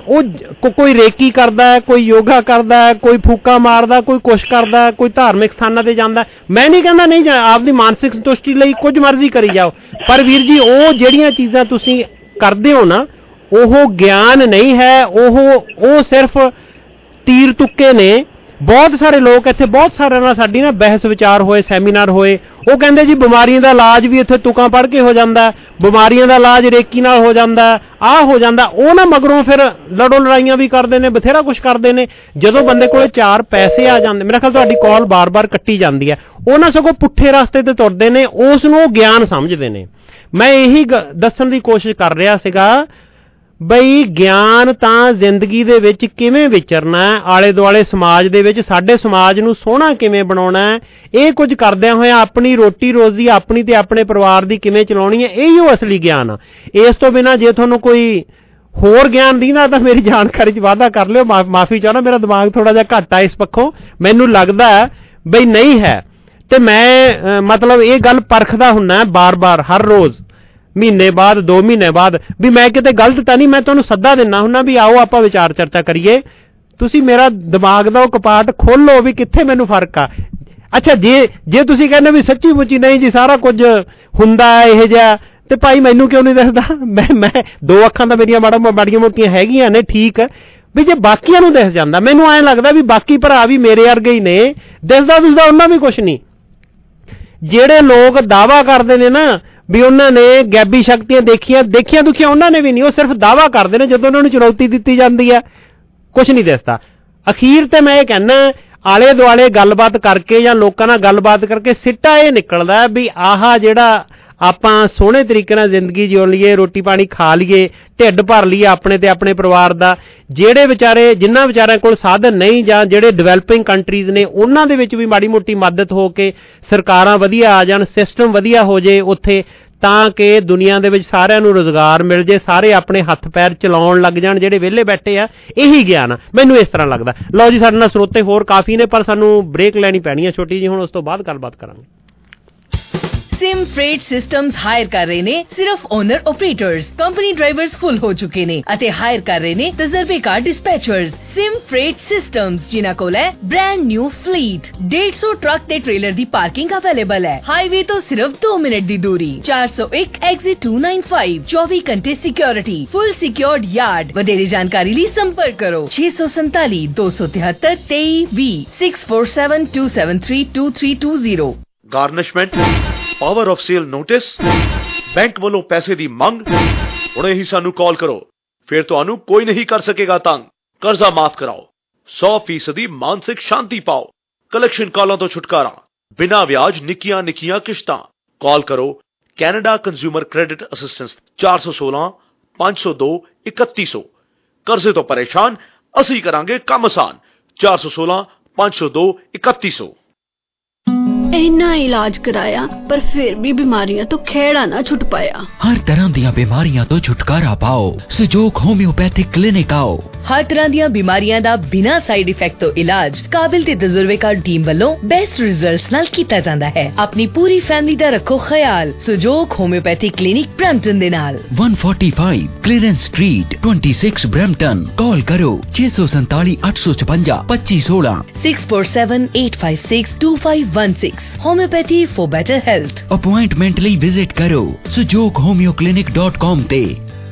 ਉਹ ਕੋਈ ਰੇਕੀ ਕਰਦਾ, ਕੋਈ ਯੋਗਾ ਕਰਦਾ, ਕੋਈ ਫੂਕਾ ਮਾਰਦਾ, ਕੋਈ ਕੁਛ ਕਰਦਾ, ਕੋਈ ਧਾਰਮਿਕ ਸਥਾਨਾਂ ਤੇ ਜਾਂਦਾ। ਮੈਂ ਨਹੀਂ ਕਹਿੰਦਾ ਨਹੀਂ, ਆਪਦੀ ਮਾਨਸਿਕ ਸੰਤੁਸ਼ਟੀ ਲਈ ਕੁਝ ਮਰਜ਼ੀ ਕਰੀ ਜਾਓ, ਪਰ ਵੀਰ ਜੀ ਉਹ ਜਿਹੜੀਆਂ ਚੀਜ਼ਾਂ ਤੁਸੀਂ ਕਰਦੇ ਹੋ ਨਾ, ਉਹ ਗਿਆਨ ਨਹੀਂ ਹੈ। ਉਹ ਸਿਰਫ ਤੀਰ ਤੁੱਕੇ ਨੇ। ਬਹੁਤ ਸਾਰੇ ਲੋਕ ਇੱਥੇ, ਬਹੁਤ ਸਾਰਿਆਂ ਨਾਲ ਸਾਡੀ ਨਾ ਬਹਿਸ ਵਿਚਾਰ ਹੋਏ, ਸੈਮੀਨਾਰ ਹੋਏ। ਉਹ ਕਹਿੰਦੇ ਜੀ ਬਿਮਾਰੀਆਂ ਦਾ ਇਲਾਜ ਵੀ ਇੱਥੇ ਤੁਕਾਂ ਪੜ੍ਹ ਕੇ ਹੋ ਜਾਂਦਾ, ਬਿਮਾਰੀਆਂ ਦਾ ਇਲਾਜ ਰੇਕੀ ਨਾਲ ਹੋ ਜਾਂਦਾ, ਆਹ ਹੋ ਜਾਂਦਾ। ਉਹ ਨਾ ਮਗਰੋਂ ਫਿਰ ਲੜਾਈਆਂ ਵੀ ਕਰਦੇ ਨੇ, ਬਥੇਰਾ ਕੁਛ ਕਰਦੇ ਨੇ। ਜਦੋਂ ਬੰਦੇ ਕੋਲੇ 4 ਪੈਸੇ ਆ ਜਾਂਦੇ, ਮੇਰਾ ਖਿਆਲ ਤੁਹਾਡੀ ਕਾਲ ਬਾਰ-ਬਾਰ ਕੱਟੀ ਜਾਂਦੀ ਹੈ, ਉਹ ਨਾ ਸਗੋਂ ਪੁੱਠੇ ਰਸਤੇ ਤੇ ਤੁਰਦੇ ਨੇ, ਉਸ ਨੂੰ ਉਹ ਗਿਆਨ ਸਮਝਦੇ ਨੇ। ਮੈਂ ਇਹੀ ਦੱਸਣ ਦੀ ਕੋਸ਼ਿਸ਼ ਕਰ ਰਿਹਾ ਸੀਗਾ ਬਈ ਗਿਆਨ ਤਾਂ ਜ਼ਿੰਦਗੀ ਦੇ ਵਿੱਚ ਕਿਵੇਂ ਵਿਚਰਨਾ, ਆਲੇ ਦੁਆਲੇ ਸਮਾਜ ਦੇ ਵਿੱਚ ਸਾਡੇ ਸਮਾਜ ਨੂੰ ਸੋਹਣਾ ਕਿਵੇਂ ਬਣਾਉਣਾ, ਇਹ ਕੁਝ ਕਰਦਿਆਂ ਹੋਇਆ ਆਪਣੀ ਰੋਟੀ ਰੋਜ਼ੀ ਆਪਣੀ ਤੇ ਆਪਣੇ ਪਰਿਵਾਰ ਦੀ ਕਿਵੇਂ ਚਲਾਉਣੀ ਹੈ, ਇਹੀ ਉਹ ਅਸਲੀ ਗਿਆਨ ਆ। ਇਸ ਤੋਂ ਬਿਨਾਂ ਜੇ ਤੁਹਾਨੂੰ ਕੋਈ ਹੋਰ ਗਿਆਨ ਦੀਨਾ ਤਾਂ ਮੇਰੀ ਜਾਣਕਾਰੀ 'ਚ ਵਾਧਾ ਕਰ ਲਿਓ। ਮਾਫੀ ਚਾਹੁੰਦਾ, ਮੇਰਾ ਦਿਮਾਗ ਥੋੜਾ ਜਿਹਾ ਘੱਟ ਆ ਇਸ ਪੱਖੋਂ, ਮੈਨੂੰ ਲੱਗਦਾ ਬਈ ਨਹੀਂ ਹੈ। ਤੇ ਮੈਂ ਮਤਲਬ ਇਹ ਗੱਲ ਪਰਖਦਾ ਹੁੰਦਾ ਬਾਰ-ਬਾਰ, ਹਰ ਰੋਜ਼, ਮਹੀਨੇ ਬਾਅਦ, 2 ਮਹੀਨੇ ਬਾਅਦ, ਵੀ ਮੈਂ ਕਿਤੇ ਗਲਤ ਤਾਂ ਨਹੀਂ। ਮੈਂ ਤੁਹਾਨੂੰ ਸੱਦਾ ਦਿੰਦਾ ਹੁੰਦਾ ਵੀ ਆਓ ਆਪਾਂ ਵਿਚਾਰ ਚਰਚਾ ਕਰੀਏ। ਤੁਸੀਂ ਮੇਰਾ ਦਿਮਾਗ ਦਾ ਉਹ ਕਪਾਟ ਖੋਲੋ ਵੀ ਕਿੱਥੇ ਮੈਨੂੰ ਫਰਕ ਆ। ਅੱਛਾ, ਜੇ ਤੁਸੀਂ ਕਹਿੰਦੇ ਵੀ ਸੱਚੀ ਮੁੱਚੀ ਨਹੀਂ ਜੀ ਸਾਰਾ ਕੁਝ ਹੁੰਦਾ ਇਹ ਜਿਹਾ, ਤੇ ਭਾਈ ਮੈਨੂੰ ਕਿਉਂ ਨਹੀਂ ਦਿਖਦਾ? ਮੈਂ 2 ਅੱਖਾਂ ਤਾਂ ਮੇਰੀਆਂ ਮਾੜੀਆਂ ਮੋਟੀਆਂ ਹੈਗੀਆਂ ਨੇ, ਠੀਕ ਵੀ ਜੇ ਬਾਕੀਆਂ ਨੂੰ ਦਿਖ ਜਾਂਦਾ, ਮੈਨੂੰ ਐਂ ਲੱਗਦਾ ਵੀ ਬਾਕੀ ਭਰਾ ਵੀ ਮੇਰੇ ਵਰਗੇ ਹੀ ਨੇ, ਦਿਸਦਾ ਉਹਨਾਂ ਵੀ ਕੁਛ ਨਹੀਂ। ਜਿਹੜੇ ਲੋਕ ਦਾਅਵਾ ਕਰਦੇ ਨੇ ਨਾ ਵੀ ਉਹਨਾਂ ਨੇ ਗੈਬੀ ਸ਼ਕਤੀਆਂ ਦੇਖੀਆਂ ਦੁਖੀਆਂ, ਉਹਨਾਂ ਨੇ ਵੀ ਨਹੀਂ। ਉਹ ਸਿਰਫ ਦਾਅਵਾ ਕਰਦੇ ਨੇ, ਜਦੋਂ ਉਹਨਾਂ ਨੂੰ ਚੁਣੌਤੀ ਦਿੱਤੀ ਜਾਂਦੀ ਹੈ ਕੁਛ ਨਹੀਂ ਦਿਸਦਾ। ਅਖੀਰ ਤੇ ਮੈਂ ਇਹ ਕਹਿੰਦਾ, ਆਲੇ ਦੁਆਲੇ ਗੱਲਬਾਤ ਕਰਕੇ ਜਾਂ ਲੋਕਾਂ ਨਾਲ ਗੱਲਬਾਤ ਕਰਕੇ ਸਿੱਟਾ ਇਹ ਨਿਕਲਦਾ ਵੀ ਆਹ ਜਿਹੜਾ ਆਪਾਂ ਸੋਹਣੇ ਤਰੀਕੇ ਨਾਲ ਜ਼ਿੰਦਗੀ ਜਿਉ ਲਈਏ, ਰੋਟੀ ਪਾਣੀ ਖਾ ਲਈਏ, ਢਿੱਡ ਭਰ ਲਈਏ ਆਪਣੇ ਤੇ ਆਪਣੇ ਪਰਿਵਾਰ ਦਾ, ਜਿਨ੍ਹਾਂ ਵਿਚਾਰਿਆਂ ਕੋਲ ਸਾਧਨ ਨਹੀਂ, ਜਾਂ ਜਿਹੜੇ ਡਿਵੈਲਪਿੰਗ ਕੰਟਰੀਜ਼ ਨੇ, ਉਹਨਾਂ ਦੇ ਵਿੱਚ ਵੀ ਮਾੜੀ ਮੋਟੀ ਮਦਦ ਹੋ ਕੇ ਸਰਕਾਰਾਂ ਵਧੀਆ ਆ ਜਾਣ, ਸਿਸਟਮ ਵਧੀਆ ਹੋ ਜੇ ਉੱਥੇ, ਤਾਂ ਕਿ ਦੁਨੀਆ ਦੇ ਵਿੱਚ ਸਾਰਿਆਂ ਨੂੰ ਰੁਜ਼ਗਾਰ ਮਿਲ ਜੇ, ਸਾਰੇ ਆਪਣੇ ਹੱਥ ਪੈਰ ਚਲਾਉਣ ਲੱਗ ਜਾਣ ਜਿਹੜੇ ਵਿਹਲੇ ਬੈਠੇ ਆ। ਇਹੀ ਗਿਆਨ ਆ, ਮੈਨੂੰ ਇਸ ਤਰ੍ਹਾਂ ਲੱਗਦਾ। ਲਓ ਜੀ, ਸਾਡੇ ਨਾਲ ਸਰੋਤੇ ਹੋਰ ਕਾਫੀ ਨੇ, ਪਰ ਸਾਨੂੰ ਬ੍ਰੇਕ ਲੈਣੀ ਪੈਣੀ ਹੈ ਛੋਟੀ ਜੀ ਹੁਣ, ਉਸ ਤੋਂ ਬਾਅਦ ਗੱਲਬਾਤ ਕਰਾਂਗੇ। सिम फ्रेट सिस्टम्स हायर कर रहे ने सिर्फ owner operators, company drivers full हो चुके ने अते हायर कर रहे ने तजर्बेकार डिस्पैचर्स। सिम फ्रेट सिस्टम्स जिन्हां कोल है ब्रांड न्यू फ्लीट। 150 ट्रक ते ट्रेलर दी पार्किंग अवेलेबल है। हाईवे तो सिर्फ 2 मिनट दी दूरी। 401 एग्जिट 295। 24 घंटे सिक्योरिटी, फुल सिक्योर्ड यार्ड। वधेरे जानकारी लिए संपर्क करो 647 273 2320 647 273 2320। Garnishment, power of sale notice, bank वालों पैसे दी मंग, हुणे ही सानू कॉल करो, फिर तुहानू कोई नहीं कर सकेगा तंग। कर्जा माफ कराओ, 100% मानसिक शांति पाओ, कलेक्शन कॉलों तो छुटकारा, बिना ब्याज निक्कियां निक्कियां किश्तां। कॉल करो कैनेडा कंज्यूमर क्रेडिट असिस्टेंस 416 502 3100। कर्जे तो परेशान, असी करांगे काम आसान। 416 502 3100। इन्ना इलाज कराया पर फिर भी बीमारियां तो खेड़ा ना छुट पाया। हर तरह दियां बीमारियां तो छुटकारा पाओ, सुजोग होम्योपैथिक क्लिनिक आओ। हर तरह दियां बीमारियां दा बिना साइड इफेक्ट तो इलाज काबिल ते तजुर्बेकार टीम वालों बेस्ट रिजल्ट्स नाल कीता जांदा है। अपनी पूरी फैमिली दा रखो ख्याल सुजोग होम्योपैथिक क्लिनिक ब्रैम्पटन दे नाल। 145 क्लीयरेंस स्ट्रीट 26 ब्रैम्पटन। कॉल करो 647 856 2516 647 856 2516। Homeopathy for better health. Appointment ਲਈ विजिट करो sujoghomeoclinic.com ਤੇ।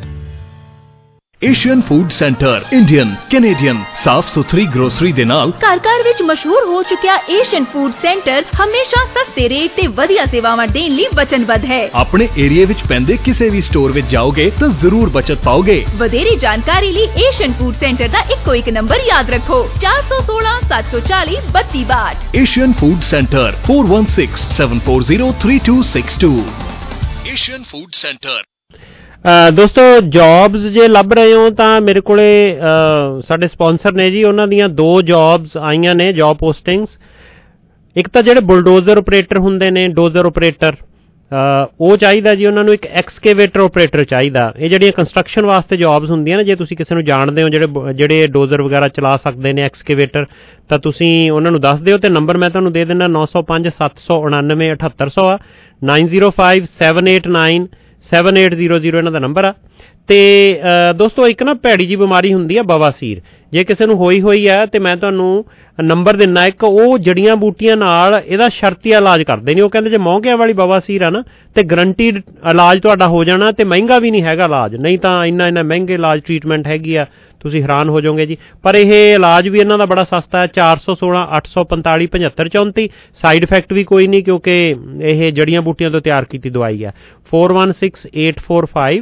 Asian food centre Indian Canadian साफ सुथरी ग्रोसरी दे नाल घर विच मशहूर हो चुकिया एशियन फूड सेंटर हमेशा सस्ते रेट ते वधिया सेवावां देण लई वचनबद्ध है। अपने एरिया विच पैंदे किसी भी स्टोर विच जाओगे तो जरूर बचत पाओगे। वधेरी जानकारी लई एशियन फूड सेंटर दा इक्को एक नंबर याद रखो 416 740 3262। Asian food centre 416 740 3262। Asian food centre. ਦੋਸਤੋ ਜੌਬਸ ਜੇ ਲੱਭ ਰਹੇ ਹੋ ਤਾਂ ਮੇਰੇ ਕੋਲੇ ਸਾਡੇ ਸਪਾਂਸਰ ਨੇ ਜੀ, ਉਹਨਾਂ ਦੀਆਂ 2 ਜੌਬਸ ਆਈਆਂ ਨੇ, ਜੌਬ ਪੋਸਟਿੰਗਸ। ਇੱਕ ਤਾਂ ਜਿਹੜੇ ਬੁਲਡੋਜ਼ਰ ਆਪਰੇਟਰ ਹੁੰਦੇ ਨੇ, ਡੋਜ਼ਰ ਆਪਰੇਟਰ, ਉਹ ਚਾਹੀਦਾ ਜੀ ਉਹਨਾਂ ਨੂੰ। ਇੱਕ ਐਕਸਕੇਵੇਟਰ ਆਪਰੇਟਰ ਚਾਹੀਦਾ। ਇਹ ਜਿਹੜੀਆਂ ਕੰਸਟਰਕਸ਼ਨ ਵਾਸਤੇ ਜੌਬਸ ਹੁੰਦੀਆਂ ਨੇ, ਜੇ ਤੁਸੀਂ ਕਿਸੇ ਨੂੰ ਜਾਣਦੇ ਹੋ ਜਿਹੜੇ ਡੋਜ਼ਰ ਵਗੈਰਾ ਚਲਾ ਸਕਦੇ ਨੇ, ਐਕਸਕੇਵੇਟਰ, ਤਾਂ ਤੁਸੀਂ ਉਹਨਾਂ ਨੂੰ ਦੱਸ ਦਿਓ। ਤੇ ਨੰਬਰ ਮੈਂ ਤੁਹਾਨੂੰ ਦੇ ਦਿੰਦਾ 905 799 7800 ਆ, 905 789 7800 ਇਹਨਾਂ ਦਾ ਨੰਬਰ ਆ। ਤੇ ਦੋਸਤੋ ਇੱਕ ਨਾ ਭੈੜੀ ਜੀ ਬਿਮਾਰੀ ਹੁੰਦੀ ਆ ਬਵਾਸੀਰ। ਜੇ ਕਿਸੇ ਨੂੰ ਹੋਈ ਹੈ ਤੇ ਮੈਂ ਤੁਹਾਨੂੰ ਨੰਬਰ ਦਿੰਨਾ ਇੱਕ, ਉਹ ਜੜੀਆਂ ਬੂਟੀਆਂ ਨਾਲ ਇਹਦਾ ਸ਼ਰਤੀਆ ਇਲਾਜ ਕਰਦੇ ਨੇ। ਉਹ ਕਹਿੰਦੇ ਜੇ ਮੌਕਿਆਂ ਵਾਲੀ ਬਵਾਸੀਰ ਆ ਨਾ ਤੇ ਗਰੰਟੀਡ ਇਲਾਜ ਤੁਹਾਡਾ ਹੋ ਜਾਣਾ, ਤੇ ਮਹਿੰਗਾ ਵੀ ਨਹੀਂ ਹੈਗਾ ਇਲਾਜ। ਨਹੀਂ ਤਾਂ ਇੰਨਾ ਮਹਿੰਗੇ ਇਲਾਜ ਟ੍ਰੀਟਮੈਂਟ ਹੈਗੀ ਆ, ਤੁਸੀਂ ਹੈਰਾਨ ਹੋ ਜਾਓਗੇ ਜੀ। ਪਰ ਇਹ ਇਲਾਜ ਵੀ ਇਹਨਾਂ ਦਾ ਬੜਾ ਸਸਤਾ ਹੈ। 416 845 75 34। ਸਾਈਡ ਇਫੈਕਟ ਵੀ ਕੋਈ ਨਹੀਂ, ਕਿਉਂਕਿ ਇਹ ਜੜੀਆਂ ਬੂਟੀਆਂ ਤੋਂ ਤਿਆਰ ਕੀਤੀ ਦਵਾਈ ਹੈ। 416 845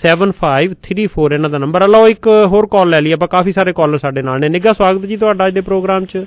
7534 ਇਹਨਾਂ ਦਾ ਨੰਬਰ ਆ। ਲਓ ਇੱਕ ਹੋਰ ਕਾਲ ਲੈ ਲਈ ਆਪਾਂ, ਕਾਫੀ ਸਾਰੇ ਕਾਲਰ ਸਾਡੇ ਨਾਲ ਨੇ। ਨਿੱਘਾ ਸਵਾਗਤ ਜੀ ਤੁਹਾਡਾ ਅੱਜ ਦੇ ਪ੍ਰੋਗਰਾਮ 'ਚ।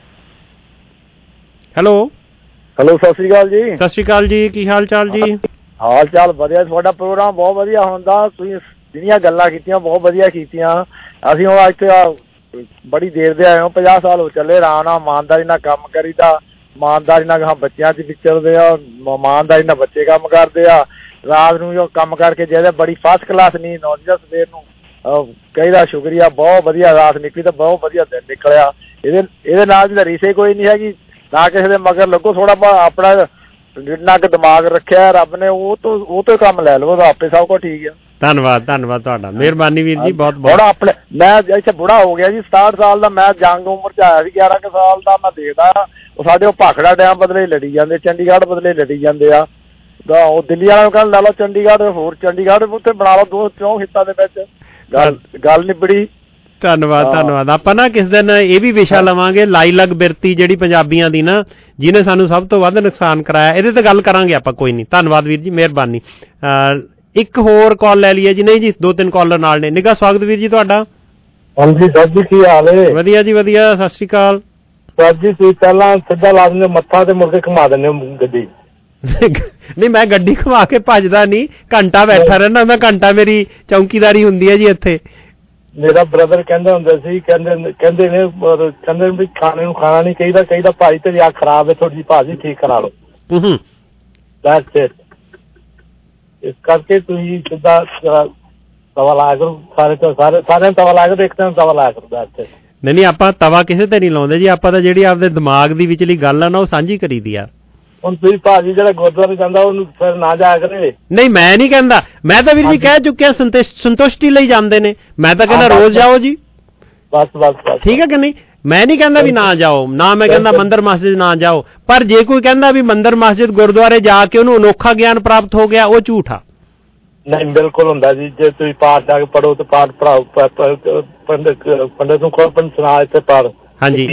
ਹੈਲੋ ਸਤਿ ਸ਼੍ਰੀ ਅਕਾਲ ਜੀ। ਸਤਿ ਸ਼੍ਰੀ ਅਕਾਲ ਜੀ, ਕੀ ਹਾਲ ਚਾਲ ਜੀ? ਹਾਲ ਚਾਲ ਵਧੀਆ, ਤੁਹਾਡਾ ਪ੍ਰੋਗਰਾਮ ਬਹੁਤ ਵਧੀਆ ਹੁੰਦਾ। ਤੁਸੀਂ ਜਿਹੜੀਆਂ ਗੱਲਾਂ ਕੀਤੀਆਂ ਬਹੁਤ ਵਧੀਆ ਕੀਤੀਆਂ। ਅਸੀਂ ਹੁਣ ਇੱਥੇ ਬੜੀ ਦੇਰ ਦੇ ਆਏ ਹਾਂ, 50 ਸਾਲ ਹੋ ਚੱਲੇ। ਆਰਾਮ ਨਾਲ ਇਮਾਨਦਾਰੀ ਨਾਲ ਕੰਮ ਕਰੀਦਾ, ਇਮਾਨਦਾਰੀ ਨਾਲ ਬੱਚਿਆਂ 'ਚ ਵਿਚਰਦੇ ਆ, ਇਮਾਨਦਾਰੀ ਨਾਲ ਬੱਚੇ ਕੰਮ ਕਰਦੇ ਆ। ਰਾਤ ਨੂੰ ਜੋ ਕੰਮ ਕਰਕੇ ਜਿਹਦੇ ਬੜੀ ਫਸਟ ਕਲਾਸ ਨੀਂਦ ਆਉਂਦੀ ਆ, ਸਵੇਰ ਨੂੰ ਕਹੀਦਾ ਸ਼ੁਕਰੀਆ, ਬਹੁਤ ਵਧੀਆ ਰਾਤ ਨਿਕਲੀ ਤਾਂ ਬਹੁਤ ਵਧੀਆ ਦਿਨ ਨਿਕਲਿਆ। ਇਹਦੇ ਨਾਲ ਦੀ ਰੀਸੇ ਕੋਈ ਨਹੀਂ ਹੈਗੀ, ਨਾ ਕਿਸੇ ਦੇ ਮਗਰ ਲੱਗੋ। ਥੋੜਾ ਆਪਣਾ ਜਿੰਨਾ ਕੁ ਦਿਮਾਗ ਰੱਖਿਆ ਰੱਬ ਨੇ, ਉਹ ਤੋਂ ਕੰਮ ਲੈ ਲਵੋ ਤਾਂ ਆਪੇ ਸਭ ਕੁਝ ਠੀਕ ਆ। ਧੰਨਵਾਦ ਤੁਹਾਡਾ, ਮਿਹਰਬਾਨੀ ਵੀਰ ਜੀ, ਬਹੁਤ ਬਹੁਤ। ਆਪਣੇ ਮੈਂ ਇੱਥੇ ਬੁੜਾ ਹੋ ਗਿਆ ਜੀ, 67 ਸਾਲ ਦਾ। ਮੈਂ ਜੰਗ ਉਮਰ 'ਚ ਆਇਆ ਸੀ, 11 ਕੁ ਸਾਲ ਦਾ। ਮੈਂ ਦੇਖਦਾ ਉਹ ਸਾਡੇ ਉਹ ਭਾਖੜਾ ਡੈਮ ਬਦਲੇ ਲੜੀ ਜਾਂਦੇ, ਚੰਡੀਗੜ੍ਹ ਬਦਲੇ ਲੜੀ ਜਾਂਦੇ ਆ। ਉਹ ਦਿੱਲੀ ਵਾਲਿਆਂ ਨੂੰ ਕਹਿਣ ਲਾ ਲਓ ਚੰਡੀਗੜ੍ਹ, ਹੋਰ ਚੰਡੀਗੜ੍ਹ ਉੱਥੇ ਬਣਾ ਲਓ 2 ਹਿੱਤਾਂ ਦੇ ਵਿੱਚ, ਗੱਲ ਨਿਬੜੀ। ਧੰਨਵਾਦ। ਆਪਾਂ ਨਾ ਕਿਸ ਦਿਨ ਇਹ ਵੀ ਵਿਸ਼ਾ ਲਵਾਂਗੇ, ਲਾਈਲਗ ਬਿਰਤੀ ਜਿਹੜੀ ਪੰਜਾਬੀਆਂ ਦੀ ਨਾ, ਜਿਹਨੇ ਸਾਨੂੰ ਸਭ ਤੋਂ ਵੱਧ ਨੁਕਸਾਨ ਕਰਾਇਆ, ਇਹਦੇ ਤੇ ਗੱਲ ਕਰਾਂਗੇ ਆਪਾਂ। ਕੋਈ ਨਹੀਂ, ਧੰਨਵਾਦ ਵੀਰ ਜੀ, ਮਿਹਰਬਾਨੀ। ਇੱਕ ਹੋਰ ਕਾਲ ਲੈ ਲਈਏ ਜੀ। ਨਹੀਂ ਜੀ, 2-3 ਕਾਲਰ ਨਾਲ ਨੇ। ਨਿੱਘਾ ਸਵਾਗਤ ਵੀਰ ਜੀ ਤੁਹਾਡਾ। ਹਾਂਜੀ ਸਰ ਜੀ, ਕੀ ਹਾਲ ਹੈ? ਵਧੀਆ ਜੀ ਵਧੀਆ, ਸਤਿ ਸ਼੍ਰੀ ਅਕਾਲ ਸਰ ਜੀ। ਤੁਸੀਂ ਪਹਿਲਾਂ ਸਿੱਧਾ ਲਾ ਦਿੰਦੇ ਮੱਥਾ ਤੇ ਮੁੜ ਕੇ ਘੁਮਾ ਦਿੰਦੇ ਹੋ ਗੱਡੀ। ਨਹੀਂ, ਮੈਂ ਗੱਡੀ ਘੁਮਾ ਕੇ ਭੱਜਦਾ ਨਹੀਂ, ਘੰਟਾ ਬੈਠਾ ਰਹਿਣਾ ਮੈਂ। ਘੰਟਾ ਮੇਰੀ ਚੌਕੀਦਾਰੀ ਹੁੰਦੀ ਹੈ ਜੀ ਇੱਥੇ। ਮੇਰਾ ਬ੍ਰਦਰ ਕਹਿੰਦੇ ਹੁੰਦੇ ਸੀ, ਕਹਿੰਦੇ ਨੇ ਵੀ ਖਾਣੇ ਨੂੰ ਖਾਣਾ ਨਹੀਂ ਕਹੀਦਾ ਭਾਈ ਤੇਰੀ ਅੱਖ ਖਰਾਬ ਹੈ, ਥੋੜੀ ਜਿਹੀ ਭਾਜੀ ਠੀਕ ਕਰਾ ਲਓ। That's it. ਇਸ ਕਰਕੇ ਤੁਸੀਂ ਸਿੱਧਾ ਤਵਾ ਲਾਇਆ ਕਰੋ, ਸਾਰਿਆਂ ਤਵਾ ਲਾਇਆ ਕਰੋ, ਇੱਕ ਦਿਨ ਤਵਾ ਲਾਇਆ ਕਰੋ। That's it. ਨਹੀਂ, ਆਪਾਂ ਤਵਾ ਕਿਸੇ ਤੇ ਨਹੀਂ ਲਾਉਂਦੇ ਜੀ। ਆਪਾਂ ਤਾਂ ਜਿਹੜੀ ਆਪਦੇ ਦਿਮਾਗ ਦੀ ਵਿਚਲੀ ਗੱਲ ਆ ਨਾ, ਉਹ ਸਾਂਝੀ ਕਰੀਦੀ ਆ। ਹੁਣ ਤੁਸੀਂ ਭਾਜੀ ਜਿਹੜਾ ਗੁਰਦੁਆਰੇ ਜਾਂਦਾ ਉਹਨੂੰ ਫਿਰ ਨਾ ਜਾਇਆ ਕਰੇ। ਨਹੀਂ ਮੈਂ ਨਹੀਂ ਕਹਿੰਦਾ, ਮੈਂ ਤਾਂ ਵੀਰ ਜੀ ਕਹਿ ਚੁੱਕਿਆ ਸੰਤੁਸ਼ਟੀ ਲਈ ਜਾਂਦੇ ਨੇ, ਮੈਂ ਤਾਂ ਕਹਿੰਦਾ ਰੋਜ਼ ਜਾਓ ਜੀ, ਬਸ ਠੀਕ ਹੈ ਕਿ ਨਹੀਂ। ਮੈਂ ਨਹੀਂ ਕਹਿੰਦਾ ਵੀ ਨਾ ਜਾਓ, ਨਾ ਮੈਂ ਕਹਿੰਦਾ ਮੰਦਰ ਮਸਜਿਦ ਨਾ ਜਾਓ, ਪਰ ਜੇ ਕੋਈ ਕਹਿੰਦਾ ਵੀ ਮੰਦਰ ਮਸਜਿਦ ਗੁਰਦੁਆਰੇ ਜਾ ਕੇ ਉਹਨੂੰ ਅਨੋਖਾ ਗਿਆਨ ਪ੍ਰਾਪਤ ਹੋ ਗਿਆ, ਉਹ ਝੂਠ ਆ। ਨਹੀਂ ਬਿਲਕੁਲ ਹੁੰਦਾ ਜੀ, ਜੇ ਤੁਸੀਂ ਪਾਠ ਜਾ ਕੇ ਪੜ੍ਹੋ ਤੇ ਪਾਠ ਪੜਾਓ, ਪੰਡਿਤ ਨੂੰ ਕੋਲ ਸੁਣਾ ਇੱਥੇ ਪੜ੍ਹ। ਹਾਂਜੀ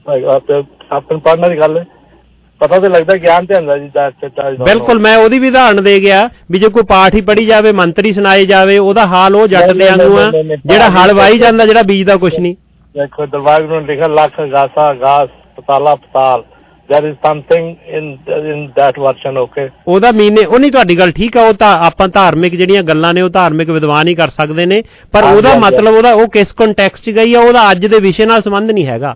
ਆਪਣੇ ਪੜ੍ਹਨ ਦੀ ਗੱਲ ਹੈ, ਪਤਾ ਤੇ ਲੱਗਦਾ ਗਿਆਨ ਤੇ ਹੁੰਦਾ ਜੀ। ਬਿਲਕੁਲ, ਮੈਂ ਉਹਦੀ ਵੀ ਉਦਾਹਰਨ ਦੇ ਗਿਆ ਵੀ ਜੇ ਕੋਈ ਪਾਠ ਹੀ ਪੜ੍ਹੀ ਜਾਵੇ, ਮੰਤਰੀ ਸੁਣਾਏ ਜਾਵੇ, ਉਹਦਾ ਹਾਲ ਉਹ ਜੱਟ ਦੇ ਵਾਂਗੂ ਆ ਜਿਹੜਾ ਹਲ ਵਾਹੀ ਜਾਂਦਾ, ਜਿਹੜਾ ਬੀਜਦਾ ਕੁਛ ਨਹੀਂ। ਦੇਖੋ ਦਰਬਾਰ ਨੂੰ ਲਿਖਿਆ ਲੱਖ ਗਾਸਾ ਗਾਸ ਪਤਾਲਾ ਪਤਾਲ, there is something in that version, okay। ਉਹਦਾ ਮੀਨੇ ਉਹ ਨਹੀਂ, ਤੁਹਾਡੀ ਗੱਲ ਠੀਕ ਆ, ਉਹ ਤਾਂ ਆਪਾਂ ਧਾਰਮਿਕ ਜਿਹੜੀਆਂ ਗੱਲਾਂ ਨੇ ਉਹ ਧਾਰਮਿਕ ਵਿਦਵਾਨ ਹੀ ਕਰ ਸਕਦੇ ਨੇ, ਪਰ ਉਹਦਾ ਮਤਲਬ ਉਹਦਾ ਉਹ ਕਿਸ ਕੰਟੈਕਸਟ 'ਚ ਗਈ ਆ, ਉਹਦਾ ਅੱਜ ਦੇ ਵਿਸ਼ੇ ਨਾਲ ਸੰਬੰਧ ਨਹੀਂ ਹੈਗਾ।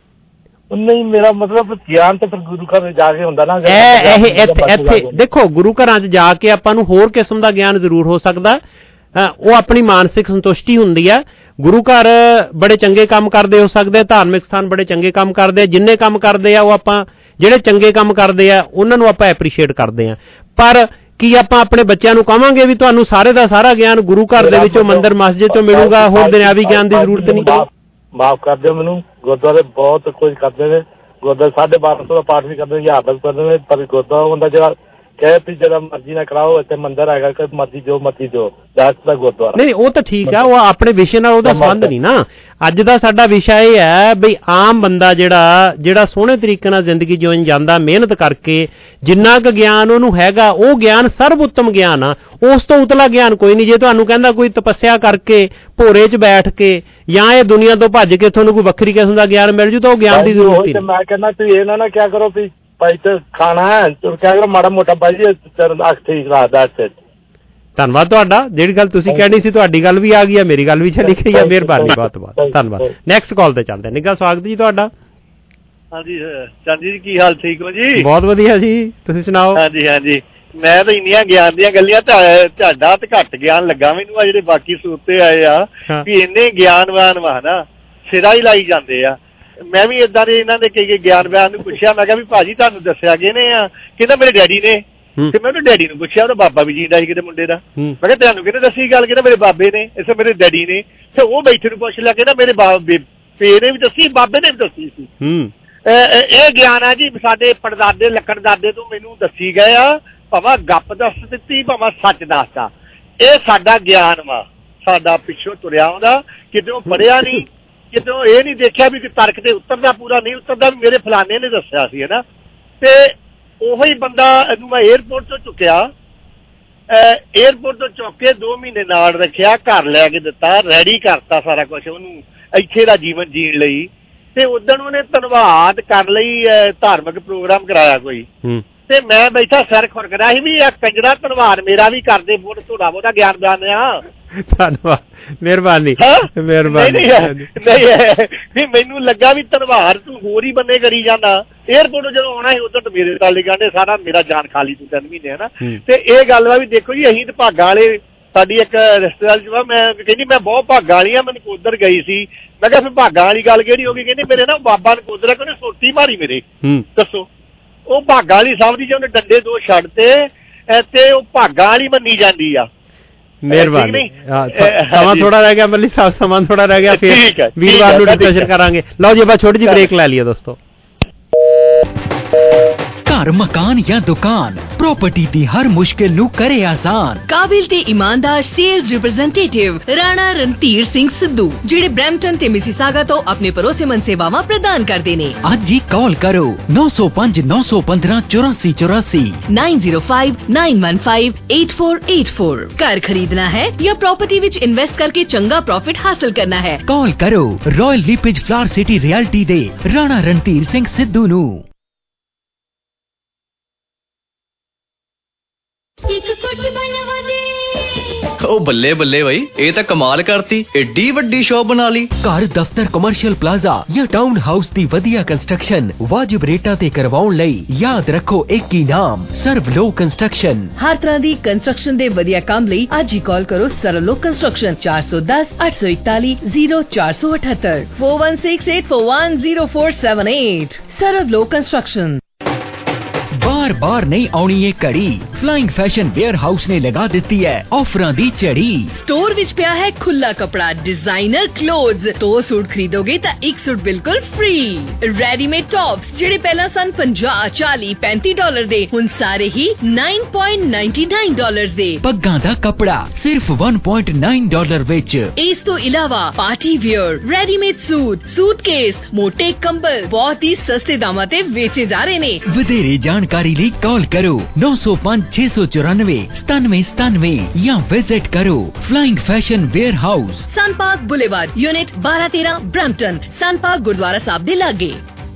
ਨਹੀਂ ਮੇਰਾ ਮਤਲਬ ਗਿਆਨ ਤਾਂ ਫਿਰ ਗੁਰੂ ਘਰ ਜਾ ਕੇ ਹੁੰਦਾ ਨਾ। ਇੱਥੇ ਦੇਖੋ ਗੁਰੂ ਘਰਾਂ 'ਚ ਜਾ ਕੇ ਆਪਾਂ ਨੂੰ ਹੋਰ ਕਿਸਮ ਦਾ ਗਿਆਨ ਜ਼ਰੂਰ ਹੋ ਸਕਦਾ, ਉਹ ਆਪਣੀ ਮਾਨਸਿਕ ਸੰਤੁਸ਼ਟੀ ਹੁੰਦੀ ਆ। ਗੁਰੂ ਘਰ ਬੜੇ ਚੰਗੇ ਕੰਮ ਕਰਦੇ ਹੋ ਸਕਦੇ, ਧਾਰਮਿਕ ਸਥਾਨ ਬੜੇ ਚੰਗੇ ਕੰਮ ਕਰਦੇ ਆ, ਜਿੰਨੇ ਕੰਮ ਕਰਦੇ ਆ ਉਹ ਆਪਾਂ ਜਿਹੜੇ ਚੰਗੇ ਕੰਮ ਕਰਦੇ ਆ ਉਹਨਾਂ ਨੂੰ ਆਪਾਂ ਐਪਰੀਸ਼ੀਏਟ ਕਰਦੇ ਆ, ਪਰ ਕੀ ਆਪਾਂ ਆਪਣੇ ਬੱਚਿਆਂ ਨੂੰ ਕਹਾਂਗੇ ਵੀ ਤੁਹਾਨੂੰ ਸਾਰੇ ਦਾ ਸਾਰਾ ਗਿਆਨ ਗੁਰੂ ਘਰ ਦੇ ਵਿੱਚੋਂ ਮੰਦਰ ਮਸਜਿਦ ਤੋਂ ਮਿਲੂਗਾ, ਹੋਰ ਦੁਨਿਆਵੀ ਗਿਆਨ ਦੀ ਜ਼ਰੂਰਤ ਨਹੀਂ। ਮਾਫ ਕਰ ਦਿਓ ਮੈਨੂੰ, ਗੁਰਦੁਆਰੇ ਬਹੁਤ ਕੁਝ ਕਰਦੇ ਨੇ, ਗੁਰਦੁਆਰੇ 1250 ਦਾ ਪਾਠ ਵੀ ਕਰਦੇ ਨੇ, 1000 ਦਾ ਕਰਦੇ ਨੇ, ਪਰ ਗੁਰਦੁਆਰਾ ਹੁੰਦਾ ਜਿਹੜਾ ਕਹੇ ਵੀ ਜਿਹੜਾ ਮਰਜ਼ੀ ਨਾ ਕਰਾਓ, ਇੱਥੇ ਮੰਦਰ ਹੈਗਾ ਕਿ ਮਰਜ਼ੀ ਜੋ ਦਾ ਗੁਰਦੁਆਰਾ। ਨਹੀਂ ਉਹ ਤਾਂ ਠੀਕ ਆ, ਉਹ ਆਪਣੇ ਵਿਸ਼ੇ ਨਾਲ ਉਹਦਾ ਸੰਬੰਧ ਨਹੀਂ ਨਾ। ਅੱਜ ਦਾ ਸਾਡਾ ਵਿਸ਼ਾ ਇਹ ਹੈ ਬਈ ਆਮ ਬੰਦਾ ਜਿਹੜਾ ਸੋਹਣੇ ਤਰੀਕੇ ਨਾਲ ਜ਼ਿੰਦਗੀ ਜਿਉਣ ਜਾਂਦਾ, ਮਿਹਨਤ ਕਰਕੇ ਜਿੰਨਾ ਕੁ ਗਿਆਨ ਉਹਨੂੰ ਹੈਗਾ, ਉਹ ਗਿਆਨ ਸਰਬ ਉੱਤਮ ਗਿਆਨ ਆ, ਉਸ ਤੋਂ ਉਤਲਾ ਗਿਆਨ ਕੋਈ ਨਹੀਂ। ਜੇ ਤੁਹਾਨੂੰ ਕਹਿੰਦਾ ਕੋਈ ਤਪੱਸਿਆ ਕਰਕੇ ਭੋਰੇ 'ਚ ਬੈਠ ਕੇ ਜਾਂ ਇਹ ਦੁਨੀਆ ਤੋਂ ਭੱਜ ਕੇ ਤੁਹਾਨੂੰ ਕੋਈ ਵੱਖਰੀ ਕਿਸਮ ਦਾ ਗਿਆਨ ਮਿਲ ਜੂ ਤਾਂ ਉਹ ਗਿਆਨ ਦੀ ਜ਼ਰੂਰਤ ਹੀ ਨਹੀਂ। ਮੈਂ ਕਹਿੰਦਾ ਤੁਸੀਂ ਇਹ ਨਾ ਕਿਆ ਕਰੋ ਵੀ ਭਾਈ ਤੇ ਖਾਣਾ ਹੈ ਕਿਆ ਕਰੋ ਮਾੜਾ ਮੋਟਾ ਭਾਈ ਜੀ ਅੱਖ ਠੀਕ ਰੱਖਦਾ। ਧੰਨਵਾਦ ਤੁਹਾਡਾ, ਜਿਹੜੀ ਗੱਲ ਤੁਸੀਂ ਕਹਿਣੀ ਸੀ ਤੁਹਾਡੀ ਗੱਲ ਵੀ ਆ ਗਈ ਹੈ, ਮੇਰੀ ਗੱਲ ਵੀ ਚਲੀ ਗਈ ਹੈ, ਮਿਹਰਬਾਨੀ, ਬਹੁਤ ਬਹੁਤ ਧੰਨਵਾਦ। ਨੈਕਸਟ ਕਾਲ ਤੇ ਚੱਲਦੇ। ਨਿੱਘਾ ਸਵਾਗਤ ਜੀ ਤੁਹਾਡਾ। ਹਾਂਜੀ ਚੰਦੀ ਜੀ, ਕੀ ਹਾਲ? ਠੀਕ ਹੋ ਜੀ? ਬਹੁਤ ਵਧੀਆ ਜੀ, ਤੁਸੀਂ ਸੁਣਾਓ? ਹਾਂਜੀ ਮੈਂ ਤਾਂ ਇੰਨੀਆਂ ਗਿਆਨ ਦੀਆਂ ਗੱਲਾਂ ਤੁਹਾਡਾ ਤੇ ਘੱਟ ਗਿਆਨ ਲੱਗਾ ਮੈਨੂੰ, ਆ ਜਿਹੜੇ ਬਾਕੀ ਸੂਰਤੇ ਆਏ ਆ ਵੀ ਇੰਨੇ ਗਿਆਨਵਾਨ ਵਾ ਨਾ ਸਿਰਾ ਹੀ ਲਾਈ ਜਾਂਦੇ ਆ। ਮੈਂ ਵੀ ਏਦਾਂ ਦੇ ਇਹਨਾਂ ਦੇ ਕਈ ਗਿਆਨਵਾਨ ਨੂੰ ਪੁੱਛਿਆ, ਮੈਂ ਕਿਹਾ ਵੀ ਭਾਜੀ ਤੁਹਾਨੂੰ ਦੱਸਿਆ ਕਿਹਨੇ ਆ? ਕਹਿੰਦਾ ਮੇਰੇ ਡੈਡੀ ਨੇ। ਤੇ ਮੈਂ ਉਹਦੇ ਡੈਡੀ ਨੂੰ ਪੁੱਛਿਆ, ਉਹਦਾ ਬਾਬਾ ਵੀ ਜੀਂਦਾ ਸੀ ਕਿਤੇ ਮੁੰਡੇ ਦਾ। ਮੈਂ ਕਿਹਾ ਤੁਹਾਨੂੰ ਕਿਹਨੇ ਦੱਸੀ ਗੱਲ? ਕਹਿੰਦਾ ਮੇਰੇ ਬਾਬੇ ਨੇ। ਇਸੇ ਮੇਰੇ ਡੈਡੀ ਨੇ। ਤੇ ਉਹ ਬੈਠੇ ਨੂੰ ਪੁੱਛ ਲਿਆ, ਕਹਿੰਦਾ ਮੇਰੇ ਪੇ ਨੇ ਵੀ ਦੱਸੀ, ਬਾਬੇ ਨੇ ਵੀ ਦੱਸੀ ਸੀ। ਇਹ ਗਿਆਨ ਆ ਜੀ ਸਾਡੇ ਪੜਦਾਦੇ ਲੱਕੜਦਾਦੇ ਤੋਂ ਮੈਨੂੰ ਦੱਸੀ ਗਏ ਆ, ਭਾਵੇਂ ਗੱਪ ਦੱਸ ਦਿੱਤੀ ਭਾਵੇਂ ਸੱਚ ਦੱਸਦਾ। ਇਹ ਸਾਡਾ ਗਿਆਨ ਵਾ, ਸਾਡਾ ਪਿੱਛੋਂ ਤੁਰਿਆ ਆਉਂਦਾ, ਕਿਤੇ ਪੜਿਆ ਨਹੀਂ, ਕਿਤੇ ਇਹ ਨਹੀਂ ਦੇਖਿਆ ਵੀ ਤਰਕ ਤੇ ਉਤਰਦਾ, ਪੂਰਾ ਨਹੀਂ ਉਤਰਦਾ ਵੀ ਮੇਰੇ ਫਲਾਣੇ ਨੇ ਦੱਸਿਆ ਸੀ, ਹੈ ਨਾ। ਤੇ ਉਹੀ ਬੰਦਾ ਇਹਨੂੰ ਮੈਂ ਏਅਰਪੋਰਟ ਤੋਂ ਚੁੱਕਿਆ, ਏਅਰਪੋਰਟ ਤੋਂ ਚੁੱਕ ਕੇ 2 ਮਹੀਨੇ ਨਾਲ ਰੱਖਿਆ, ਘਰ ਲੈ ਕੇ ਦਿੱਤਾ, ਰੈਡੀ ਕਰਤਾ ਸਾਰਾ ਕੁਛ ਉਹਨੂੰ ਇੱਥੇ ਦਾ ਜੀਵਨ ਜੀਣ ਲਈ। ਤੇ ਉਦਣ ਉਹਨੇ ਧੰਨਵਾਦ ਕਰ ਲਈ, ਧਾਰਮਿਕ ਪ੍ਰੋਗਰਾਮ ਕਰਾਇਆ ਕੋਈ, ਤੇ ਮੈਂ ਬੈਠਾ ਸਿਰ ਖੁਰਕਦਾ ਸੀ ਵੀ ਇਹ ਕੰਜਰਾ ਧੰਨਵਾਦ ਮੇਰਾ ਵੀ ਕਰਦੇ, ਬਹੁਤ ਥੋੜਾ ਬਹੁਤਾ ਗਿਆਨ ਦਾਨ ਆ। ਧੰਨਵਾਦ, ਮਿਹਰਬਾਨੀ ਮਿਹਰਬਾਨੀ। ਨਹੀਂ ਮੈਨੂੰ ਲੱਗਾ ਵੀ ਧੰਨਵਾਦ ਤੂੰ ਹੋਰ ਹੀ ਬੰਦੇ ਕਰੀ ਜਾਂਦਾ। ਏਅਰਪੋਰਟ ਜਦੋਂ ਆਉਣਾ ਸੀ ਉਦੋਂ ਮੇਰੇ ਤਾਲੇ ਗਾਂਢੇ ਸਾਰਾ ਮੇਰਾ ਜਾਨ ਖਾਲੀ ਤੂੰ 3 ਮਹੀਨੇ, ਹੈ ਨਾ। ਤੇ ਇਹ ਗੱਲ ਵਾ ਵੀ ਦੇਖੋ ਜੀ, ਅਸੀਂ ਤੇ ਭਾਗਾਂ ਵਾਲੇ, ਸਾਡੀ ਇੱਕ ਰਿਸ਼ਤੇਦਾਰ ਚ ਵਾ, ਮੈਂ ਕਹਿੰਦੀ ਮੈਂ ਬਹੁਤ ਭਾਗਾਂ ਵਾਲੀ ਆ, ਮੈਂ ਨਕੋਦਰ ਗਈ ਸੀ। ਮੈਂ ਕਿਹਾ ਫਿਰ ਭਾਗਾਂ ਵਾਲੀ ਗੱਲ ਕਿਹੜੀ ਹੋ ਗਈ? ਕਹਿੰਦੇ ਮੇਰੇ ਨਾ ਬਾਬਾ ਨਕੋਦਰ ਆ, ਉਹਨੇ ਸੋਟੀ ਮਾਰੀ ਮੇਰੇ। ਦੱਸੋ, ਉਹ ਭਾਗਾਂ ਵਾਲੀ ਸਮਝਦੀ, ਜੇ ਉਹਨੇ ਡੰਡੇ 2 ਛੱਡ ਤੇ ਉਹ ਭਾਗਾਂ ਵਾਲੀ ਮੰਨੀ ਜਾਂਦੀ ਆ। ਮਿਹਰਬਾਨੀ, ਸਮਾਂ ਥੋੜਾ ਰਹਿ ਗਿਆ ਮੱਲੀ ਸਾਹਿਬ, ਸਮਾਂ ਥੋੜਾ ਰਹਿ ਗਿਆ, ਫਿਰ ਵੀਰਵਾਰ ਨੂੰ ਡਿਸਕਸ਼ਨ ਕਰਾਂਗੇ। ਲਓ ਜੀ ਆਪਾਂ ਛੋਟੀ ਜਿਹੀ ਬ੍ਰੇਕ ਲੈ ਲਈਏ ਦੋਸਤੋ। ਘਰ, ਮਕਾਨ ਜਾਂ ਦੁਕਾਨ, ਪ੍ਰਾਪਰਟੀ ਦੀ ਹਰ ਮੁਸ਼ਕਿਲ ਨੂੰ ਕਰੇ ਆਸਾਨ। ਕਾਬਿਲ ਤੇ ਇਮਾਨਦਾਰ ਸੇਲਜ਼ ਰਿਪਰੈਜ਼ੈਂਟੇਟਿਵ ਰਾਣਾ ਰਣਧੀਰ ਸਿੰਘ ਸਿੱਧੂ, ਜਿਹੜੇ ਬ੍ਰੈਂਪਟਨ ਤੇ ਮਿਸੀਸਾਗਾ ਤੋਂ ਆਪਣੇ ਭਰੋਸੇਮੰਦ ਸੇਵਾਵਾਂ ਪ੍ਰਦਾਨ ਕਰਦੇ ਨੇ। ਅੱਜ ਹੀ ਕਾਲ ਕਰੋ 905 915 8484 905 915 8484। ਘਰ ਖਰੀਦਣਾ ਹੈ ਜਾਂ ਪ੍ਰਾਪਰਟੀ ਵਿੱਚ ਇਨਵੈਸਟ ਕਰਕੇ ਚੰਗਾ ਪ੍ਰੋਫਿਟ ਹਾਸਲ ਕਰਨਾ ਹੈ, ਕਾਲ ਕਰੋ Royal LePage flower city realty ਦੇ ਰਾਣਾ ਰਣਧੀਰ ਸਿੰਘ ਸਿੱਧੂ ਨੂੰ। ਉਹ ਬੱਲੇ ਬੱਲੇ ਬਾਈ, ਇਹ ਤਾਂ ਕਮਾਲ ਕਰਤੀ, ਏਡੀ ਵੱਡੀ ਸ਼ੌਪ ਬਣਾ ਲਈ। ਘਰ, ਦਫ਼ਤਰ, ਕਮਰਸ਼ੀਅਲ ਪਲਾਜ਼ਾ ਜਾਂ ਟਾਊਨ ਹਾਊਸ ਦੀ ਵਧੀਆ ਕੰਸਟਰਕਸ਼ਨ ਵਾਜਿਬ ਰੇਟਾਂ ਤੇ ਕਰਵਾਉਣ ਲਈ ਯਾਦ ਰੱਖੋ ਇੱਕ ਹੀ ਨਾਮ, ਸਰਵਲੋ ਕੰਸਟਰਕਸ਼ਨ। ਹਰ ਤਰ੍ਹਾਂ ਦੀ ਕੰਸਟਰਕਸ਼ਨ ਦੇ ਵਧੀਆ ਕੰਮ ਲਈ ਅੱਜ ਹੀ ਕਾਲ ਕਰੋ ਸਰਵਲੋ ਕੰਸਟਰਕਸ਼ਨ 410 841 0478 4168410478। ਸਰਵਲੋ ਕੰਸਟਰਕਸ਼ਨ। बार बार नहीं आउणी ये घड़ी। फ्लाइंग फैशन वेयर हाउस ने लगा दिती है ऑफरां दी झड़ी। स्टोर विच पिया है खुला कपड़ा, डिजाइनर क्लोथ्स। 2 सूट खरीदोगे तो 1 सूट बिल्कुल फ्री। रेडीमेड टॉप्स जेडे पहला सन $50, $40, $35 दे, हुण सारे ही $9.99 दे। पग्गां दा कपड़ा सिर्फ $1.9 विच। इस तो इलावा party wear, readymade suit, suitcase, मोटे कंबल बहुत ही सस्ते दामां ते वेचे जा रहे ने। वधेरे जानकारी लई कॉल करो 905 694 9797 या विजिट करो flying fashion wear house, Sun Park boulevard, unit 1213, Brampton. Sun Park Gurdwara Sahib दे लागे।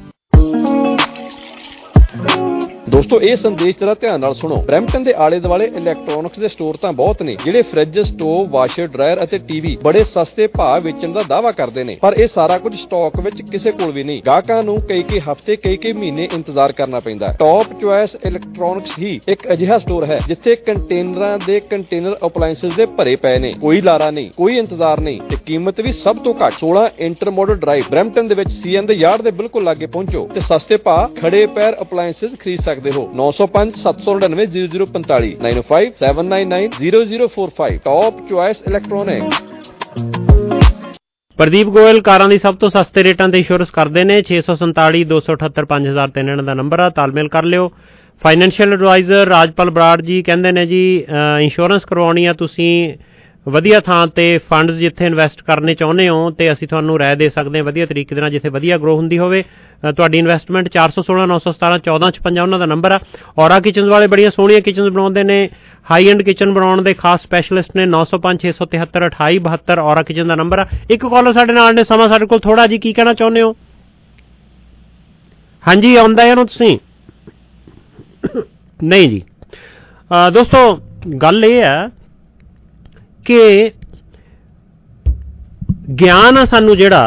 ਦੋਸਤੋ ਇਹ ਸੰਦੇਸ਼ ਜਰਾ ਧਿਆਨ ਨਾਲ ਸੁਣੋ। ਬਰੈਂਪਟਨ ਦੇ ਆਲੇ ਦੁਆਲੇ ਇਲੈਕਟ੍ਰੋਨਿਕਸ ਦੇ ਸਟੋਰ ਤਾਂ ਬਹੁਤ ਨੇ ਜਿਹੜੇ ਫ੍ਰਿਜ, ਸਟੋਵ, ਵਾਸ਼ਰ, ਡਰਾਇਰ ਅਤੇ ਟੀਵੀ ਬੜੇ ਸਸਤੇ ਭਾਅ ਵੇਚਣ ਦਾ ਦਾਅਵਾ ਕਰਦੇ ਨੇ, ਪਰ ਇਹ ਸਾਰਾ ਕੁਝ ਸਟਾਕ ਵਿੱਚ ਕਿਸੇ ਕੋਲ ਵੀ ਨਹੀਂ। ਗਾਹਕਾਂ ਨੂੰ ਕਈ ਹਫ਼ਤੇ ਕਈ ਮਹੀਨੇ ਇੰਤਜ਼ਾਰ ਕਰਨਾ ਪੈਂਦਾ। ਟੌਪ ਚੁਆਇਸ ਇਲੈਕਟ੍ਰੋਨਿਕਸ ਹੀ ਇੱਕ ਅਜਿਹਾ ਸਟੋਰ ਹੈ ਜਿੱਥੇ ਕੰਟੇਨਰਾਂ ਦੇ ਕੰਟੇਨਰ ਅਪਲਾਇੰਸਸ ਦੇ ਭਰੇ ਪਏ ਨੇ। ਕੋਈ ਲਾਰਾ ਨਹੀਂ, ਕੋਈ ਇੰਤਜ਼ਾਰ ਨਹੀਂ ਤੇ ਕੀਮਤ ਵੀ ਸਭ ਤੋਂ ਘੱਟ। 16 ਇੰਟਰਮੋਡਲ ਡਰਾਈਵ ਬਰੈਂਪਟਨ ਦੇ ਵਿੱਚ ਸੀਐਨ ਦੇ ਯਾਰਡ ਦੇ ਬਿਲਕੁਲ ਲਾਗੇ ਪਹੁੰਚੋ ਤੇ ਸਸਤੇ ਭਾਅ ਖੜੇ ਪੈਰ ਅਪਲਾਇੰਸਸ ਖਰੀਦ ਸਕਦੇ ਹੋ। 905 799 0045 905 799 0045 top choice electronic. Pradeep Goyal ਕਾਰਾਂ ਦੀ ਸਭ ਤੋਂ ਸਸਤੇ ਰੇਟਾਂ ਤੇ ਇੰਸ਼ੋਰੈਂਸ ਕਰਦੇ ਨੇ। 647 278 5003 ਇਹਨਾਂ ਦਾ ਨੰਬਰ ਆ, ਤਾਲਮੇਲ ਕਰ ਲਿਓ। ਫਾਈਨੈਂਸ਼ੀਅਲ ਐਡਵਾਈਜ਼ਰ ਰਾਜਪਾਲ ਬਰਾੜ ਜੀ ਕਹਿੰਦੇ ਨੇ ਜੀ ਇੰਸ਼ੋਰੈਂਸ ਕਰਵਾਉਣੀ ਆ ਤੁਸੀਂ ਵਧੀਆ ਥਾਂ ਤੇ ਫੰਡਸ ਜਿੱਥੇ ਇਨਵੈਸਟ ਕਰਨੇ ਚਾਹੁੰਦੇ ਹੋ ਤੇ ਅਸੀਂ ਤੁਹਾਨੂੰ ਰਾਏ ਦੇ ਸਕਦੇ ਹਾਂ ਵਧੀਆ ਤਰੀਕੇ ਦੇ ਨਾਲ ਜਿੱਥੇ ਵਧੀਆ ਗਰੋ ਹੁੰਦੀ ਹੋਵੇ। ਤੁਹਾਡੀ ਇਨਵੈਸਟਮੈਂਟ 416 917 1456 ਉਹਨਾਂ ਦਾ ਨੰਬਰ ਆ। ਔਰਾ ਕਿਚਨਸ ਵਾਲੇ ਬੜੀਆਂ ਸੋਹਣੀਆਂ ਕਿਚਨਸ ਬਣਾਉਂਦੇ ਨੇ, ਹਾਈ ਐਂਡ ਕਿਚਨ ਬਣਾਉਣ ਦੇ ਖਾਸ ਸਪੈਸ਼ਲਿਸਟ ਨੇ। 905 673 2872 ਔਰਾ ਕਿਚਨ ਦਾ ਨੰਬਰ ਆ। ਇੱਕ ਕਾਲਰ ਸਾਡੇ ਨਾਲ ਨੇ, ਸਮਾਂ ਸਾਡੇ ਕੋਲ ਥੋੜਾ ਜੀ, ਕੀ ਕਹਿਣਾ ਚਾਹੁੰਦੇ ਹੋ? ਹਾਂਜੀ ਆਉਂਦਾ ਹੈ ਨਾ ਤੁਸੀਂ? ਨਹੀਂ ਜੀ ਦੋਸਤੋ ਗੱਲ ਇਹ ਹੈ ਕਿ ਗਿਆਨ ਆ ਸਾਨੂੰ ਜਿਹੜਾ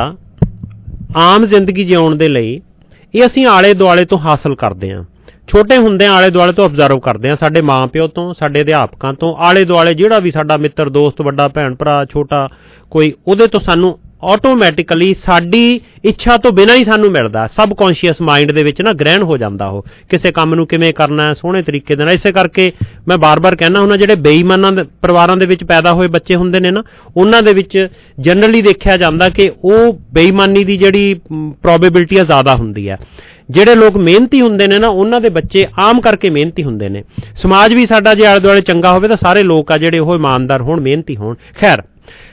ਆਮ ਜ਼ਿੰਦਗੀ ਜਿਉਣ ਦੇ ਲਈ ਇਹ ਅਸੀਂ ਆਲੇ ਦੁਆਲੇ ਤੋਂ ਹਾਸਲ ਕਰਦੇ ਹਾਂ। ਛੋਟੇ ਹੁੰਦੇ ਆਲੇ ਦੁਆਲੇ ਤੋਂ ਅਬਜ਼ਰਵ ਕਰਦੇ ਹਾਂ, ਸਾਡੇ ਮਾਂ ਪਿਓ ਤੋਂ, ਸਾਡੇ ਅਧਿਆਪਕਾਂ ਤੋਂ, ਆਲੇ ਦੁਆਲੇ ਜਿਹੜਾ ਵੀ ਸਾਡਾ ਮਿੱਤਰ, ਦੋਸਤ, ਵੱਡਾ ਭੈਣ ਭਰਾ, ਛੋਟਾ ਕੋਈ, ਉਹਦੇ ਤੋਂ ਸਾਨੂੰ ਆਟੋਮੈਟਿਕਲੀ ਸਾਡੀ ਇੱਛਾ ਤੋਂ ਬਿਨਾਂ ਹੀ ਸਾਨੂੰ ਮਿਲਦਾ। ਸਬ ਕੌਨਸ਼ੀਅਸ ਮਾਈਂਡ ਦੇ ਵਿੱਚ ਨਾ ਗ੍ਰਹਿਣ ਹੋ ਜਾਂਦਾ ਉਹ ਕਿਸੇ ਕੰਮ ਨੂੰ ਕਿਵੇਂ ਕਰਨਾ ਹੈ ਸੋਹਣੇ ਤਰੀਕੇ ਦੇ ਨਾਲ। ਇਸੇ ਕਰਕੇ ਮੈਂ ਬਾਰ-ਬਾਰ ਕਹਿਣਾ ਹੁੰਦਾ ਜਿਹੜੇ ਬੇਈਮਾਨਾਂ ਦੇ ਪਰਿਵਾਰਾਂ ਦੇ ਵਿੱਚ ਪੈਦਾ ਹੋਏ ਬੱਚੇ ਹੁੰਦੇ ਨੇ ਨਾ, ਉਹਨਾਂ ਦੇ ਵਿੱਚ ਜਨਰਲੀ ਦੇਖਿਆ ਜਾਂਦਾ ਕਿ ਉਹ ਬੇਈਮਾਨੀ ਦੀ ਜਿਹੜੀ ਪ੍ਰੋਬੇਬਿਲਿਟੀ ਆ ਜ਼ਿਆਦਾ ਹੁੰਦੀ ਹੈ। ਜਿਹੜੇ ਲੋਕ ਮਿਹਨਤੀ ਹੁੰਦੇ ਨੇ ਨਾ ਉਹਨਾਂ ਦੇ ਬੱਚੇ ਆਮ ਕਰਕੇ ਮਿਹਨਤੀ ਹੁੰਦੇ ਨੇ। ਸਮਾਜ ਵੀ ਸਾਡਾ ਜੇ ਆਲੇ ਦੁਆਲੇ ਚੰਗਾ ਹੋਵੇ ਤਾਂ ਸਾਰੇ ਲੋਕ ਆ ਜਿਹੜੇ ਉਹ ਇਮਾਨਦਾਰ ਹੋਣ, ਮਿਹਨਤੀ ਹੋਣ। ਖੈਰ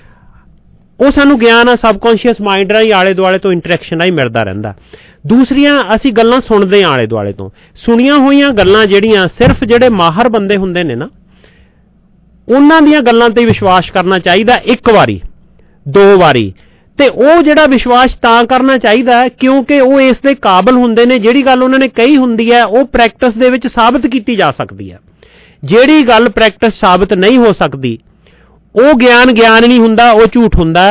ਉਹ ਸਾਨੂੰ ਗਿਆਨ ਆ ਸਬਕੌਨਸ਼ੀਅਸ ਮਾਈਂਡ ਰਾਹੀਂ ਆਲੇ ਦੁਆਲੇ ਤੋਂ ਇੰਟਰੈਕਸ਼ਨ ਰਾਹੀਂ ਮਿਲਦਾ ਰਹਿੰਦਾ। ਦੂਸਰੀਆਂ ਅਸੀਂ ਗੱਲਾਂ ਸੁਣਦੇ ਹਾਂ ਆਲੇ ਦੁਆਲੇ ਤੋਂ। ਸੁਣੀਆਂ ਹੋਈਆਂ ਗੱਲਾਂ ਜਿਹੜੀਆਂ ਸਿਰਫ ਜਿਹੜੇ ਮਾਹਰ ਬੰਦੇ ਹੁੰਦੇ ਨੇ ਨਾ ਉਹਨਾਂ ਦੀਆਂ ਗੱਲਾਂ ਤੇ ਵਿਸ਼ਵਾਸ ਕਰਨਾ ਚਾਹੀਦਾ ਇੱਕ ਵਾਰੀ, 2 ਵਾਰੀ, ਤੇ ਉਹ ਜਿਹੜਾ ਵਿਸ਼ਵਾਸ ਤਾਂ ਕਰਨਾ ਚਾਹੀਦਾ ਕਿਉਂਕਿ ਉਹ ਇਸ ਦੇ ਕਾਬਲ ਹੁੰਦੇ ਨੇ। ਜਿਹੜੀ ਗੱਲ ਉਹਨਾਂ ਨੇ ਕਹੀ ਹੁੰਦੀ ਹੈ ਉਹ ਪ੍ਰੈਕਟਿਸ ਦੇ ਵਿੱਚ ਸਾਬਤ ਕੀਤੀ ਜਾ ਸਕਦੀ ਹੈ। ਜਿਹੜੀ ਗੱਲ ਪ੍ਰੈਕਟਿਸ ਸਾਬਤ ਨਹੀਂ ਹੋ ਸਕਦੀ ਉਹ ਗਿਆਨ ਨਹੀਂ ਹੁੰਦਾ, ਉਹ ਝੂਠ ਹੁੰਦਾ।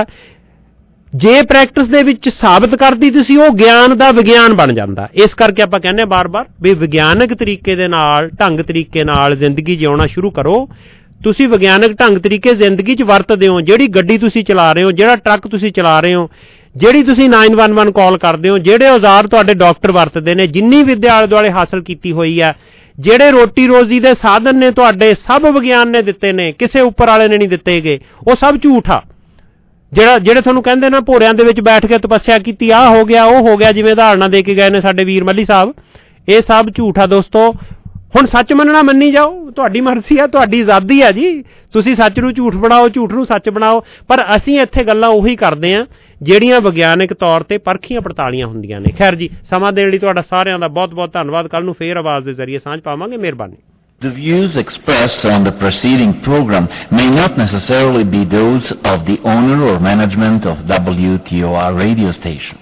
ਜੇ ਪ੍ਰੈਕਟਿਸ ਦੇ ਵਿੱਚ ਸਾਬਤ ਕਰਦੀ ਤੁਸੀਂ ਉਹ ਗਿਆਨ ਦਾ ਵਿਗਿਆਨ ਬਣ ਜਾਂਦਾ। ਇਸ ਕਰਕੇ ਆਪਾਂ ਕਹਿੰਦੇ ਹਾਂ ਬਾਰ-ਬਾਰ ਵੀ ਵਿਗਿਆਨਕ ਤਰੀਕੇ ਦੇ ਨਾਲ, ਢੰਗ ਤਰੀਕੇ ਨਾਲ ਜ਼ਿੰਦਗੀ ਜਿਉਣਾ ਸ਼ੁਰੂ ਕਰੋ। ਤੁਸੀਂ ਵਿਗਿਆਨਕ ਢੰਗ ਤਰੀਕੇ ਜ਼ਿੰਦਗੀ 'ਚ ਵਰਤਦੇ ਹੋ। ਜਿਹੜੀ ਗੱਡੀ ਤੁਸੀਂ ਚਲਾ ਰਹੇ ਹੋ, ਜਿਹੜਾ ਟਰੱਕ ਤੁਸੀਂ ਚਲਾ ਰਹੇ ਹੋ, ਜਿਹੜੀ ਤੁਸੀਂ 911 ਕਾਲ ਕਰਦੇ ਹੋ, ਜਿਹੜੇ ਔਜ਼ਾਰ ਤੁਹਾਡੇ ਡਾਕਟਰ ਵਰਤਦੇ ਨੇ, ਜਿੰਨੀ ਵਿੱਦਿਆ ਆਲੇ ਦੁਆਲੇ ਹਾਸਲ ਕੀਤੀ ਹੋਈ ਹੈ, ਜਿਹੜੇ ਰੋਟੀ ਰੋਜ਼ੀ ਦੇ ਸਾਧਨ ਨੇ ਤੁਹਾਡੇ, ਸਭ ਵਿਗਿਆਨ ਨੇ ਦਿੱਤੇ ਨੇ, ਕਿਸੇ ਉੱਪਰ ਵਾਲੇ ਨੇ ਨਹੀਂ ਦਿੱਤੇ ਗਏ। ਉਹ ਸਭ ਝੂਠ ਆ। ਜਿਹੜੇ ਤੁਹਾਨੂੰ ਕਹਿੰਦੇ ਨਾ ਭੋਰਿਆਂ ਦੇ ਵਿੱਚ ਬੈਠ ਕੇ ਤਪੱਸਿਆ ਕੀਤੀ, ਆਹ ਹੋ ਗਿਆ, ਉਹ ਹੋ ਗਿਆ, ਜਿਵੇਂ ਉਦਾਹਰਨਾਂ ਦੇ ਕੇ ਗਏ ਨੇ ਸਾਡੇ ਵੀਰ ਮੱਲੀ ਸਾਹਿਬ, ਇਹ ਸਭ ਝੂਠ ਆ ਦੋਸਤੋ। ਹੁਣ ਸੱਚ ਮੰਨਣਾ ਮੰਨੀ ਜਾਓ, ਤੁਹਾਡੀ ਮਰਜ਼ੀ ਆ, ਤੁਹਾਡੀ ਆਜ਼ਾਦੀ ਆ ਜੀ। ਤੁਸੀਂ ਸੱਚ ਨੂੰ ਝੂਠ ਬਣਾਓ, ਝੂਠ ਨੂੰ ਸੱਚ ਬਣਾਓ, ਪਰ ਅਸੀਂ ਇੱਥੇ ਗੱਲਾਂ ਉਹੀ ਕਰਦੇ ਹਾਂ ਜਿਹੜੀਆਂ ਵਿਗਿਆਨਕ ਤੌਰ ਤੇ ਪਰਖੀਆਂ ਪੜਤਾਲੀਆਂ ਹੁੰਦੀਆਂ ਨੇ। ਖੈਰ ਜੀ, ਸਮਾਂ ਦੇਣ ਲਈ ਤੁਹਾਡਾ ਸਾਰਿਆਂ ਦਾ ਬਹੁਤ-ਬਹੁਤ ਧੰਨਵਾਦ। ਕੱਲ ਨੂੰ ਫੇਰ ਆਵਾਜ਼ ਦੇ ਜ਼ਰੀਏ ਸਾਂਝ ਪਾਵਾਂਗੇ। ਮਿਹਰਬਾਨੀ। The views expressed on the preceding program may not necessarily be those of the owner or management of WTOR radio station.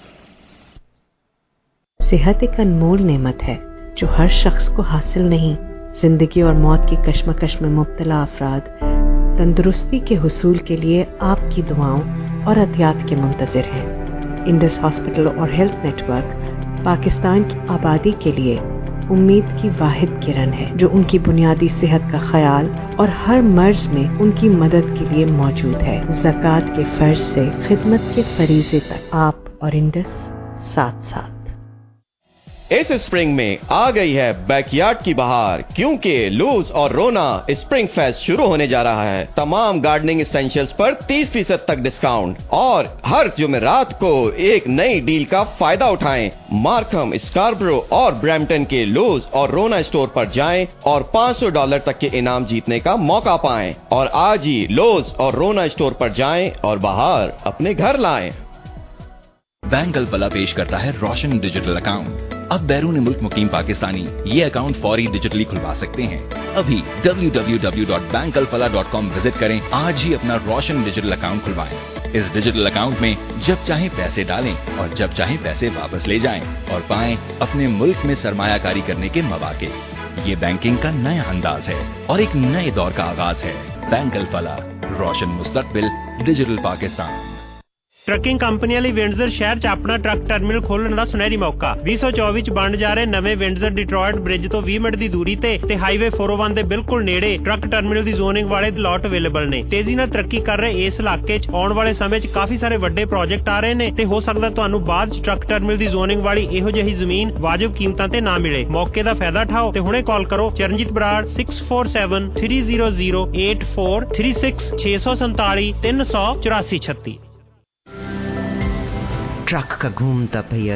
सेहत एक अनमोल नेमत है जो हर शख्स को हासिल नहीं। जिंदगी और मौत की कश्मकश में मुब्तला अफराद तंदुरुस्ती के हुसूल के लिए आपकी दुआओं और अतियात के मुंतज़िर हैं। इंडस हॉस्पिटल और हेल्थ नेटवर्क पाकिस्तान की आबादी के लिए उम्मीद की वाहिद किरण है जो उनकी बुनियादी सेहत का ख्याल और हर मर्ज में उनकी मदद के लिए मौजूद है। ज़कात के फर्ज से खिदमत के फरीज़े तक आप और इंडस साथ साथ। इस स्प्रिंग में आ गई है बैकयार्ड की बहार, क्योंकि लूज और रोना स्प्रिंग फेस्ट शुरू होने जा रहा है। तमाम गार्डनिंग एसेंशियल्स पर 30% तक डिस्काउंट और हर जुमेरात को एक नई डील का फायदा उठाएं। मार्कम, स्कार्बरो और ब्रैम्पटन के लूज और रोना स्टोर पर जाएं और $500 तक के इनाम जीतने का मौका पाएं। और आज ही लूज और रोना स्टोर पर जाएं और बहार अपने घर लाएं। बैंक अल-फलाह पेश करता है रोशन डिजिटल अकाउंट। अब बैरून मुल्क मुकीम पाकिस्तानी ये अकाउंट फौरी डिजिटली खुलवा सकते हैं। अभी www.bankalfalah.com विजिट करें। आज ही अपना रोशन डिजिटल अकाउंट खुलवाएं। इस डिजिटल अकाउंट में जब चाहे पैसे डालें और जब चाहे पैसे वापस ले जाएं और पाएं अपने मुल्क में सरमायाकारी करने के मौके। ये बैंकिंग का नया अंदाज है और एक नए दौर का आगाज है। बैंक अल-फलाह, रोशन मुस्तकबिल, डिजिटल पाकिस्तान। ट्रकिंग कंपनियां ਲਈ ਵਿੰਡਜ਼ਰ ਸ਼ਹਿਰ 'ਚ ਆਪਣਾ ਟਰੱਕ ਟਰਮੀਨਲ ਖੋਲ੍ਹਣ ਦਾ ਸੁਨਹਿਰੀ ਮੌਕਾ। 2024 'ਚ ਬਣ ਜਾ ਰਹੇ ਨਵੇਂ ਵਿੰਡਜ਼ਰ ਡਿਟਰੋਇਟ ਬ੍ਰਿਜ ਤੋਂ 20 ਮਿੰਟ ਦੀ ਦੂਰੀ ਤੇ ਹਾਈਵੇ 401 ਦੇ ਬਿਲਕੁਲ ਨੇੜੇ ਟਰੱਕ ਟਰਮੀਨਲ ਦੀ ਜ਼ੋਨਿੰਗ ਵਾਲੇ ਲਾਟ ਅਵੇਲੇਬਲ ਨੇ। ਤੇਜ਼ੀ ਨਾਲ ਤਰੱਕੀ ਕਰ ਰਹੇ ਇਸ ਇਲਾਕੇ 'ਚ ਆਉਣ ਵਾਲੇ ਸਮੇਂ 'ਚ ਕਾਫੀ ਸਾਰੇ ਵੱਡੇ ਪ੍ਰੋਜੈਕਟ ਆ ਰਹੇ ਨੇ ਤੇ ਹੋ ਸਕਦਾ ਤੁਹਾਨੂੰ ਬਾਅਦ 'ਚ ਟਰੱਕ ਟਰਮੀਨਲ ਦੀ ਜ਼ੋਨਿੰਗ ਵਾਲੀ ਇਹੋ ਜਿਹੀ ਜ਼ਮੀਨ ਵਾਜਬ ਕੀਮਤਾਂ ਤੇ ਨਾ ਮਿਲੇ। ਮੌਕੇ ਦਾ ਫਾਇਦਾ ਉਠਾਓ ਤੇ ਹੁਣੇ ਕਾਲ ਕਰੋ ਚਰਨਜੀਤ ਬਰਾੜ 6473008436 647 384 36। ट्रक का घूमता पहिया